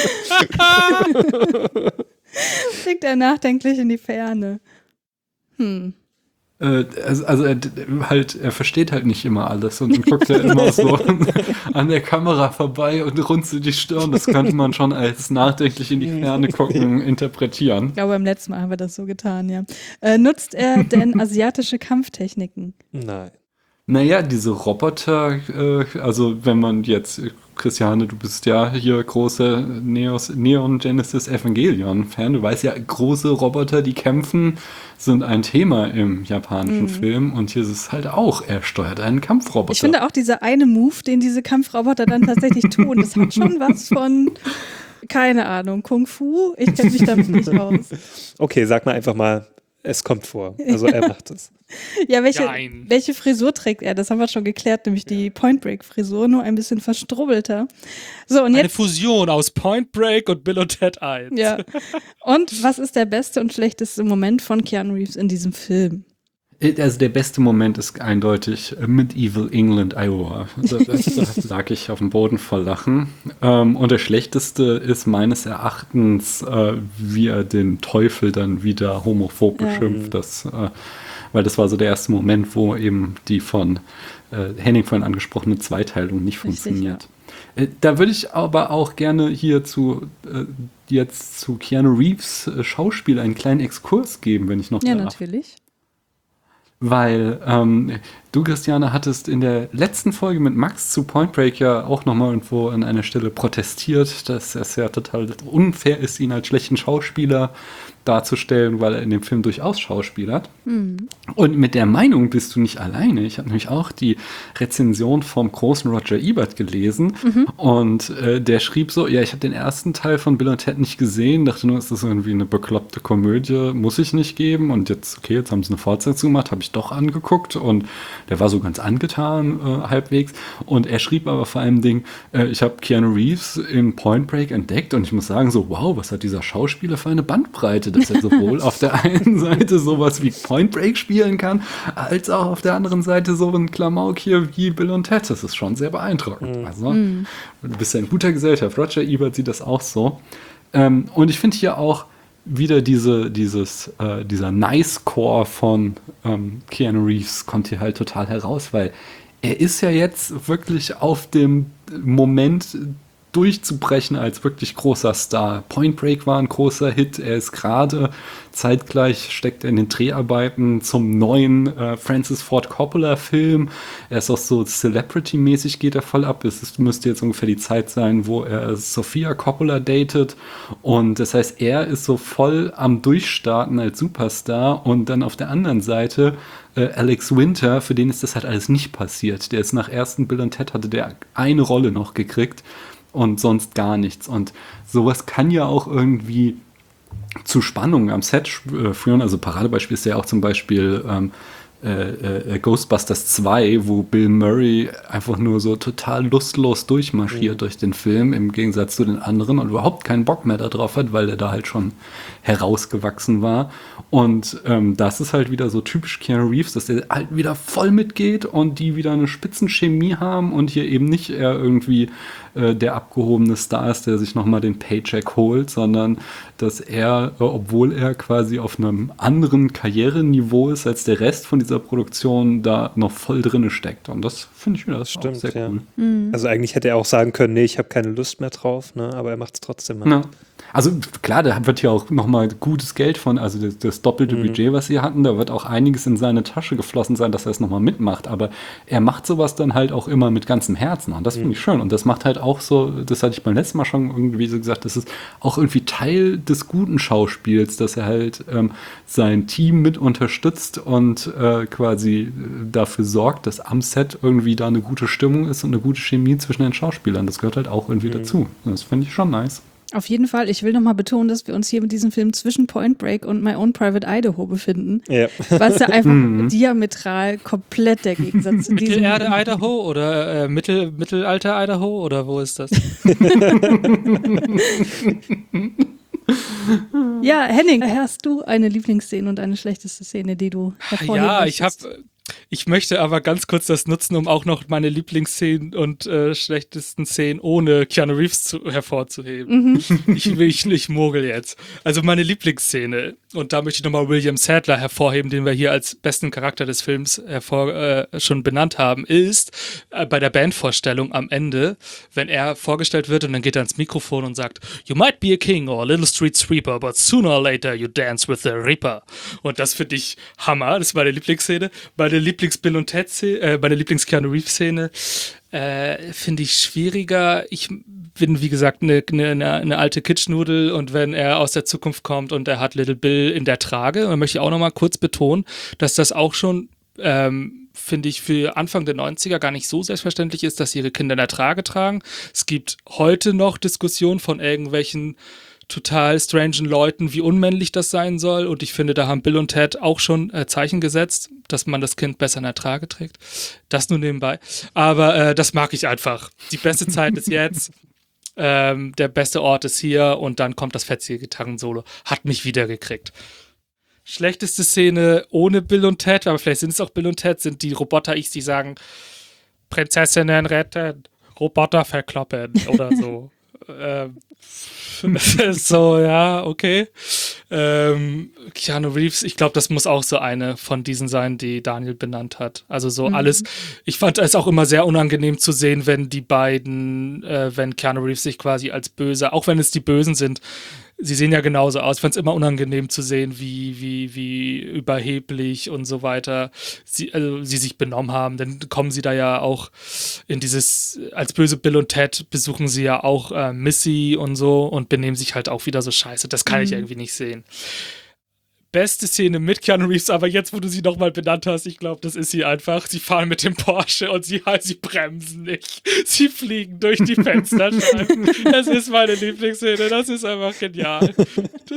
Blickt er nachdenklich in die Ferne. Hm. Äh, also, also er, halt, er versteht halt nicht immer alles und dann guckt er immer so an der Kamera vorbei und runzelt die Stirn. Das könnte man schon als nachdenklich in die Ferne gucken interpretieren. Ich glaube, beim letzten Mal haben wir das so getan, ja. Äh, nutzt er denn asiatische Kampftechniken? Nein. Naja, diese Roboter, äh, also wenn man jetzt, Christiane, du bist ja hier große Neos, Neon Genesis Evangelion-Fan, du weißt ja, große Roboter, die kämpfen, sind ein Thema im japanischen Mhm. Film und hier ist es halt auch, er steuert einen Kampfroboter. Ich finde auch dieser eine Move, den diese Kampfroboter dann tatsächlich tun, das hat schon was von, keine Ahnung, Kung Fu. Ich kenne mich damit nicht aus. Okay, sag mal einfach mal, es kommt vor. Also er macht es. Ja, welche, Nein. welche Frisur trägt er? Das haben wir schon geklärt, nämlich die Point Break Frisur, nur ein bisschen verstrubbelter. So, und Eine jetzt, Fusion aus Point Break und Bill und Ted eins. ja. Und was ist der beste und schlechteste Moment von Keanu Reeves in diesem Film? Also der beste Moment ist eindeutig äh, Medieval England, Iowa. Da, da, da lag ich auf dem Boden vor Lachen. Ähm, und der schlechteste ist meines Erachtens, äh, wie er den Teufel dann wieder homophob Ja. beschimpft. Das, äh, weil das war so der erste Moment, wo eben die von äh, Henning vorhin angesprochene Zweiteilung nicht Richtig, funktioniert. Äh, Da würde ich aber auch gerne hier zu äh, jetzt zu Keanu Reeves äh, Schauspiel einen kleinen Exkurs geben, wenn ich noch Ja, darf. natürlich. Weil ähm, du, Christiane, hattest in der letzten Folge mit Max zu Point Break ja auch nochmal irgendwo an einer Stelle protestiert, dass es ja total unfair ist, ihn als schlechten Schauspieler darzustellen, weil er in dem Film durchaus schauspielert. Mhm. Und mit der Meinung bist du nicht alleine. Ich habe nämlich auch die Rezension vom großen Roger Ebert gelesen und äh, der schrieb so, ja, ich habe den ersten Teil von Bill und Ted nicht gesehen, dachte nur, ist das irgendwie eine bekloppte Komödie, muss ich nicht geben und jetzt, okay, jetzt haben sie eine Fortsetzung gemacht, habe ich doch angeguckt und der war so ganz angetan, äh, halbwegs und er schrieb aber vor allem Ding, äh, ich habe Keanu Reeves in Point Break entdeckt und ich muss sagen so, wow, was hat dieser Schauspieler für eine Bandbreite, dass er sowohl auf der einen Seite sowas wie Point Break spielen kann, als auch auf der anderen Seite so ein Klamauk hier wie Bill und Ted. Das ist schon sehr beeindruckend. Mhm. Also, du bist ja in guter Gesellschaft. Roger Ebert sieht das auch so. Ähm, und ich finde hier auch wieder diese, dieses, äh, dieser Nice-Core von ähm, Keanu Reeves kommt hier halt total heraus, weil er ist ja jetzt wirklich auf dem Moment durchzubrechen als wirklich großer Star. Point Break war ein großer Hit. Er ist gerade zeitgleich steckt er in den Dreharbeiten zum neuen äh, Francis Ford Coppola Film. Er ist auch so Celebrity-mäßig geht er voll ab. Es ist, müsste jetzt ungefähr die Zeit sein, wo er Sofia Coppola datet. Und das heißt, er ist so voll am Durchstarten als Superstar. Und dann auf der anderen Seite äh, Alex Winter, für den ist das halt alles nicht passiert. Der ist nach ersten Bill und Ted hatte der eine Rolle noch gekriegt. Und sonst gar nichts. Und sowas kann ja auch irgendwie zu Spannungen am Set äh, führen. Also Paradebeispiel ist ja auch zum Beispiel ähm, äh, äh, Ghostbusters zwei, wo Bill Murray einfach nur so total lustlos durchmarschiert mhm. durch den Film, im Gegensatz zu den anderen und überhaupt keinen Bock mehr darauf hat, weil er da halt schon herausgewachsen war. Und ähm, das ist halt wieder so typisch Keanu Reeves, dass der halt wieder voll mitgeht und die wieder eine Spitzenchemie haben und hier eben nicht er irgendwie äh, der abgehobene Star ist, der sich nochmal den Paycheck holt, sondern dass er, äh, obwohl er quasi auf einem anderen Karriereniveau ist als der Rest von dieser Produktion, da noch voll drinne steckt. Und das finde ich wieder das Stimmt, sehr ja. cool. Mhm. Also eigentlich hätte er auch sagen können, nee, ich habe keine Lust mehr drauf, ne? Aber er macht es trotzdem. Ja. Also klar, da wird ja auch nochmal gutes Geld von, also das, das doppelte Mhm. Budget, was sie hatten, da wird auch einiges in seine Tasche geflossen sein, dass er es nochmal mitmacht, aber er macht sowas dann halt auch immer mit ganzem Herzen und das finde ich schön und das macht halt auch so, das hatte ich beim letzten Mal schon irgendwie so gesagt, das ist auch irgendwie Teil des guten Schauspiels, dass er halt ähm, sein Team mit unterstützt und äh, quasi dafür sorgt, dass am Set irgendwie da eine gute Stimmung ist und eine gute Chemie zwischen den Schauspielern, das gehört halt auch irgendwie Mhm. dazu. Das finde ich schon nice. Auf jeden Fall. Ich will nochmal betonen, dass wir uns hier mit diesem Film zwischen Point Break und My Own Private Idaho befinden. Ja. Was ja einfach diametral komplett der Gegensatz zu diesem Mittelerde Idaho oder äh, Mittel, Mittelalter Idaho oder wo ist das? Ja, Henning, hast du eine Lieblingsszene und eine schlechteste Szene, die du hervorheben Ja, ich habe möchtest? Ich möchte aber ganz kurz das nutzen, um auch noch meine Lieblingsszenen und äh, schlechtesten Szenen ohne Keanu Reeves zu, hervorzuheben. Mhm. Ich will ich nicht mogel jetzt. Also meine Lieblingsszene, und da möchte ich nochmal William Sadler hervorheben, den wir hier als besten Charakter des Films hervor, äh, schon benannt haben, ist äh, bei der Bandvorstellung am Ende, wenn er vorgestellt wird und dann geht er ans Mikrofon und sagt, "You might be a king or a little street sweeper, but sooner or later you dance with the Reaper." Und das finde ich Hammer, das ist meine Lieblingsszene. Meine Lieblings-Bill und Ted-Szene, äh, meine Lieblings-Keanu Reeves-Szene äh, finde ich schwieriger. Ich bin, wie gesagt, eine ne, ne alte Kitschnudel, und wenn er aus der Zukunft kommt und er hat Little Bill in der Trage, dann möchte ich auch nochmal kurz betonen, dass das auch schon ähm, finde ich, für Anfang der neunziger gar nicht so selbstverständlich ist, dass sie ihre Kinder in der Trage tragen. Es gibt heute noch Diskussionen von irgendwelchen total strangen Leuten, wie unmännlich das sein soll, und ich finde, da haben Bill und Ted auch schon äh, Zeichen gesetzt, dass man das Kind besser in der Trage trägt. Das nur nebenbei. Aber äh, das mag ich einfach. Die beste Zeit ist jetzt. Ähm, der beste Ort ist hier, und dann kommt das fetzige Gitarrensolo. Hat mich wieder gekriegt. Schlechteste Szene ohne Bill und Ted, aber vielleicht sind es auch Bill und Ted, sind die Roboter-Ichs, die sagen, Prinzessinnen retten, Roboter verkloppen oder so. ähm, so, ja, okay. Ähm, Keanu Reeves, ich glaube, das muss auch so eine von diesen sein, die Daniel benannt hat. Also so mhm. alles. Ich fand es auch immer sehr unangenehm zu sehen, wenn die beiden, äh, wenn Keanu Reeves sich quasi als Böse, auch wenn es die Bösen sind, sie sehen ja genauso aus. Ich fand es immer unangenehm zu sehen, wie, wie, wie überheblich und so weiter sie, also, sie sich benommen haben. Dann kommen sie da ja auch in dieses, als böse Bill und Ted besuchen sie ja auch äh, Missy und so und benehmen sich halt auch wieder so scheiße. Das kann mhm. ich irgendwie nicht sehen. Beste Szene mit Keanu Reeves, aber jetzt, wo du sie nochmal benannt hast, ich glaube, das ist sie einfach. Sie fahren mit dem Porsche und sie, sie bremsen nicht. Sie fliegen durch die Fensterscheiben. Das ist meine Lieblingsszene. Das ist einfach genial. Das,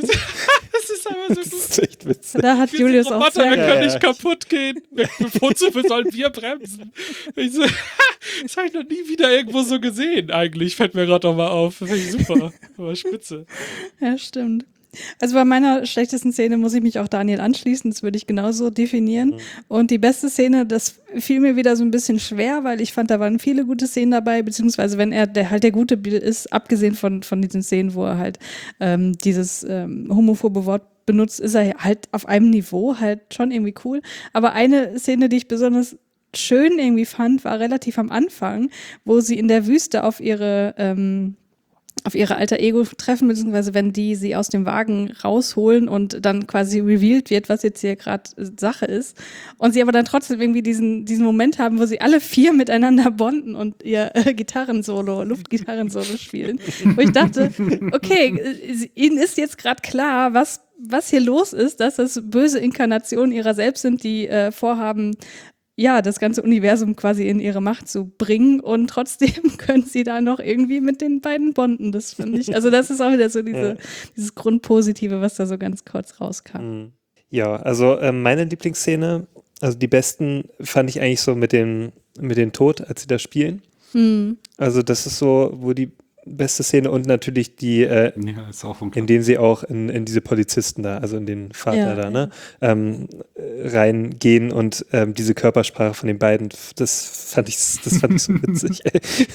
das ist einfach so gut. Das ist echt witzig. Da hat wir Julius Roboter, auch sehr wir können ja, nicht ja. kaputt gehen. Wozu sollen wir bremsen? Ich so, das habe ich noch nie wieder irgendwo so gesehen, eigentlich. Fällt mir gerade noch mal auf. Das finde ich super. Aber spitze. Ja, stimmt. Also bei meiner schlechtesten Szene muss ich mich auch Daniel anschließen, das würde ich genauso definieren. Mhm. Und die beste Szene, das fiel mir wieder so ein bisschen schwer, weil ich fand, da waren viele gute Szenen dabei, beziehungsweise wenn er der halt der gute Bill ist, abgesehen von, von diesen Szenen, wo er halt ähm, dieses ähm, homophobe Wort benutzt, ist er halt auf einem Niveau halt schon irgendwie cool. Aber eine Szene, die ich besonders schön irgendwie fand, war relativ am Anfang, wo sie in der Wüste auf ihre ähm, auf ihre alter Ego treffen, beziehungsweise wenn die sie aus dem Wagen rausholen und dann quasi revealed wird, was jetzt hier gerade Sache ist. Und sie aber dann trotzdem irgendwie diesen, diesen Moment haben, wo sie alle vier miteinander bonden und ihr äh, Gitarrensolo, Luftgitarrensolo spielen. Wo ich dachte, okay, äh, ihnen ist jetzt gerade klar, was, was hier los ist, dass das böse Inkarnationen ihrer selbst sind, die äh, vorhaben, ja, das ganze Universum quasi in ihre Macht zu bringen, und trotzdem können sie da noch irgendwie mit den beiden bonden. Das finde ich, also das ist auch wieder so diese, ja. dieses Grundpositive, was da so ganz kurz rauskam. Ja, also äh, meine Lieblingsszene, also die besten fand ich eigentlich so mit dem, mit dem Tod, als sie da spielen. Mhm. Also das ist so, wo die beste Szene, und natürlich die, äh, ja, ist auch in denen sie auch in, in diese Polizisten da, also in den Vater ja, da, ne, ja. ähm, reingehen, und ähm, diese Körpersprache von den beiden, das fand ich, das fand ich so witzig.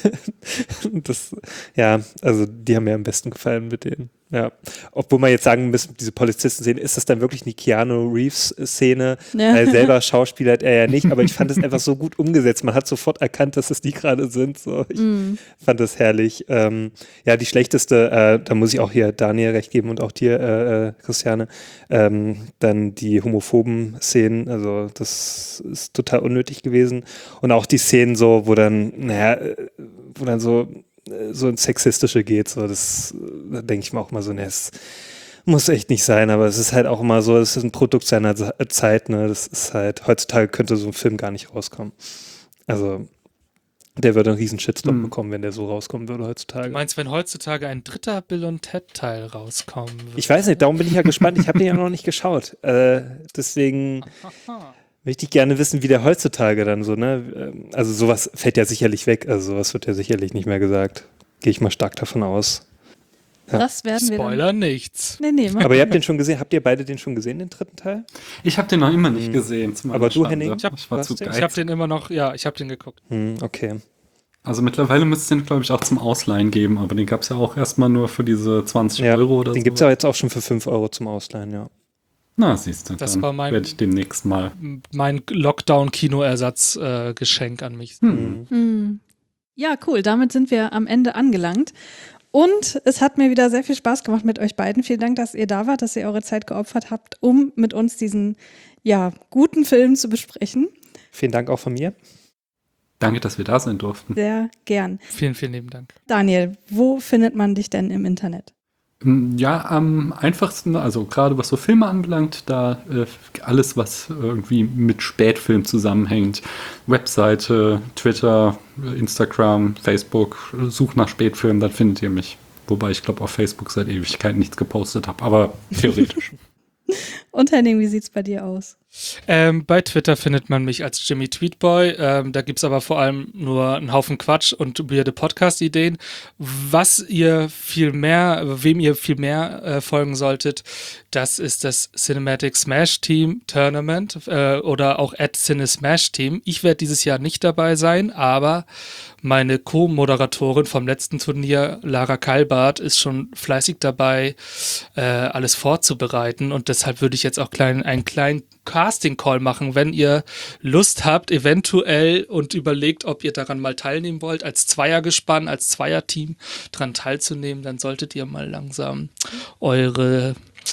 Das, ja, also die haben mir am besten gefallen mit denen. Ja, obwohl man jetzt sagen muss, diese Polizisten sehen, ist das dann wirklich eine Keanu Reeves-Szene? Ja. Weil selber Schauspieler hat er ja nicht, aber ich fand es einfach so gut umgesetzt. Man hat sofort erkannt, dass es die gerade sind. So. Ich mm. fand das herrlich. Ähm, ja, die schlechteste, äh, da muss ich auch hier Daniel recht geben und auch dir, äh, Christiane, ähm, dann die homophoben Szenen, also das ist total unnötig gewesen. Und auch die Szenen so, wo dann, naja, wo dann so so ins Sexistische geht, so, das, da denke ich mir auch mal so, ne, es muss echt nicht sein, aber es ist halt auch immer so, es ist ein Produkt seiner Zeit, ne, das ist halt, heutzutage könnte so ein Film gar nicht rauskommen. Also, der würde einen riesen Shitstorm hm. bekommen, wenn der so rauskommen würde heutzutage. Du meinst, wenn heutzutage ein dritter Bill und Ted Teil rauskommen würde? Ich weiß nicht, darum bin ich ja gespannt, ich habe den ja noch nicht geschaut, äh, deswegen möchte ich gerne wissen, wie der heutzutage dann so, ne, also sowas fällt ja sicherlich weg, also sowas wird ja sicherlich nicht mehr gesagt. Gehe ich mal stark davon aus. Das werden wir Spoiler dann. nichts. Nee, nee, Aber ihr habt den schon gesehen. Habt ihr beide den schon gesehen, den dritten Teil? Ich habe den noch immer nicht gesehen. zu meiner Aber du, Schande. Henning? Ich hab- Ich war zu was denn? Ich geizig. habe den immer noch, ja, ich habe den geguckt. Hm, okay. Also mittlerweile müsste es den, glaube ich, auch zum Ausleihen geben, aber den gab es ja auch erstmal nur für diese zwanzig Ja, Euro oder den so. gibt es aber jetzt auch schon für fünf Euro zum Ausleihen, ja. Na, siehst du, Das dann war mein- werde ich demnächst mal. Mein Lockdown-Kinoersatz-Geschenk äh, Geschenk an mich. Hm. Hm. Ja, cool. Damit sind wir am Ende angelangt. Und es hat mir wieder sehr viel Spaß gemacht mit euch beiden. Vielen Dank, dass ihr da wart, dass ihr eure Zeit geopfert habt, um mit uns diesen ja, guten Film zu besprechen. Vielen Dank auch von mir. Danke, dass wir da sein durften. Sehr gern. Vielen, vielen lieben Dank. Daniel, wo findet man dich denn im Internet? Ja, am einfachsten, also gerade was so Filme anbelangt, da äh, alles, was irgendwie mit Spätfilm zusammenhängt. Webseite, Twitter, Instagram, Facebook, sucht nach Spätfilmen, dann findet ihr mich. Wobei ich glaube, auf Facebook seit Ewigkeiten nichts gepostet habe, aber theoretisch. Und Henning, wie sieht's bei dir aus? Ähm, bei Twitter findet man mich als Jimmy Tweetboy. Ähm, da gibt es aber vor allem nur einen Haufen Quatsch und weirde Podcast-Ideen. Was ihr viel mehr, wem ihr viel mehr äh, folgen solltet, das ist das Cinematic Smash Team Tournament äh, oder auch at Cine Smash Team. Ich werde dieses Jahr nicht dabei sein, aber meine Co-Moderatorin vom letzten Turnier, Lara Kalbart, ist schon fleißig dabei, äh, alles vorzubereiten und deshalb würde ich jetzt auch klein, einen kleinen Casting-Call machen, wenn ihr Lust habt, eventuell und überlegt, ob ihr daran mal teilnehmen wollt, als Zweiergespann, als Zweierteam dran teilzunehmen, dann solltet ihr mal langsam eure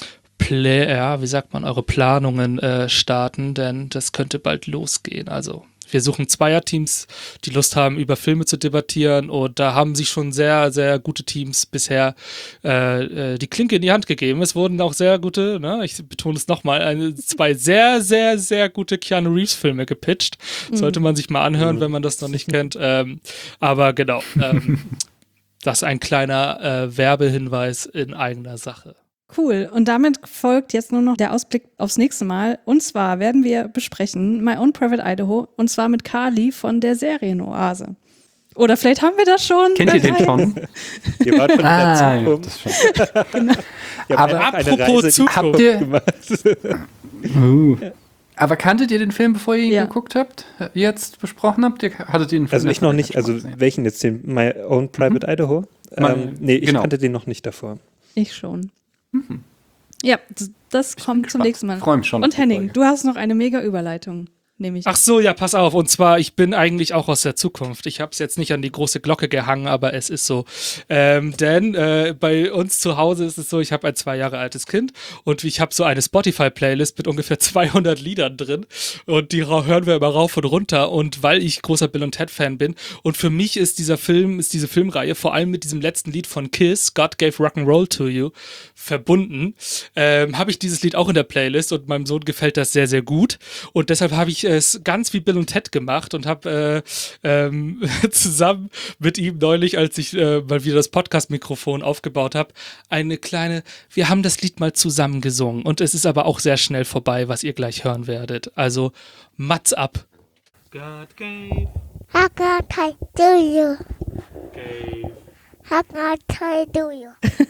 Plä ja, wie sagt man, eure Planungen äh, starten, denn das könnte bald losgehen. Also wir suchen Zweierteams, die Lust haben, über Filme zu debattieren und da haben sich schon sehr, sehr gute Teams bisher äh, äh, die Klinke in die Hand gegeben. Es wurden auch sehr gute, ne, ich betone es nochmal, eine, zwei sehr, sehr, sehr gute Keanu Reeves-Filme gepitcht. Mhm. Sollte man sich mal anhören, mhm. wenn man das noch nicht kennt. Ähm, aber genau, ähm, das ist ein kleiner äh, Werbehinweis in eigener Sache. Cool. Und damit folgt jetzt nur noch der Ausblick aufs nächste Mal. Und zwar werden wir besprechen My Own Private Idaho und zwar mit Carly von der Serienoase. Oder vielleicht haben wir das schon. Kennt ihr den schon? Ihr wart schon ah, in der Zukunft. Ja, genau. Aber apropos Zukunft. Habt ihr, uh. Aber kanntet ihr den Film, bevor ihr ihn ja. geguckt habt? Jetzt besprochen habt? Ihr hattet ihr den Film Also ich noch nicht. Also gesehen? Welchen jetzt? Den My Own Private mhm. Idaho? My, ähm, nee, ich genau. kannte den noch nicht davor. Ich schon. Mhm. Ja, das kommt zum nächsten Mal. Ich freue mich schon. Und Henning, du hast noch eine mega Überleitung. Nehme ich. Ach so, ja, pass auf. Und zwar, ich bin eigentlich auch aus der Zukunft. Ich habe es jetzt nicht an die große Glocke gehangen, aber es ist so. Ähm, denn äh, bei uns zu Hause ist es so, ich habe ein zwei Jahre altes Kind und ich habe so eine Spotify-Playlist mit ungefähr zweihundert Liedern drin und die hören wir immer rauf und runter. Und weil ich großer Bill und Ted-Fan bin und für mich ist dieser Film, ist diese Filmreihe vor allem mit diesem letzten Lied von Kiss, God Gave Rock'n'Roll to You, verbunden, ähm, habe ich dieses Lied auch in der Playlist und meinem Sohn gefällt das sehr, sehr gut. Und deshalb habe ich es ganz wie Bill und Ted gemacht und habe äh, ähm, zusammen mit ihm neulich, als ich äh, mal wieder das Podcast-Mikrofon aufgebaut habe, eine kleine, wir haben das Lied mal zusammen gesungen und es ist aber auch sehr schnell vorbei, was ihr gleich hören werdet. Also, Mats ab. God gave. How God do you? Gave. How God do you?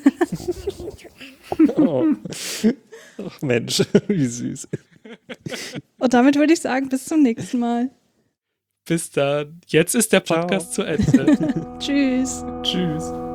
Oh. Ach Mensch, wie süß. Und damit würde ich sagen, bis zum nächsten Mal. Bis dann. Jetzt ist der Podcast Ciao. zu Ende. Tschüss. Tschüss.